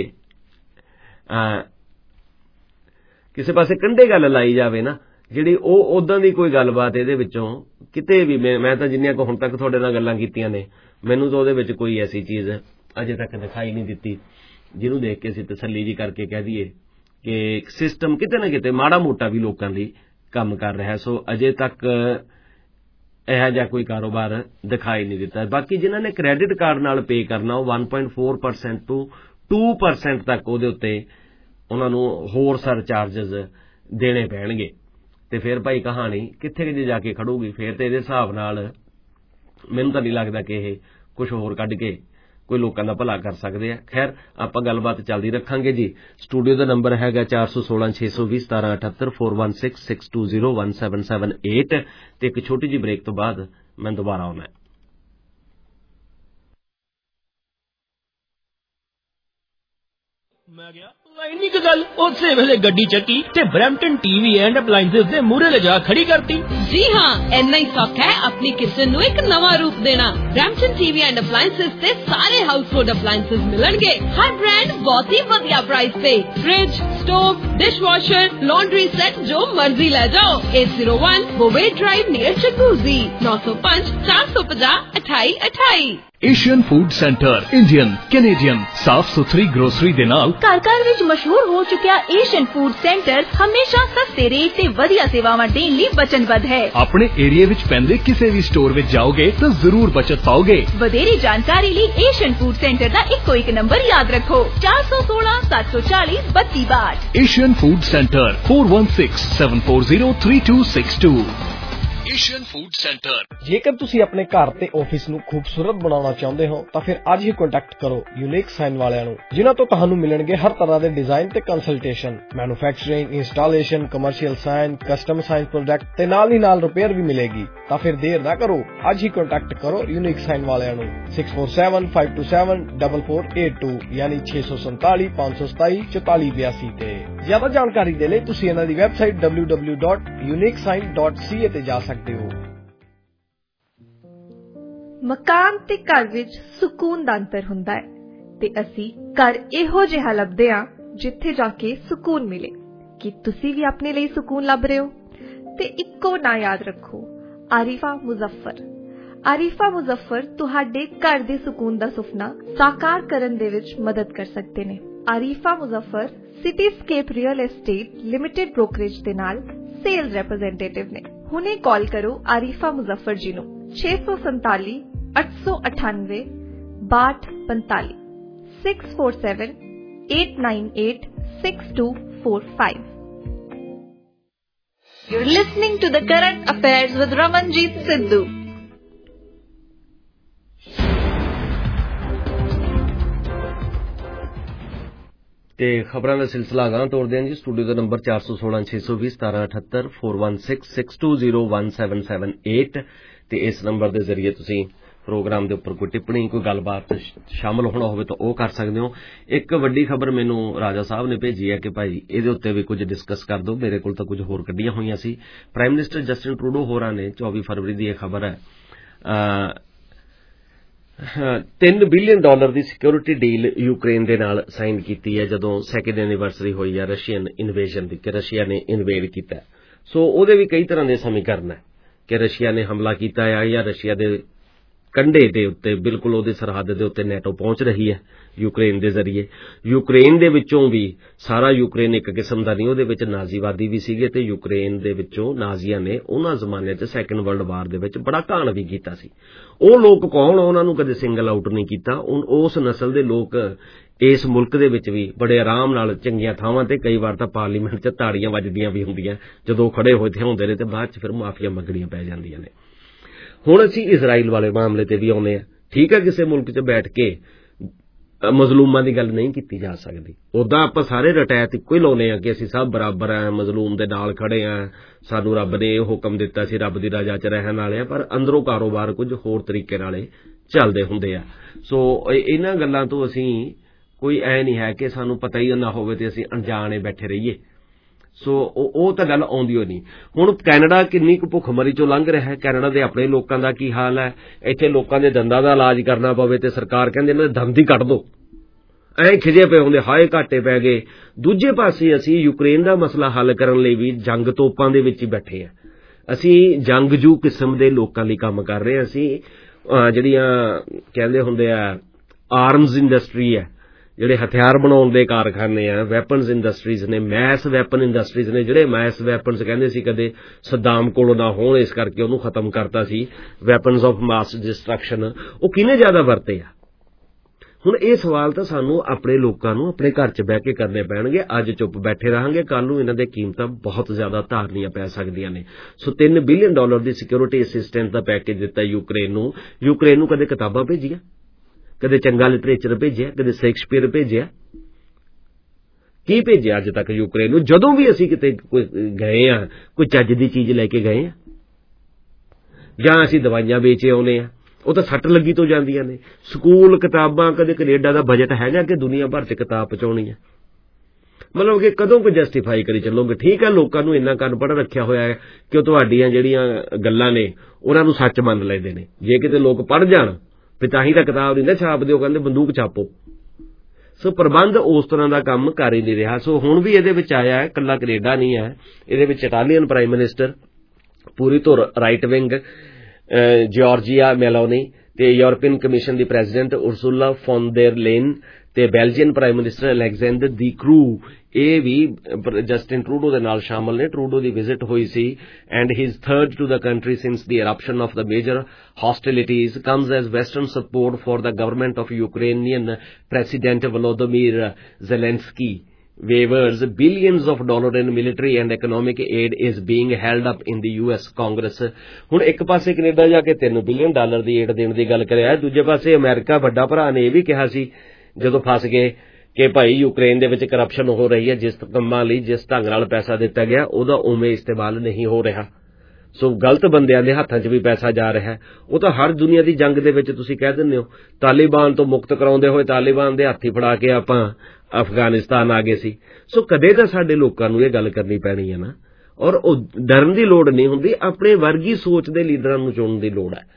ਪਾਸੇ ਕੰਢੇ ਗੱਲ ਲਾਈ ਜਾਵੇ ਨਾ, ਜਿਹੜੀ ਉਹ ਉਦਾਂ ਦੀ ਕੋਈ ਗੱਲਬਾਤ ਇਹਦੇ ਵਿੱਚੋਂ ਕਿਤੇ ਵੀ ਮੈਂ ਤਾਂ ਜਿੰਨੀਆਂ ਕੁ ਹੁਣ ਤੱਕ ਤੁਹਾਡੇ ਨਾਲ ਗੱਲਾਂ ਕੀਤੀਆਂ ਨੇ, ਮੈਨੂੰ ਤਾਂ ਉਹਦੇ ਵਿੱਚ ਕੋਈ ਐਸੀ ਚੀਜ਼ ਅਜੇ ਤੱਕ ਦਿਖਾਈ ਨਹੀਂ ਦਿੱਤੀ ਜਿਹਨੂੰ ਦੇਖ ਕੇ ਅਸੀਂ ਤਸੱਲੀ ਜੀ ਕਰਕੇ ਕਹਿ ਦਈਏ ਕਿ ਸਿਸਟਮ ਕਿਤੇ ਨਾ ਕਿਤੇ ਮਾੜਾ ਮੋਟਾ ਵੀ ਲੋਕਾਂ ਲਈ ਕੰਮ ਕਰ ਰਿਹਾ। ਸੋ ਅਜੇ ਤੱਕ ਇਹੋ ਜਿਹਾ ਕੋਈ ਕਾਰੋਬਾਰ ਦਿਖਾਈ ਨਹੀਂ ਦਿੱਤਾ। ਬਾਕੀ ਜਿਨ੍ਹਾਂ ਨੇ ਕ੍ਰੈਡਿਟ ਕਾਰਡ ਨਾਲ ਪੇ ਕਰਨਾ ਉਹ 1.4% ਤੋਂ 2% ਤੱਕ ਉਹਦੇ ਉੱਤੇ ਉਹਨਾਂ ਨੂੰ ਹੋਰ ਸਰਚਾਰਜਸ ਦੇਣੇ ਪੈਣਗੇ, ਤੇ ਫਿਰ ਭਾਈ ਕਹਾਣੀ ਕਿੱਥੇ ਜੇ ਜਾ ਕੇ ਖੜੂਗੀ। ਫਿਰ ਤੇ ਇਹਦੇ ਹਿਸਾਬ ਨਾਲ ਮੈਨੂੰ ਤਾਂ ਨਹੀਂ ਲੱਗਦਾ ਕਿ ਇਹ ਕੁਝ ਹੋਰ ਕੱਢ ਕੇ ਕੋਈ ਲੋਕਾਂ ਦਾ ਭਲਾ ਕਰ ਸਕਦੇ ਆ। ਖੈਰ ਆਪਾਂ ਗੱਲਬਾਤ ਚੱਲਦੀ ਰੱਖਾਂਗੇ ਜੀ। ਸਟੂਡੀਓ ਦਾ ਨੰਬਰ ਹੈਗਾ 416-620-1778 4166201778 ਤੇ ਇੱਕ ਛੋਟੀ ਜਿਹੀ ਬ੍ਰੇਕ ਤੋਂ ਬਾਅਦ ਮੈਂ ਦੁਬਾਰਾ ਆਉਣਾ। ਮੈਂ ਗਿਆ ਇੰਨੀ ਕੁ ਗੱਲ ਉਸੇ ਵੇਲੇ ਗੱਡੀ ਚੱਕੀ ਤੇ ਬਰੈਂਪਟਨ ਟੀਵੀ ਐਂਡ ਅਪਲਾਈਐਂਸਸ ਦੇ ਮੂਹਰੇ ਲਿਜਾ ਖੜੀ ਕਰਤੀ। ਜੀ ਹਾਂ, ਇੰਨਾ ਹੀ ਸੌਖਾ ਹੈ ਆਪਣੀ ਕਿਚਨ ਨੂੰ ਇੱਕ ਨਵਾਂ ਰੂਪ ਦੇਣਾ। ਬਰੈਂਪਟਨ ਟੀਵੀ ਐਂਡ ਅਪਲਾਈਐਂਸਸ ਤੇ ਸਾਰੇ ਹਾਊਸਹੋਲਡ ਅਪਲਾਈਐਂਸਸ ਮਿਲਣਗੇ, ਹਰ ਬ੍ਰਾਂਡ ਬਹੁਤ ਹੀ ਵਧੀਆ ਪ੍ਰਾਈਸ ਤੇ। Fridge, stove, dishwasher, laundry set ਜੋ ਮਰਜ਼ੀ ਲੈ ਜਾਓ। 801 Bovaird drive near Chinguacousy, 905-450-2828। Asian food centre Indian, Canadian ਸਾਫ਼ ਸੁਥਰੀ ਗਰੋਸਰੀ ਦੇ ਨਾਲ ਘਰ ਘਰ ਵਿੱਚ ਮਸ਼ਹੂਰ ਹੋ ਚੁੱਕਿਆ ਏਸ਼ੀਅਨ ਫੂਡ ਸੈਂਟਰ ਹਮੇਸ਼ਾ ਸਸਤੇ ਰੇਟ ਤੇ ਵਧੀਆ ਸੇਵਾਵਾਂ ਦੇਣ ਲਈ ਵਚਨਬੱਧ ਹੈ। ਆਪਣੇ ਏਰੀਆ ਵਿੱਚ ਪੈਂਦੇ ਕਿਸੇ ਵੀ ਸਟੋਰ ਵਿੱਚ ਜਾਓਗੇ ਤਾਂ ਜ਼ਰੂਰ ਬਚਤ ਪਾਓਗੇ। ਵਧੇਰੀ ਜਾਣਕਾਰੀ ਲਈ ਏਸ਼ੀਅਨ ਫੂਡ ਸੈਂਟਰ ਦਾ ਇੱਕੋ ਇੱਕ ਨੰਬਰ ਯਾਦ ਰੱਖੋ, 416-740-3262। Asian food centre 4167403262। Asian food centre. ਜੇਕਰ ਤੁਸੀਂ ਆਪਣੇ ਘਰ ਤੇ ਆਫਿਸ ਨੂੰ ਖੂਬਸੂਰਤ ਬਣਾਉਣਾ ਚਾਹੁੰਦੇ ਹੋ ਤਾਂ ਫਿਰ ਅੱਜ ਹੀ ਕੰਟੈਕਟ ਕਰੋ ਯੂਨੀਕ ਸਾਈਨ ਵਾਲਿਆਂ ਨੂੰ, ਜਿਨ੍ਹਾਂ ਤੋਂ ਤੁਹਾਨੂੰ ਮਿਲਣਗੇ ਹਰ ਤਰ੍ਹਾਂ ਦੇ ਡਿਜ਼ਾਈਨ ਤੇ consultation, manufacturing, installation, commercial sign, custom sign product ਤੇ ਨਾਲ ਹੀ ਨਾਲ ਰਿਪੇਅਰ ਵੀ ਮਿਲੇਗੀ। ਤਾਂ ਫਿਰ ਦੇਰ ਨਾ ਕਰੋ, ਅੱਜ ਹੀ ਕੰਟੈਕਟ ਕਰੋ ਯੂਨੀਕ ਸਾਈਨ ਵਾਲਿਆਂ ਨੂੰ 6475274482 ਯਾਨੀ 647-527-4482 ਤੇ। ਜ਼ਿਆਦਾ ਜਾਣਕਾਰੀ ਦੇ ਲਈ ਤੁਸੀਂ ਇਹਨਾਂ ਦੀ ਵੈਬਸਾਈਟ www.uniquesign.ca ਤੇ ਜਾ ਸਕਦੇ ਹੋ। ਮਕਾਨ ਤੇ ਘਰ ਵਿੱਚ ਸਕੂਨ ਦਾ ਅੰਤਰ ਹੁੰਦਾ ਹੈ ਤੇ ਅਸੀਂ ਘਰ ਇਹੋ ਜਿਹਾ ਲੱਭਦੇ ਹਾਂ ਜਿੱਥੇ ਜਾ ਕੇ ਸਕੂਨ ਮਿਲੇ। ਕੀ ਤੁਸੀਂ ਵੀ ਆਪਣੇ ਲਈ ਸਕੂਨ ਲੱਭ ਰਹੇ ਹੋ? ਤੇ ਇੱਕੋ ਨਾਂ ਯਾਦ ਰੱਖੋ, ਆਰਿਫਾ ਮੁਜ਼ੱਫਰ। ਆਰਿਫਾ ਮੁਜ਼ੱਫਰ ਤੁਹਾਡੇ ਘਰ ਦੇ ਸਕੂਨ ਦਾ ਸੁਪਨਾ ਸਾਕਾਰ ਕਰਨ ਦੇ ਵਿੱਚ ਮਦਦ ਕਰ ਸਕਦੇ ਨੇ। Arifa Muzaffar Cityscape real estate limited brokerage ਦੇ ਨਾਲ ਸੇਲਸ ਰਿਪਰੈਜ਼ੈਂਟੇਟਿਵ ਨੇ। ਹੁਣੇ ਕਾਲ ਕਰੋ ਆਰਿਫਾ ਮੁਜ਼ੱਫਰ ਜੀ ਨੂੰ 647 898 6245 647 898 6245. You're listening to the Current Affairs with Ramanjeet Sidhu. ਤੇ ਖਬਰਾਂ ਦਾ ਸਿਲਸਿਲਾ ਅਗਾਂਹ ਤੋਰਦੇ ਹਾਂ ਜੀ। ਸਟੂਡੀਓ ਦਾ ਨੰਬਰ 416 620 1778 416 620 1778 ਤੇ ਇਸ ਨੰਬਰ ਦੇ ਜ਼ਰੀਏ ਤੁਸੀਂ ਪ੍ਰੋਗਰਾਮ ਦੇ ਉੱਪਰ ਕੋਈ ਟਿੱਪਣੀ ਕੋਈ ਗੱਲਬਾਤ ਸ਼ਾਮਲ ਹੋਣਾ ਹੋਵੇ ਤਾਂ ਉਹ ਕਰ ਸਕਦੇ ਹੋ। ਇੱਕ ਵੱਡੀ ਖਬਰ ਮੈਨੂੰ ਰਾਜਾ ਸਾਹਿਬ ਨੇ ਭੇਜੀ ਹੈ ਕਿ ਭਾਈ ਇਹਦੇ ਉੱਤੇ ਵੀ ਕੁਝ ਡਿਸਕਸ ਕਰ ਦਿਓ। ਮੇਰੇ ਕੋਲ ਤਾਂ ਕੁਝ ਹੋਰ ਕੱਢੀਆਂ ਹੋਈਆਂ ਸੀ। ਪ੍ਰਾਈਮ ਮਿਨਿਸਟਰ ਜਸਟਿਨ ਟਰੂਡੋ ਹੋਰਾਂ ਨੇ 24 ਫਰਵਰੀ ਦੀ ਇਹ ਖਬਰ ਹੈ $3 ਬਿਲੀਅਨ ਦੀ ਸਿਕਿਉਰਿਟੀ ਡੀਲ ਯੂਕਰੇਨ ਦੇ ਨਾਲ ਸਾਈਨ ਕੀਤੀ ਹੈ ਜਦੋਂ ਸੈਕਿੰਡ ਐਨੀਵਰਸਰੀ ਹੋਈ ਹੈ ਰਸ਼ੀਅਨ ਇਨਵੇਜਨ ਦੀ ਕਿ ਰਸ਼ੀਆ ਨੇ ਇਨਵੇਡ ਕੀਤਾ। ਸੋ ਉਹਦੇ ਵੀ ਕਈ ਤਰ੍ਹਾਂ ਦੇ ਸਮੀਕਰਨ ਹੈ ਕਿ ਰਸ਼ੀਆ ਨੇ ਹਮਲਾ ਕੀਤਾ ਹੈ ਜਾਂ ਰਸ਼ੀਆ ਦੇ ਕੰਢੇ ਦੇ ਉੱਤੇ ਬਿਲਕੁਲ ਉਹਦੀ ਸਰਹੱਦ ਦੇ ਉੱਤੇ ਨੈਟੋ ਪਹੁੰਚ ਰਹੀ ਹੈ ਯੂਕਰੇਨ ਦੇ ਜ਼ਰੀਏ। ਯੂਕਰੇਨ ਦੇ ਵਿੱਚੋਂ ਵੀ ਸਾਰਾ ਯੂਕਰੇਨ ਇੱਕ ਕਿਸਮ ਦਾ ਨਹੀਂ, ਉਹਦੇ ਵਿੱਚ ਨਾਜ਼ੀਵਾਦੀ ਵੀ ਸੀਗੇ ਤੇ ਯੂਕਰੇਨ ਦੇ ਵਿੱਚੋਂ ਨਾਜ਼ੀਆਂ ਨੇ ਉਹਨਾਂ ਜ਼ਮਾਨੇ 'ਚ ਸੈਕਿੰਡ ਵਰਲਡ ਵਾਰ ਦੇ ਵਿੱਚ ਬੜਾ ਘਾਣ ਵੀ ਕੀਤਾ ਸੀ। ਉਹ ਲੋਕ ਕੌਣ, ਉਹਨਾਂ ਨੂੰ ਕਦੇ ਸਿੰਗਲ ਆਊਟ ਨਹੀਂ ਕੀਤਾ। ਉਸ ਨਸਲ ਦੇ ਲੋਕ ਇਸ ਮੁਲਕ ਦੇ ਵਿੱਚ ਵੀ ਬੜੇ ਆਰਾਮ ਨਾਲ ਚੰਗੀਆਂ ਥਾਵਾਂ ਤੇ ਕਈ ਵਾਰ ਤਾਂ ਪਾਰਲੀਮੈਂਟ 'ਚ ਤਾੜੀਆਂ ਵੱਜਦੀਆਂ ਵੀ ਹੁੰਦੀਆਂ ਜਦੋਂ ਖੜੇ ਹੋਏ ਤੇ ਹੁੰਦੇ ਨੇ ਤੇ ਬਾਅਦ 'ਚ ਫਿਰ ਮਾਫੀਆਂ ਮੰਗਣੀਆਂ ਪੈ ਜਾਂਦੀਆਂ ਨੇ। ਹੁਣ ਅਸੀਂ ਇਜ਼ਰਾਈਲ ਵਾਲੇ ਮਾਮਲੇ ਤੇ ਵੀ ਆਉਂਦੇ ਹਾਂ। ਠੀਕ ਹੈ, ਕਿਸੇ ਮੁਲਕ 'ਚ ਬੈਠ ਕੇ ਮਜ਼ਲੂਮਾਂ ਦੀ ਗੱਲ ਨਹੀਂ ਕੀਤੀ ਜਾ ਸਕਦੀ। ਉਦਾਂ ਆਪਾਂ ਸਾਰੇ ਰਟੈਤ ਇੱਕੋ ਹੀ ਲਾਉਂਦੇ ਹਾਂ ਕਿ ਅਸੀਂ ਸਭ ਬਰਾਬਰ ਹਾਂ, ਮਜ਼ਲੂਮ ਦੇ ਨਾਲ ਖੜੇ ਹਾਂ, ਸਾਨੂੰ ਰੱਬ ਨੇ ਇਹ ਹੁਕਮ ਦਿੱਤਾ ਸੀ, ਰੱਬ ਦੀ ਰਜ਼ਾ 'ਚ ਰਹਿਣ ਵਾਲੇ ਆ। ਪਰ ਅੰਦਰੋਂ ਕਾਰੋਬਾਰ ਕੁਝ ਹੋਰ ਤਰੀਕੇ ਨਾਲੇ ਚੱਲਦੇ ਹੁੰਦੇ ਆ। ਸੋ ਇਹਨਾਂ ਗੱਲਾਂ ਤੋਂ ਅਸੀਂ ਕੋਈ ਐ ਨਹੀਂ ਹੈ ਕਿ ਸਾਨੂੰ ਪਤਾ ਹੀ ਨਾ ਹੋਵੇ ਤੇ ਅਸੀਂ ਅਣਜਾਣੇ ਬੈਠੇ ਰਹੀਏ। ਸੋ ਉਹ ਤਾਂ ਗੱਲ ਆਉਂਦੀ ਹੋ ਨਹੀਂ। ਹੁਣ ਕੈਨੇਡਾ ਕਿੰਨੀ ਕੁ ਭੁੱਖਮਰੀ ਚੋਂ ਲੰਘ ਰਿਹਾ ਹੈ। ਕੈਨੇਡਾ ਦੇ ਆਪਣੇ ਲੋਕਾਂ ਦਾ ਕੀ ਹਾਲ ਹੈ। ਇੱਥੇ ਲੋਕਾਂ ਦੇ ਦੰਦਾਂ ਦਾ ਇਲਾਜ ਕਰਨਾ ਪਵੇ ਤੇ ਸਰਕਾਰ ਕਹਿੰਦੇ ਇਹਨਾਂ ਦੇ ਦੰਦ ਹੀ ਕੱਢ ਦੋ, ਐਂ ਖਿਜੇ ਪਏ ਹੁੰਦੇ, ਹਾਏ ਘਾਟੇ ਪੈ ਗਏ। ਦੂਜੇ ਪਾਸੇ ਅਸੀਂ ਯੂਕਰੇਨ ਦਾ ਮਸਲਾ ਹੱਲ ਕਰਨ ਲਈ ਵੀ ਜੰਗ ਤੋਪਾਂ ਦੇ ਵਿੱਚ ਹੀ ਬੈਠੇ ਹਾਂ। ਅਸੀਂ ਜੰਗਜੂ ਕਿਸਮ ਦੇ ਲੋਕਾਂ ਲਈ ਕੰਮ ਕਰ ਰਹੇ ਹਾਂ। ਅਸੀਂ ਜਿਹੜੀਆਂ ਕਹਿੰਦੇ ਹੁੰਦੇ ਆ ਆਰਮਜ਼ ਇੰਡਸਟਰੀ ਹੈ, ਜਿਹੜੇ ਹਥਿਆਰ ਬਣਾਉਣ ਦੇ ਕਾਰਖਾਨੇ ਆ, ਵੈਪਨਜ਼ ਇੰਡਸਟਰੀਜ਼ ਨੇ, ਮੈਸ ਵੈਪਨ ਇੰਡਸਟਰੀਜ਼ ਨੇ। ਜਿਹੜੇ ਮੈਸ ਵੈਪਨਸ ਕਹਿੰਦੇ ਸੀ ਕਦੇ ਸਦਾਮ ਕੋਲ ਨਾ ਹੋਣ, ਇਸ ਕਰਕੇ ਉਹਨੂੰ ਖਤਮ ਕਰਤਾ ਸੀ, ਵੈਪਨਜ਼ ਆਫ ਮਾਸ ਡਿਸਟਰਕਸ਼ਨ, ਉਹ ਕਿਹਨੇ ਜ਼ਿਆਦਾ ਵਰਤੇ ਆ। ਹੁਣ ਇਹ ਸਵਾਲ ਤਾਂ ਸਾਨੂੰ ਆਪਣੇ ਲੋਕਾਂ ਨੂੰ ਆਪਣੇ ਘਰ 'ਚ ਬਹਿ ਕੇ ਕਰਨੇ ਪੈਣਗੇ। ਅੱਜ ਚੁੱਪ ਬੈਠੇ ਰਹਾਂਗੇ, ਕੱਲ ਨੂੰ ਇਹਨਾਂ ਦੇ ਕੀਮਤਾਂ ਬਹੁਤ ਜ਼ਿਆਦਾ ਧਾਰਨੀਆਂ ਪੈ ਸਕਦੀਆਂ ਨੇ। ਸੋ $3 ਬਿਲੀਅਨ ਦੀ ਸਿਕਿਉਰਿਟੀ ਅਸਿਸਟੈਂਸ ਦਾ ਪੈਕੇਜ ਦਿੱਤਾ ਯੂਕਰੇਨ ਨੂੰ। ਯੂਕਰੇਨ ਨੂੰ ਕਦੇ ਕਿਤਾਬਾਂ ਭੇਜੀਆਂ, ਕਦੇ ਚੰਗਾ ਲਿਟਰੇਚਰ ਭੇਜਿਆ, ਕਦੇ ਸ਼ੇਕਸਪੀਅਰ ਭੇਜਿਆ, ਕੀ ਭੇਜਿਆ ਅੱਜ ਤੱਕ ਯੂਕਰੇਨ ਨੂੰ? ਜਦੋਂ ਵੀ ਅਸੀਂ ਕਿਤੇ ਗਏ ਆ ਕੋਈ ਚੱਜ ਦੀ ਚੀਜ਼ ਲੈ ਕੇ ਗਏ ਆ ਜਾਂ ਅਸੀਂ ਦਵਾਈਆਂ ਵੇਚੇ ਆਉਨੇ ਆ, ਉਹ ਤਾਂ ਸੱਟ ਲੱਗੀ ਤੋਂ ਜਾਂਦੀਆਂ ਨੇ। ਸਕੂਲ ਕਿਤਾਬਾਂ, ਕਦੇ ਕੈਨੇਡਾ ਦਾ ਬਜਟ ਹੈਗਾ ਕਿ ਦੁਨੀਆ ਭਰ 'ਚ ਕਿਤਾਬ ਪਹੁੰਚਾਉਣੀ ਹੈ। ਮਤਲਬ ਕਿ ਕਦੋਂ ਕੁ ਜਸਟੀਫਾਈ ਕਰੀ ਚੱਲੋਗੇ। ਠੀਕ ਹੈ, ਲੋਕਾਂ ਨੂੰ ਇੰਨਾ ਕੰਨ ਰੱਖਿਆ ਹੋਇਆ ਹੈ ਕਿ ਉਹ ਤੁਹਾਡੀਆਂ ਜਿਹੜੀਆਂ ਗੱਲਾਂ ਨੇ ਉਹਨਾਂ ਨੂੰ ਸੱਚ ਮੰਨ ਲੈਂਦੇ ਨੇ। ਜੇ ਕਿਤੇ ਲੋਕ ਪੜ੍ਹ ਜਾਣ ਤੇ ਤਾਂ ਹੀ ਤਾਂ ਕਿਤਾਬ ਨਹੀਂ ਨਾ ਛਾਪਦੇ, ਉਹ ਕਹਿੰਦੇ ਬੰਦੂਕ ਛਾਪੋ। ਸੋ ਪ੍ਰਬੰਧ ਉਸ ਤਰ੍ਹਾਂ ਦਾ ਕੰਮ ਕਰ ਹੀ ਨਹੀਂ ਰਿਹਾ। ਸੋ ਹੁਣ ਵੀ ਇਹਦੇ ਵਿੱਚ ਆਇਆ ਹੈ, ਇਕੱਲਾ ਕੈਨੇਡਾ ਨਹੀਂ ਹੈ, ਇਹਦੇ ਵਿੱਚ ਇਟਾਲੀਅਨ ਪ੍ਰਾਈਮ ਮਿਨਿਸਟਰ ਪੂਰੀ ਧੁਰ ਰਾਈਟ ਵਿੰਗ ਜਾਰਜੀਆ ਮੈਲੋਨੀ ਤੇ ਯੂਰਪੀਅਨ ਕਮਿਸ਼ਨ ਦੀ president Ursula von der Leyen ਤੇ Belgian prime minister Alexander De Croo, ਇਹ ਵੀ ਜਸਟਿਨ ਟਰੂਡੋ ਦੇ ਨਾਲ ਸ਼ਾਮਲ ਨੇ। ਟਰੂਡੋ ਦੀ ਵਿਜ਼ਿਟ ਹੋਈ ਸੀ and he is third to the country since the eruption of the major hostilities comes as western support for the government of Ukrainian President Volodymyr Zelensky waivers billions of dollars in military and economic aid is being held up in the US Congress। ਹੁਣ ਇੱਕ ਪਾਸੇ ਕੈਨੇਡਾ ਜਾ ਕੇ $3 ਬਿਲੀਅਨ ਦੀ ਏਡ ਦੇਣ ਦੀ ਗੱਲ ਕਰਿਆ, ਦੂਜੇ ਪਾਸੇ ਅਮਰੀਕਾ ਵੱਡਾ ਭਰਾ ਨੇ ਇਹ ਵੀ ਕਿਹਾ ਸੀ ਜਦੋਂ ਫਸ ਗਏ ਕਿ ਭਾਈ ਯੂਕਰੇਨ ਦੇ ਵਿੱਚ ਕਰਪਸ਼ਨ ਹੋ ਰਹੀ ਹੈ, ਜਿਸ ਕੰਮਾਂ ਲਈ ਜਿਸ ਢੰਗ ਨਾਲ ਪੈਸਾ ਦਿੱਤਾ ਗਿਆ ਉਹਦਾ ਉਵੇਂ ਇਸਤੇਮਾਲ ਨਹੀਂ ਹੋ ਰਿਹਾ। ਸੋ ਗਲਤ ਬੰਦਿਆਂ ਦੇ ਹੱਥਾਂ 'ਚ ਵੀ ਪੈਸਾ ਜਾ ਰਿਹਾ। ਉਹ ਤਾਂ ਹਰ ਦੁਨੀਆ ਦੀ ਜੰਗ ਦੇ ਵਿੱਚ ਤੁਸੀਂ ਕਹਿ ਦਿੰਦੇ ਹੋ, ਤਾਲਿਬਾਨ ਤੋਂ ਮੁਕਤ ਕਰਾਉਂਦੇ ਹੋਏ ਤਾਲਿਬਾਨ ਦੇ ਹੱਥੀ ਫੜਾ ਕੇ ਆਪਾਂ ਅਫਗਾਨਿਸਤਾਨ ਆ ਗਏ ਸੀ। ਸੋ ਕਦੇ ਤਾਂ ਸਾਡੇ ਲੋਕਾਂ ਨੂੰ ਇਹ ਗੱਲ ਕਰਨੀ ਪੈਣੀ ਹੈ ਨਾ। ਔਰ ਉਹ ਡਰਨ ਦੀ ਲੋੜ ਨਹੀਂ ਹੁੰਦੀ, ਆਪਣੇ ਵਰਗੀ ਸੋਚ ਦੇ ਲੀਡਰਾਂ ਨੂੰ ਚੁਣਨ ਦੀ ਲੋੜ ਹੈ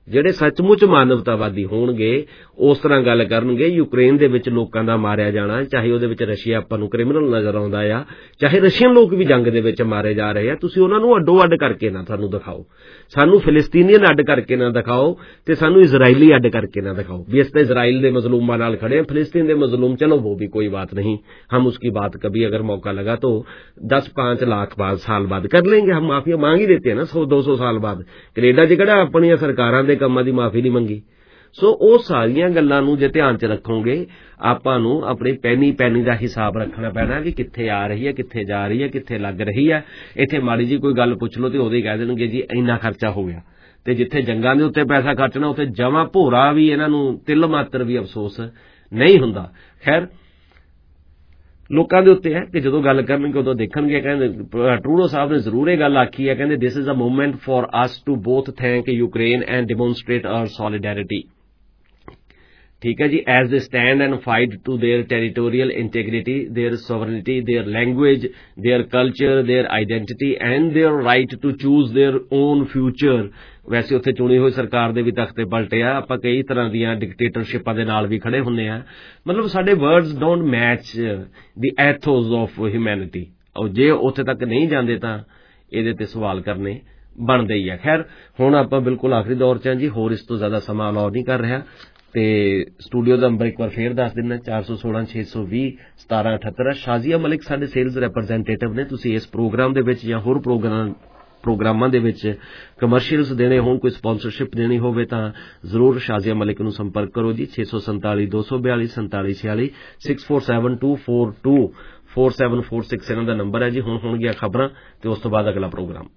ਜਿਹੜੇ ਸੱਚਮੁੱਚ ਮਾਨਵਤਾਵਾਦੀ ਹੋਣਗੇ ਉਸ ਤਰ੍ਹਾਂ ਗੱਲ ਕਰਨਗੇ। ਯੂਕਰੇਨ ਦੇ ਵਿੱਚ ਲੋਕਾਂ ਦਾ ਮਾਰਿਆ ਜਾਣਾ, ਚਾਹੇ ਉਹਦੇ ਵਿੱਚ ਰਸ਼ੀਆ ਆਪਾਂ ਨੂੰ ਕ੍ਰਿਮੀਨਲ ਨਜ਼ਰ ਆਉਂਦਾ ਆ, ਚਾਹੇ ਰਸ਼ੀਅਨ ਲੋਕ ਵੀ ਜੰਗ ਦੇ ਵਿੱਚ ਮਾਰੇ ਜਾ ਰਹੇ ਆ, ਤੁਸੀਂ ਉਹਨਾਂ ਨੂੰ ਅੱਡੋ ਅੱਡ ਕਰਕੇ ਨਾ ਸਾਨੂੰ ਦਿਖਾਓ। ਸਾਨੂੰ ਫਿਲਿਸਤੀਨੀਅਨ ਅੱਡ ਕਰਕੇ ਨਾ ਦਿਖਾਓ ਤੇ ਸਾਨੂੰ ਇਜ਼ਰਾਈਲੀ ਅੱਡ ਕਰਕੇ ਨਾ ਦਿਖਾਓ ਵੀ ਇਸ ਤਾਂ ਇਜ਼ਰਾइल ਦੇ ਮਜ਼ਲੂਮਾਂ ਨਾਲ ਖੜੇ हैं, फिलिस्तीन ਦੇ मजलूम चलो वो भी कोई बात नहीं, हम उसकी बात कभी अगर मौका लगा तो 10-5 लाख साल बाद कर लेंगे, हम माफिया मांग ही देते हैं ना 100-200 साल बाद। कनेडा च किहड़ा अपनियां सरकारां दे ਕੰਮਾਂ ਦੀ ਮਾਫੀ ਨਹੀਂ ਮੰਗੀ। ਸੋ ਉਹ ਸਾਰੀਆਂ ਗੱਲਾਂ ਨੂੰ ਜੇ ਧਿਆਨ 'ਚ ਰੱਖੋਗੇ ਆਪਾਂ ਨੂੰ ਆਪਣੀ ਪੈਨੀ ਦਾ ਹਿਸਾਬ ਰੱਖਣਾ ਪੈਣਾ ਕਿ ਕਿੱਥੇ ਆ ਰਹੀ ਹੈ, ਕਿੱਥੇ ਜਾ ਰਹੀ ਹੈ, ਕਿੱਥੇ ਲੱਗ ਰਹੀ ਹੈ। ਇੱਥੇ ਮਾੜੀ ਜੀ ਕੋਈ ਗੱਲ ਪੁੱਛ ਲਓ ਤੇ ਉਹਦੇ ਕਹਿ ਦੇਣਗੇ ਜੀ ਇੰਨਾ ਖਰਚਾ ਹੋ ਗਿਆ, ਤੇ ਜਿੱਥੇ ਜੰਗਾਂ ਦੇ ਉੱਤੇ ਪੈਸਾ ਖਰਚਣਾ ਉੱਥੇ ਜਮਾਂ ਭੋਰਾ ਵੀ ਇਹਨਾਂ ਨੂੰ ਤਿਲ ਮਾਤਰ ਵੀ ਅਫਸੋਸ ਨਹੀਂ ਹੁੰਦਾ। ਖੈਰ ਲੋਕਾਂ ਦੇ ਉੱਤੇ ਹੈ ਕਿ ਜਦੋਂ ਗੱਲ ਕਰਨਗੇ ਉਦੋਂ ਦੇਖਣਗੇ। ਕਹਿੰਦੇ ਟਰੂਡੋ ਸਾਹਿਬ ਨੇ ਜ਼ਰੂਰ ਇਹ ਗੱਲ ਆਖੀ ਹੈ, ਕਹਿੰਦੇ this is a movement for us to both thank Ukraine and demonstrate our solidarity. ਠੀਕ ਹੈ ਜੀ, as they stand and fight to their territorial integrity, their sovereignty, their language, their culture, their identity and their right to choose their own future. ਵੈਸੇ ਉੱਥੇ ਚੁਣੀ ਹੋਈ ਸਰਕਾਰ ਦੇ ਵੀ ਤਖਤੇ ਪਲਟੇ ਆ, ਆਪਾਂ ਕਈ ਤਰ੍ਹਾਂ ਦੀਆਂ ਡਿਕਟੇਟਰਸ਼ਿਪਾਂ ਦੇ ਨਾਲ ਵੀ ਖੜੇ ਹੁੰਦੇ ਆ। ਮਤਲਬ ਸਾਡੇ words don't match the ethos of humanity. ਔਰ ਜੇ ਉੱਥੇ ਤੱਕ ਨਹੀਂ ਜਾਂਦੇ ਤਾਂ ਇਹਦੇ ਤੇ ਸਵਾਲ ਕਰਨੇ ਬਣਦੇ ਹੀ ਆ। ਖੈਰ ਹੁਣ ਆਪਾਂ ਬਿਲਕੁਲ ਆਖਰੀ ਦੌਰ 'ਚ ਹਾਂ ਜੀ, ਹੋਰ ਇਸ ਤੋਂ ਜ਼ਿਆਦਾ ਸਮਾਂ ਅਲਾਉ ਨਹੀਂ ਕਰ ਰਿਹਾ ਤੇ ਸਟੂਡੀਓ ਦਾ ਨੰਬਰ ਇੱਕ ਵਾਰ ਫੇਰ ਦੱਸ ਦਿੰਦਾ 416-620-1778। ਸ਼ਾਜ਼ੀਆ ਮਲਿਕ ਸਾਡੇ ਸੇਲਜ਼ ਰੈਪਰੈਜ਼ੈਂਟੇਟਿਵ ਨੇ। ਤੁਸੀਂ ਇਸ ਪ੍ਰੋਗਰਾਮ ਦੇ ਵਿੱਚ ਜਾਂ ਹੋਰ ਪ੍ਰੋਗਰਾਮਾਂ ਦੇ ਵਿੱਚ ਕਮਰਸ਼ੀਅਲਸ ਦੇਣੇ ਹੋਣ, ਕੋਈ ਸਪਾਂਸਰਸ਼ਿਪ ਦੇਣੀ ਹੋਵੇ ਤਾਂ ਜ਼ਰੂਰ ਸ਼ਾਜ਼ੀਆ ਮਲਿਕ ਨੂੰ ਸੰਪਰਕ ਕਰੋ ਜੀ। 647-242-4746 6472424746 ਇਹਨਾਂ ਦਾ ਨੰਬਰ ਹੈ ਜੀ। ਹੁਣ ਹੋਣਗੀਆਂ ਖਬਰਾਂ ਤੇ ਉਸ ਤੋਂ ਬਾਅਦ ਅਗਲਾ ਪ੍ਰੋਗਰਾਮ।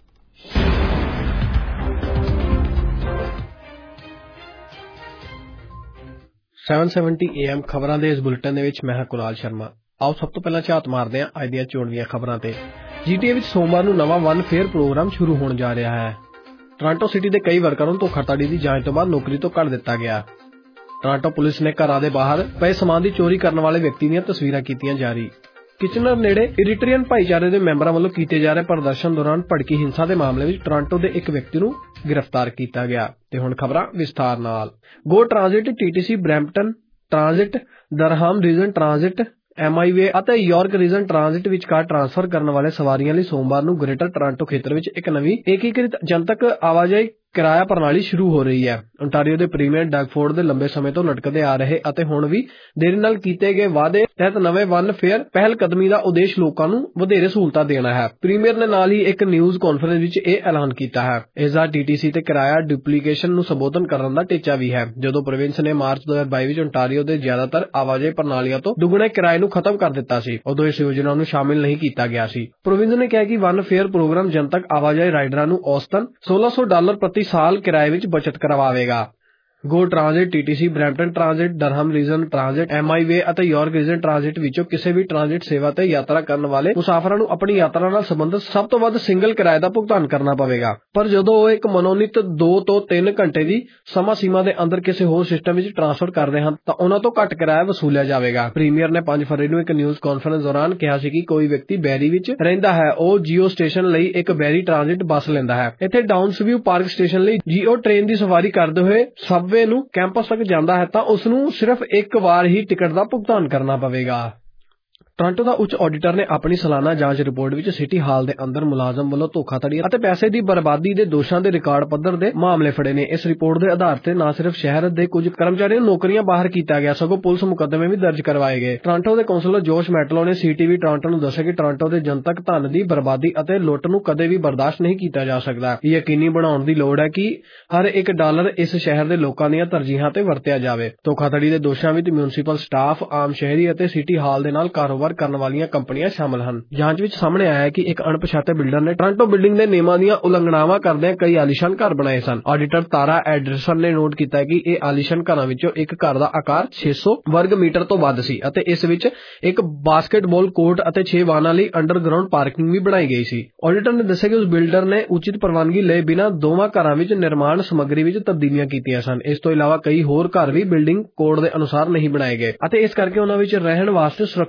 770 AM ਖਬਰਾਂ ਦੇ ਇਸ ਬੁਲੇਟਿਨ ਦੇ ਵਿੱਚ ਮੈਂ ਹਾਂ ਕੁਨਾਲ ਸ਼ਰਮਾ। ਆਓ ਸਭ ਤੋਂ ਪਹਿਲਾਂ ਝਾਤ ਮਾਰਦੇ ਹਾਂ ਅੱਜ ਦੀਆਂ ਚੋਣਵੀਆਂ ਖਬਰਾਂ ਤੇ। GTA ਵਿੱਚ ਸੋਮਵਾਰ ਨੂੰ ਨਵਾਂ ਵਨ ਫੇਅਰ ਪ੍ਰੋਗਰਾਮ ਸ਼ੁਰੂ ਹੋਣ ਜਾ ਰਿਹਾ ਹੈ। ਟੋਰਾਂਟੋ ਸਿਟੀ ਦੇ ਕਈ ਵਰਕਰਾਂ ਨੂੰ ਧੋਖਾਧੜੀ ਦੀ ਜਾਂਚ ਤੋਂ ਬਾਅਦ ਨੌਕਰੀ ਤੋਂ ਕੱਢ ਦਿੱਤਾ ਗਿਆ। ਟੋਰਾਂਟੋ ਪੁਲਿਸ ਨੇ ਘਰਾਂ ਦੇ ਬਾਹਰ ਪਏ ਸਮਾਨ ਦੀ ਚੋਰੀ ਕਰਨ ਵਾਲੇ ਵਿਅਕਤੀ ਦੀਆਂ ਤਸਵੀਰਾਂ ਕੀਤੀਆਂ ਜਾਰੀ। ਕਿਚਨਰ ਨੇੜੇ ਇਰੀਟਰੀਅਨ ਭਾਈਚਾਰੇ ਦੇ ਮੈਂਬਰਾਂ ਵੱਲੋਂ ਕੀਤੇ ਜਾ ਰਹੇ ਪ੍ਰਦਰਸ਼ਨ ਦੌਰਾਨ ਭੜਕੀ ਹਿੰਸਾ ਦੇ ਮਾਮਲੇ ਵਿੱਚ ਟੋਰਾਂਟੋ ਦੇ ਇੱਕ ਵਿਅਕਤੀ ਨੂੰ ਗ੍ਰਿਫਤਾਰ ਕੀਤਾ ਗਿਆ। ਤੇ ਹੁਣ ਖਬਰਾਂ ਵਿਸਥਾਰ ਨਾਲ। Go Transit, TTC Brampton Transit, Durham Region Transit, MIV ਅਤੇ ਯਾਰਕ ਰੀਜਨ ਟ੍ਰਾਂਜ਼ਿਟ ਵਿਚਕਾਰ ਟ੍ਰਾਂਸਫਰ ਕਰਨ ਵਾਲੇ ਸਵਾਰੀਆਂ ਲਈ ਸੋਮਵਾਰ ਨੂੰ ਗ੍ਰੇਟਰ ਟੋਰਾਂਟੋ ਖੇਤਰ ਵਿੱਚ ਇੱਕ ਨਵੀਂ ਏਕੀਕ੍ਰਿਤ ਜਨਤਕ ਆਵਾਜਾਈ ਕਿਰਾਇਆ ਪ੍ਰਣਾਲੀ ਸ਼ੁਰੂ ਹੋ ਰਹੀ ਹੈ। ਓਨਟਾਰੀਓ ਦੇ ਪ੍ਰੀਮੀਅਰ ਡਗ ਫੋਰਡ ਦੇ ਲੰਬੇ ਸਮੇਂ ਤੋਂ ਲਟਕਦੇ ਆ ਰਹੇ ਅਤੇ ਹੁਣ ਵੀ ਦੇਰੀ ਨਾਲ ਕੀਤੇ ਗਏ ਵਾਅਦੇ ਤਹਿਤ ਨਵੇਂ ਵਨ ਫੇਅਰ ਪਹਿਲ ਕਦਮੀ ਦਾ ਉਦੇਸ਼ ਲੋਕਾਂ ਨੂੰ ਵਧੇਰੇ ਸਹੂਲਤਾਂ ਦੇਣਾ ਹੈ। ਪ੍ਰੀਮੀਅਰ ਨੇ ਨਾਲ ਹੀ ਇੱਕ ਨਿਊਜ਼ ਕਾਨਫਰੰਸ ਵਿੱਚ ਇਹ ਐਲਾਨ ਕੀਤਾ ਹੈ। ਇਸ ਦਾ TTC ਤੇ ਕਿਰਾਇਆ ਡੁਪਲੀਕੇਸ਼ਨ ਨੂੰ ਸੰਬੋਧਨ ਕਰਨ ਦਾ ਟੀਚਾ ਵੀ ਹੈ। ਜਦੋਂ ਪ੍ਰੋਵਿੰਸ ਨੇ ਮਾਰਚ 2022 ਵਿੱਚ ਓਨਟਾਰੀਓ ਦੇ ਜ਼ਿਆਦਾਤਰ ਆਵਾਜਾਈ ਪ੍ਰਣਾਲੀਆਂ ਤੋਂ ਦੁੱਗਣੇ ਕਿਰਾਏ ਨੂੰ ਖਤਮ ਕਰ ਦਿੱਤਾ ਸੀ, ਉਦੋਂ ਇਸ ਯੋਜਨਾ ਨੂੰ ਸ਼ਾਮਿਲ ਨਹੀਂ ਕੀਤਾ ਗਿਆ ਸੀ। ਪ੍ਰੋਵਿੰਸ ਨੇ ਕਿਹਾ ਕਿ ਵਨ ਫੇਅਰ ਪ੍ਰੋਗਰਾਮ ਜਨਤਕ ਆਵਾਜਾਈ ਰਾਈਡਰਾਂ ਨੂੰ ਔਸਤਨ $1,600 ਪ੍ਰਤੀ ਸਾਲ ਕਿਰਾਏ ਵਿੱਚ ਬਚਤ ਕਰਵਾਵੇਗਾ। Go Transit, TTC Brampton Transit, Durham Region Transit, MIV ਅਤੇ ਯਾਰਕ ਰੀਜਨ ਟ੍ਰਾਂਜ਼ਿਟ ਵਿੱਚੋਂ ਕਿਸੇ ਵੀ ਟ੍ਰਾਂਜ਼ਿਟ ਸੇਵਾ ਤੇ ਯਾਤਰਾ ਕਰਨ ਵਾਲੇ ਮੁਸਾਫਰਾਂ ਨੂੰ ਆਪਣੀ ਯਾਤਰਾ ਨਾਲ ਸੰਬੰਧਿਤ ਸਭ ਤੋਂ ਵੱਧ ਸਿੰਗਲ ਕਿਰਾਏ ਦਾ ਭੁਗਤਾਨ ਕਰਨਾ ਪਵੇਗਾ। ਪਰ ਜਦੋਂ ਉਹ ਇੱਕ ਮਨੋਨੀਤ 2 ਤੋਂ 3 ਘੰਟੇ ਦੀ ਸਮਾਂ ਸੀਮਾ ਦੇ ਅੰਦਰ ਕਿਸੇ ਹੋਰ ਸਿਸਟਮ ਵਿੱਚ ਟ੍ਰਾਂਸਫਰ ਕਰਦੇ ਹਨ ਤਾਂ ਉਹਨਾਂ ਤੋਂ ਘੱਟ ਕਿਰਾਇਆ ਵਸੂਲਿਆ ਜਾਵੇਗਾ। ਪ੍ਰੀਮੀਅਰ ਨੇ 5 ਫਰਵਰੀ ਨੂੰ ਇੱਕ ਨਿਊਜ਼ ਕਾਨਫਰੰਸ ਦੌਰਾਨ ਕਿਹਾ ਸੀ ਕਿ ਕੋਈ ਵਿਅਕਤੀ ਬੈਰੀ ਵਿੱਚ ਰਹਿੰਦਾ ਹੈ, ਉਹ ਜੀਓ ਸਟੇਸ਼ਨ ਲਈ ਇੱਕ ਬੈਰੀ ਟ੍ਰਾਂਜ਼ਿਟ ਬੱਸ ਲੈਂਦਾ ਹੈ। ਇੱਥੇ ਡਾਊਨਸਵਿਊ ਪਾਰਕ ਸਟੇਸ਼ਨ ਲਈ ਜੀਓ ਟ੍ਰੇਨ ਦੀ ਸਵਾਰੀ ਕਰਦੇ ਹੋਏ ਸਬਵੇ ਨੂੰ ਕੈਂਪਸ ਤੱਕ ਜਾਂਦਾ ਹੈ ਤਾਂ ਉਸ ਨੂੰ ਸਿਰਫ ਇੱਕ ਵਾਰ ਹੀ ਟਿਕਟ ਦਾ ਭੁਗਤਾਨ ਕਰਨਾ ਪਵੇਗਾ। ਟੋਰਾਂਟੋ ਦਾ ਉੱਚ ਆਡੀਟਰ ਨੇ ਆਪਣੀ ਸਾਲਾਨਾ ਜਾਂਚ ਰਿਪੋਰਟ ਵਿੱਚ ਸਿਟੀ ਹਾਲ ਦੇ ਅੰਦਰ ਮੁਲਾਜ਼ਮ ਵੱਲੋਂ ਧੋਖਾਧੜੀ ਅਤੇ ਪੈਸੇ ਦੀ ਬਰਬਾਦੀ ਦੇ ਦੋਸ਼ਾਂ ਦੇ ਰਿਕਾਰਡ ਪੱਧਰ ਦੇ ਮਾਮਲੇ ਫੜੇ ਨੇ। ਇਸ ਰਿਪੋਰਟ ਦੇ ਆਧਾਰ ਤੇ ਨਾ ਸਿਰਫ ਸ਼ਹਿਰ ਦੇ ਕੁਝ ਕਰਮਚਾਰੀਆਂ ਨੂੰ ਨੌਕਰੀਆਂ ਬਾਹਰ ਕੀਤਾ ਗਿਆ, ਸਗੋਂ ਪੁਲਿਸ ਮੁਕੱਦਮੇ ਵੀ ਦਰਜ ਕਰਵਾਏ ਗਏ। ਟੋਰਾਂਟੋ ਦੇ ਕੌਂਸਲਰ ਜੋਸ਼ ਮੈਟਲੋ ਨੇ CTV ਟੋਰਾਂਟੋ ਨੂੰ ਦੱਸਿਆ ਕਿ ਟੋਰਾਂਟੋ ਦੇ ਜਨਤਕ ਧਨ ਦੀ ਬਰਬਾਦੀ ਅਤੇ ਲੁੱਟ ਨੂੰ ਕਦੇ ਵੀ ਬਰਦਾਸ਼ਤ ਨਹੀਂ ਕੀਤਾ ਜਾ ਸਕਦਾ। ਇਹ ਯਕੀਨੀ ਬਣਾਉਣ ਦੀ ਲੋੜ ਹੈ ਕਿ ਹਰ ਇੱਕ ਡਾਲਰ ਇਸ ਸ਼ਹਿਰ ਦੇ ਲੋਕਾਂ ਦੀਆਂ ਤਰਜੀਹਾਂ ਤੇ ਵਰਤਿਆ ਜਾਵੇ। ਧੋਖਾਧੜੀ ਦੇ ਦੋਸ਼ਾਂ ਵਿੱਚ ਮਿਊਨਿਸਪਲ ਸਟਾਫ, ਆਮ ਸ਼ਹਿਰੀ ਅਤੇ ਸਿਟੀ ਹਾਲ ਦੇ ਨਾਲ ਕਾਰੋਬਾਰ ਕਰਨ ਵਾਲੀਆਂ ਕੰਪਨੀਆਂ ਸ਼ਾਮਲ ਹਨ। ਜਾਂਚ ਵਿੱਚ ਸਾਹਮਣੇ ਆਇਆ ਹੈ ਕਿ ਇੱਕ ਅਣਪਛਾਤੇ ਬਿਲਡਰ ਨੇ ਟੋਰਾਂਟੋ ਬਿਲਡਿੰਗ ਦੇ ਨਿਯਮਾਂ ਦੀਆਂ ਉਲੰਘਣਾਵਾਂ ਕਰਦਿਆਂ ਕਈ ਆਲੀਸ਼ਾਨ ਘਰ ਬਣਾਏ ਸਨ। ਆਡੀਟਰ ਤਾਰਾ ਐਂਡਰਸਨ ਨੇ ਨੋਟ ਕੀਤਾ ਕਿ ਇਹ ਆਲੀਸ਼ਾਨ ਘਰਾਂ ਵਿੱਚੋਂ ਇੱਕ ਘਰ ਦਾ ਆਕਾਰ 600 ਵਰਗ ਮੀਟਰ ਤੋਂ ਵੱਧ ਸੀ ਅਤੇ ਇਸ ਵਿੱਚ ਇੱਕ ਬਾਸਕਟਬਾਲ ਕੋਰਟ ਅਤੇ 6 ਵਾਹਨਾਂ ਲਈ ਅੰਡਰਗਰਾਉਂਡ ਪਾਰਕਿੰਗ ਵੀ ਬਣਾਈ ਗਈ ਸੀ। ਆਡੀਟਰ ਨੇ ਦੱਸਿਆ ਕਿ ਉਸ ਬਿਲਡਰ ਨੇ ਉਚਿਤ ਪ੍ਰਵਾਨਗੀ ਲਏ ਬਿਨਾਂ ਦੋਵਾਂ ਘਰਾਂ ਵਿੱਚ ਨਿਰਮਾਣ ਸਮੱਗਰੀ ਵਿੱਚ ਤਬਦੀਲੀਆਂ ਕੀਤੀਆਂ ਸਨ। ਇਸ ਤੋਂ ਇਲਾਵਾ ਕਈ ਹੋਰ ਘਰ ਵੀ ਬਿਲਡਿੰਗ ਕੋਡ ਦੇ ਅਨੁਸਾਰ ਨਹੀਂ ਬਣਾਏ ਗਏ ਅਤੇ ਇਸ ਕਰਕੇ ਉਹਨਾਂ ਵਿੱਚ ਰਹਿਣ ਵਾਸਤੇ ਸੁਰੱਖਿਅਤ ਨਹੀਂ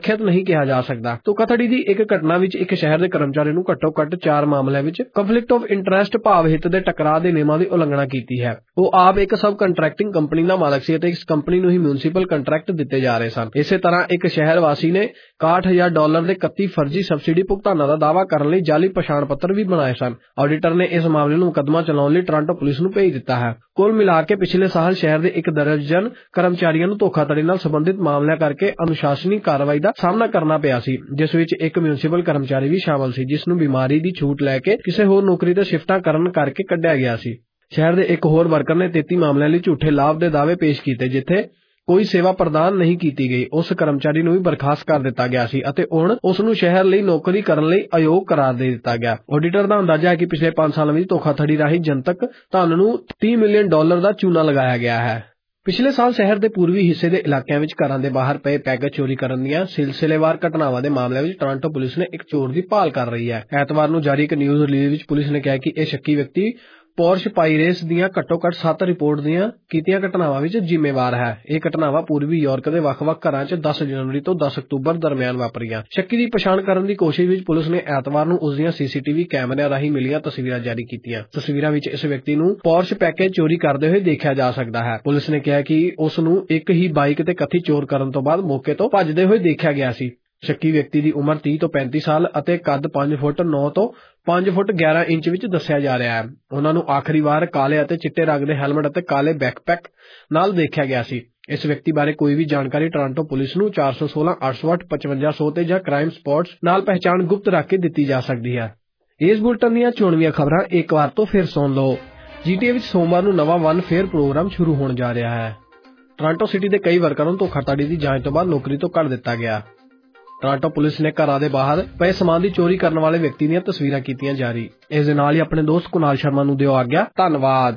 ਨਹੀਂ ਕਿਹਾ ਜਾ ਸਕਦਾ। ਧੋਖਾਧੜੀ ਦੀ ਇੱਕ ਘਟਨਾ ਵਿੱਚ ਇੱਕ ਸ਼ਹਿਰ ਦੇ ਕਰਮਚਾਰੀ ਨੂੰ ਘੱਟੋ-ਘੱਟ 4 ਮਾਮਲਿਆਂ ਵਿੱਚ ਕੰਫਲਿਕਟ ਆਫ ਇੰਟਰਸਟ ਭਾਵ ਹਿੱਤ ਦੇ ਟਕਰਾਅ ਦੇ ਨਿਯਮਾਂ ਦੀ ਉਲੰਘਣਾ ਕੀਤੀ ਹੈ। ਉਹ ਆਪ ਇੱਕ ਸਬ ਕੰਟਰੈਕਟਿੰਗ ਕੰਪਨੀ ਦਾ ਮਾਲਕ ਸੀ ਅਤੇ ਇਸ ਕੰਪਨੀ ਨੂੰ ਹੀ ਮਿਊਨਿਸਪਲ ਕੰਟਰੈਕਟ ਦਿੱਤੇ ਜਾ ਰਹੇ ਸਨ। ਇਸੇ ਤਰ੍ਹਾਂ ਇੱਕ ਸ਼ਹਿਰ ਵਾਸੀ ਨੇ $61,000 ਦੇ 31 ਫਰਜ਼ੀ ਸਬਸਿਡੀ ਭੁਗਤਾਨਾਂ ਦਾ ਦਾਅਵਾ ਕਰਨ ਲਈ ਜਾਲੀ ਪਛਾਣ ਪੱਤਰ ਵੀ ਬਣਾਏ ਸਨ। ਆਡੀਟਰ ਨੇ ਇਸ ਮਾਮਲੇ ਨੂੰ ਮੁਕੱਦਮਾ ਚਲਾਉਣ ਲਈ ਟੋਰਾਂਟੋ ਪੁਲਿਸ ਨੂੰ ਭੇਜ ਦਿੱਤਾ ਹੈ। ਕੁੱਲ ਮਿਲਾ ਕੇ ਪਿਛਲੇ ਸਾਲ ਸ਼ਹਿਰ ਦੇ 1 ਦਰਜਨ ਕਰਮਚਾਰੀਆਂ ਨੂੰ ਧੋਖਾਧੜੀ ਨਾਲ ਸੰਬੰਧਿਤ ਮਾਮਲਿਆਂ ਕਰਕੇ ਅਨੁਸ਼ਾਸਨੀ ਕਾਰਵਾਈ ਦਾ ਸਾਹਮਣਾ ਕਰਨਾ ਪਿਆ ਸੀ, ਜਿਸ ਵਿੱਚ ਇੱਕ ਮਿਊਨਿਸਪਲ ਕਰਮਚਾਰੀ ਵੀ ਸ਼ਾਮਲ ਸੀ ਜਿਸ ਨੂੰ ਬਿਮਾਰੀ ਦੀ ਛੂਟ ਲੈ ਕੇ ਕਿਸੇ ਹੋਰ ਨੌਕਰੀ ਤੇ ਸ਼ਿਫਟਾਂ ਕਰਨ ਕਰਕੇ ਕੱਢਿਆ ਗਿਆ ਸੀ। ਸ਼ਹਿਰ ਦੇ ਇੱਕ ਹੋਰ ਵਰਕਰ ਨੇ 33 ਮਾਮਲਿਆਂ ਲਈ ਝੂਠੇ ਲਾਭ ਦੇ ਦਾਅਵੇ ਪੇਸ਼ ਕੀਤੇ ਜਿੱਥੇ ਕੋਈ ਸੇਵਾ ਪ੍ਰਦਾਨ ਨਹੀਂ ਕੀਤੀ ਗਈ। ਉਸ ਕਰਮਚਾਰੀ ਨੂੰ ਵੀ ਬਰਖਾਸਤ ਕਰ ਦਿੱਤਾ ਗਿਆ ਸੀ ਅਤੇ ਹੁਣ ਉਸ ਨੂੰ ਸ਼ਹਿਰ ਲਈ ਨੌਕਰੀ ਕਰਨ ਲਈ ਅਯੋਗ ਕਰਾਰ ਦੇ ਦਿੱਤਾ ਗਿਆ। ਆਡੀਟਰ ਦਾ ਅੰਦਾਜ਼ਾ ਹੈ ਕਿ ਪਿਛਲੇ 5 ਸਾਲਾਂ ਵਿੱਚ ਧੋਖਾਧੜੀ ਰਾਹੀਂ ਜਨਤਕ ਧਨ ਨੂੰ $30 ਮਿਲੀਅਨ ਦਾ ਚੂਨਾ ਲਗਾਇਆ ਗਿਆ ਹੈ। ਪਿਛਲੇ ਸਾਲ ਸ਼ਹਿਰ ਦੇ ਪੂਰਬੀ ਹਿੱਸੇ ਦੇ ਇਲਾਕਿਆਂ ਵਿੱਚ ਘਰਾਂ ਦੇ ਬਾਹਰ ਪਏ ਪੈਕੇਜ ਚੋਰੀ ਕਰਨ ਦੀਆਂ ਸਿਲਸਿਲੇਵਾਰ ਘਟਨਾਵਾਂ ਦੇ ਮਾਮਲਿਆਂ ਵਿੱਚ ਟੋਰਾਂਟੋ ਪੁਲਿਸ ਨੇ ਇੱਕ ਚੋਰ ਦੀ ਭਾਲ ਕਰ ਰਹੀ ਹੈ। ਐਤਵਾਰ ਨੂੰ ਜਾਰੀ ਇੱਕ ਨਿਊਜ਼ ਰਿਲੀਜ਼ ਵਿੱਚ ਪੁਲਿਸ ਨੇ ਕਿਹਾ ਕਿ ਇਹ ਸ਼ੱਕੀ ਵਿਅਕਤੀ ਪੋਰਸ਼ ਪਾਇਰੇਸ ਦੀਆਂ ਘੱਟੋ-ਘੱਟ 7 ਰਿਪੋਰਟ ਦੀਆਂ ਕੀਤੀਆਂ ਘਟਨਾਵਾਂ ਵਿੱਚ ਜ਼ਿੰਮੇਵਾਰ ਹੈ। ਇਹ ਘਟਨਾਵਾਂ ਪੂਰਬੀ ਯੂਰਪ ਦੇ ਵੱਖ-ਵੱਖ ਘਰਾਂ 'ਚ 10 ਜਨਵਰੀ ਤੋਂ 10 ਅਕਤੂਬਰ ਦਰਮਿਆਨ ਵਾਪਰੀਆਂ। ਸ਼ੱਕੀ ਦੀ ਪਛਾਣ ਕਰਨ ਦੀ ਕੋਸ਼ਿਸ਼ ਵਿੱਚ ਪੁਲਿਸ ਨੇ ਐਤਵਾਰ ਨੂੰ ਉਸ ਦੀਆਂ ਸੀਸੀਟੀਵੀ ਕੈਮਰਿਆਂ ਰਾਹੀਂ ਮਿਲੀਆਂ ਤਸਵੀਰਾਂ ਜਾਰੀ ਕੀਤੀਆਂ। ਤਸਵੀਰਾਂ ਵਿੱਚ ਇਸ ਵਿਅਕਤੀ ਨੂੰ ਪੋਰਸ਼ ਪੈਕੇਜ ਚੋਰੀ ਕਰਦੇ ਹੋਏ ਦੇਖਿਆ ਜਾ ਸਕਦਾ ਹੈ। ਪੁਲਿਸ ਨੇ ਕਿਹਾ ਕਿ ਉਸ ਨੂੰ ਇੱਕ ਹੀ ਬਾਈਕ ਤੇ ਕਥਿਤ ਚੋਰ ਕਰਨ ਤੋਂ ਬਾਅਦ ਮੌਕੇ ਤੋਂ ਭੱਜਦੇ ਹੋਏ ਦੇਖਿਆ ਗਿਆ ਸੀ। ਸ਼ੱਕੀ ਵਿਅਕਤੀ ਦੀ ਉਮਰ 30 ਤੋਂ 35 ਸਾਲ ਅਤੇ ਕੱਦ 5 ਫੁੱਟ 9 ਤੋਂ 5 ਫੁੱਟ 11 ਇੰਚ ਵਿੱਚ ਦੱਸਿਆ ਜਾ ਰਿਹਾ ਹੈ। ਉਹਨਾਂ ਨੂੰ ਆਖਰੀ ਵਾਰ ਕਾਲੇ ਅਤੇ ਚਿੱਟੇ ਰੰਗ ਦੇ ਹੈਲਮਟ ਅਤੇ ਕਾਲੇ ਬੈਕਪੈਕ ਨਾਲ ਦੇਖਿਆ ਗਿਆ ਸੀ। ਇਸ ਵਿਅਕਤੀ ਬਾਰੇ ਕੋਈ ਵੀ ਜਾਣਕਾਰੀ ਟੋਰਾਂਟੋ ਪੁਲਿਸ ਨੂੰ 416 808 5500 ਤੇ ਜਾਂ ਕ੍ਰਾਈਮ ਸਪੌਟਸ ਨਾਲ ਪਹਿਚਾਣ ਗੁਪਤ ਰੱਖ ਕੇ ਦਿੱਤੀ ਜਾ ਸਕਦੀ ਹੈ। ਇਸ ਬੁਲਟਨ ਦੀਆਂ ਚੋਣਵੀਆਂ ਖਬਰਾਂ ਇੱਕ ਵਾਰ ਤੋਂ ਫਿਰ ਸੁਣ ਲਓ। GTA ਵਿੱਚ ਸੋਮਵਾਰ ਨੂੰ ਨਵਾਂ ਵਨ ਫੇਅਰ ਪ੍ਰੋਗਰਾਮ ਸ਼ੁਰੂ ਹੋਣ ਜਾ ਰਿਹਾ ਹੈ। ਟੋਰਾਂਟੋ ਸਿਟੀ ਦੇ ਕਈ ਵਰਕਰਾਂ ਨੂੰ ਧੋਖਾਧੜੀ ਦੀ ਜਾਂਚ ਤੋਂ ਬਾਅਦ ਨੌਕਰੀ ਤੋਂ ਕੱਢ ਦਿੱਤਾ ਗਿਆ। ਟੋਰਾਂਟੋ ਪੁਲਿਸ ਨੇ ਘਰਾਂ ਦੇ ਬਾਹਰ ਪਏ ਸਮਾਨ ਦੀ ਚੋਰੀ ਕਰਨ ਵਾਲੇ ਵਿਅਕਤੀ ਦੀਆਂ ਤਸਵੀਰਾਂ ਕੀਤੀਆਂ ਜਾਰੀ। ਇਸ ਦੇ ਨਾਲ ਹੀ ਆਪਣੇ ਦੋਸਤ ਕੁਨਾਲ ਸ਼ਰਮਾ ਨੂੰ ਦਿਓ ਆਗਿਆ। ਧੰਨਵਾਦ।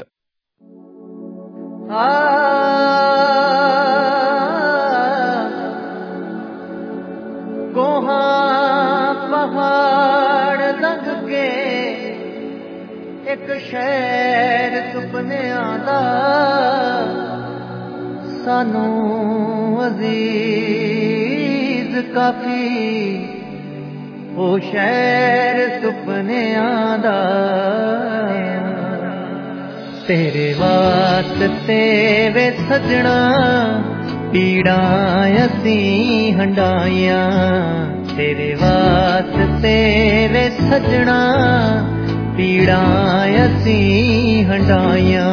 ਕੋਹਾਂ ਪਹਾੜ ਲੰਘ ਕੇ ਇੱਕ ਸ਼ਹਿਰ ਸੁਪਨਿਆਂ ਦਾ ਸਾਨੂੰ ਅਜ਼ੀਜ਼ ਕਾਫੀ ਉਹ ਸ਼ਹਿਰ ਸੁਪਨਿਆਂ ਦਾ ਤੇਰੇ ਵਾਸਤੇ ਵੇ ਸਜਣਾ ਪੀੜਾਂ ਅਸੀਂ ਹੰਡਾਈਆਂ ਤੇਰੇ ਵਾਸਤੇ ਵੇ ਸਜਣਾ ਪੀੜਾਂ ਅਸੀਂ ਹੰਡਾਈਆਂ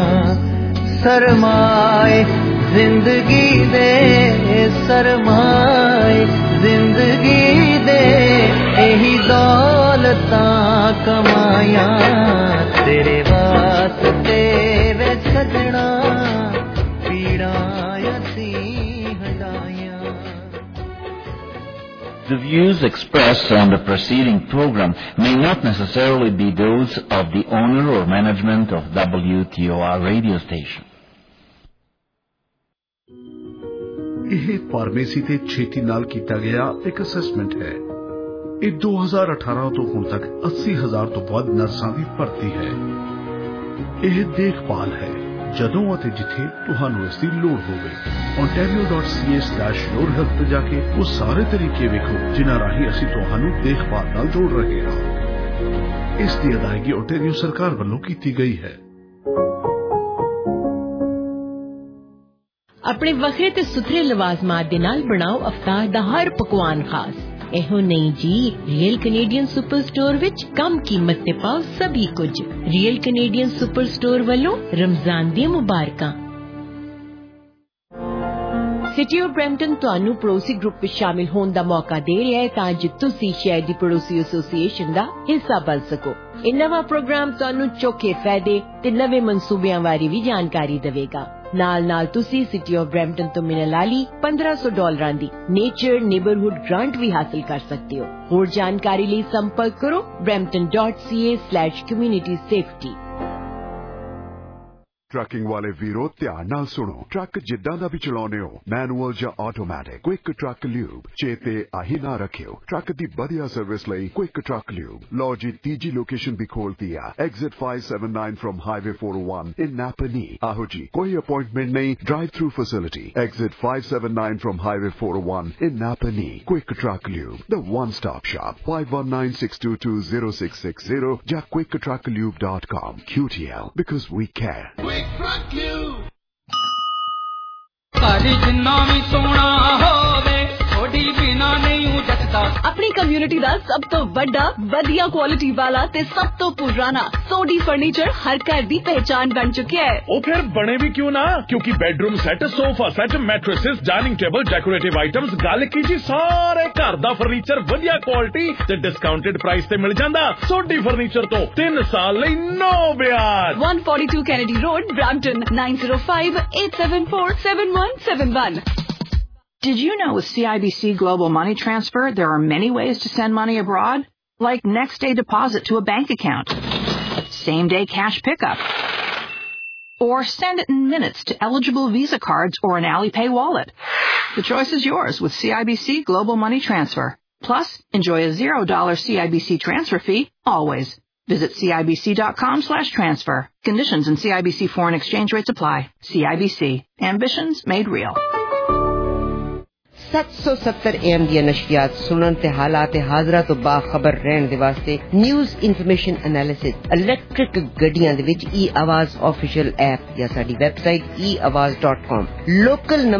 ਸਰਮਾਏ ਜ਼ਿੰਦਗੀ ਦੇ ਸਰਮਾਏ ਜ਼ਿੰਦਗੀ ਦੇ ਇਹੀ ਦੌਲਤਾਂ ਕਮਾਈਆਂ ਤੇਰੇ ਵਾਸਤੇ ਵੇ ਸਜਣਾ ਪੀੜਾਂ ਅਸੀਂ ਹੰਡਾਈਆਂ। The views expressed on the preceding program may not necessarily be those of the owner or management of WTOR radio station. ਇਹ ਫਾਰਮੇਸੀ ਤੇ ਛੇਤੀ ਨਾਲ ਕੀਤਾ ਗਿਆ ਇੱਕ ਅਸੈਸਮੈਂਟ ਹੈ। ਇਹ 2018 ਤੋਂ ਹੁਣ ਤੱਕ 80,000 ਤੋਂ ਵੱਧ ਨਰਸਾਂ ਦੀ ਭਰਤੀ ਹੈ। ਇਹ ਦੇਖਭਾਲ ਹੈ ਜਦੋਂ ਅਤੇ ਜਿੱਥੇ ਤੁਹਾਨੂੰ ਇਸ ਦੀ ਲੋੜ ਹੋਵੇ। ontario.ca/yourhealth ਤੇ ਜਾ ਕੇ ਉਹ ਸਾਰੇ ਤਰੀਕੇ ਵੇਖੋ ਜਿਨ੍ਹਾਂ ਰਾਹੀਂ ਅਸੀਂ ਤੁਹਾਨੂੰ ਦੇਖਭਾਲ ਨਾਲ ਜੋੜ ਰਹੇ ਹਾਂ। ਇਸ ਦੀ ਅਦਾਇਗੀ ontario ਸਰਕਾਰ ਵੱਲੋਂ ਕੀਤੀ ਗਈ ਹੈ। ਆਪਣੇ ਵੱਖਰੇ ਤੇ ਸੁਥਰੇ ਲਵਾਜ਼ਮਾਤ ਦੇ ਨਾਲ ਬਣਾਓ ਅਫਤਾਰ ਦਾ ਹਰ ਪਕਵਾਨ ਖਾਸ। ਇਹੋ ਨਹੀਂ ਜੀ, ਰੀਅਲ ਕੈਨੇਡੀਅਨ ਸੁਪਰ ਸਟੋਰ ਵਿੱਚ ਕਮ ਕੀਮਤ ਤੇ ਪਾਓ ਸਭੀ ਕੁਝ। ਰੀਅਲ ਕੈਨੇਡੀਅਨ ਸੁਪਰ ਸਟੋਰ ਵੱਲੋਂ ਰਮਜ਼ਾਨ ਦੀਆਂ ਮੁਬਾਰਕਾਂ। ਸਿਟੀ ਆਫ ਬਰੈਂਪਟਨ ਤੁਹਾਨੂੰ ਪੜੋਸੀ ਗਰੁੱਪ ਵਿੱਚ ਸ਼ਾਮਿਲ ਹੋਣ ਦਾ ਮੌਕਾ ਦੇ ਰਿਹਾ ਹੈ ਤਾਂ ਜੋ ਤੁਸੀਂ ਸ਼ਹਿਰ ਦੀ ਪੜੋਸੀ ਐਸੋਸੀਏਸ਼ਨ ਦਾ ਹਿੱਸਾ ਬਣ ਸਕੋ। ਇਹ ਨਵਾਂ ਪ੍ਰੋਗਰਾਮ ਤੁਹਾਨੂੰ ਚੋਖੇ ਫਾਇਦੇ ਤੇ ਨਵੇਂ ਮਨਸੂਬਿਆਂ ਬਾਰੇ ਵੀ ਜਾਣਕਾਰੀ ਦੇਵੇਗਾ। ਨਾਲ ਤੁਸੀਂ ਸਿਟੀ ਆਫ ਬਰੈਂਪਟਨ ਤੋਂ ਮਿਲਣ ਵਾਲੀ $1500 ਦੀ ਨੇਚਰ ਨੇਬਰਹੁੱਡ ਗ੍ਰਾਂਟ ਵੀ ਹਾਸਲ ਕਰ ਸਕਦੇ ਹੋ। ਹੋਰ ਜਾਣਕਾਰੀ ਲਈ ਸੰਪਰਕ ਕਰੋ brampton.ca/community safety। ट्रकिंग वाले वीरो ध्यान नाल सुनो। ट्रक जिद्दां दा भी चलाउने हो, मैनुअल या ऑटोमैटिक, क्विक ट्रक ल्यूब चेते आही ना रखियो। ट्रक दी बढ़िया सर्विस लई क्विक ट्रक ल्यूब। लो जी तीजी लोकेशन भी खोलती है, exit 579 from highway 401 in Napanee. आहो जी, कोई अपॉइंटमेंट नहीं, drive through facility, exit 579 from highway 401 in Napanee. Quick Truck Lube, the one stop shop, 5196220660 या quicktrucklube.com। QTL, because we care। जिन्ना भी सोना होवे थोड़ी बिना नहीं जटदा। अपनी कम्युनिटी दा सब तो बड़ा वधिया क्वालिटी वाला ते सब तो पुराना सोडी फर्नीचर हर घर दी पहचान बन चुका है। ओ फिर बने भी क्यों ना, क्योंकि bedroom set, sofa set, mattresses, dining table, decorative items, गल कीजिए सारे घर दा फर्नीचर वधिया क्वालिटी ते डिस्काउंटेड प्राइस ते मिल जांदा। सोडी फर्नीचर तो 3 साल लई नो ब्याज। 142 Kennedy Road, Brampton, 9058747171. Did you know with CIBC Global Money Transfer, there are many ways to send money abroad? Like next-day deposit to a bank account, same-day cash pickup, or send it in minutes to eligible Visa cards or an Alipay wallet. The choice is yours with CIBC Global Money Transfer. Plus, enjoy a $0 CIBC transfer fee always. Visit CIBC.com/transfer. Conditions and CIBC foreign exchange rates apply. CIBC. Ambitions made real. 770 AM ਦੀਆਂ ਨਸ਼ਰੀਆਤ ਸੁਣਨ ਤੇ ਹਾਲਾਤ ਹਾਜ਼ਰਾ ਤੋਂ ਬਾਖਬਰ ਰਹਿਣ ਦੇ ਵਾਸਤੇ ਨਿਊਜ਼ ਇਨਫੋਰਮੇਸ਼ਨ ਐਨਾਲਿਸਿਸ ਇਲੈਕਟ੍ਰਿਕ ਗੱਡੀਆਂ ਦੇ ਵਿੱਚ e-ਆਵਾਜ਼ ਆਫੀਸ਼ੀਅਲ ਐਪ ਜਾਂ ਸਾਡੀ ਵੈਬਸਾਈਟ eawaz.com। ਲੋਕਲ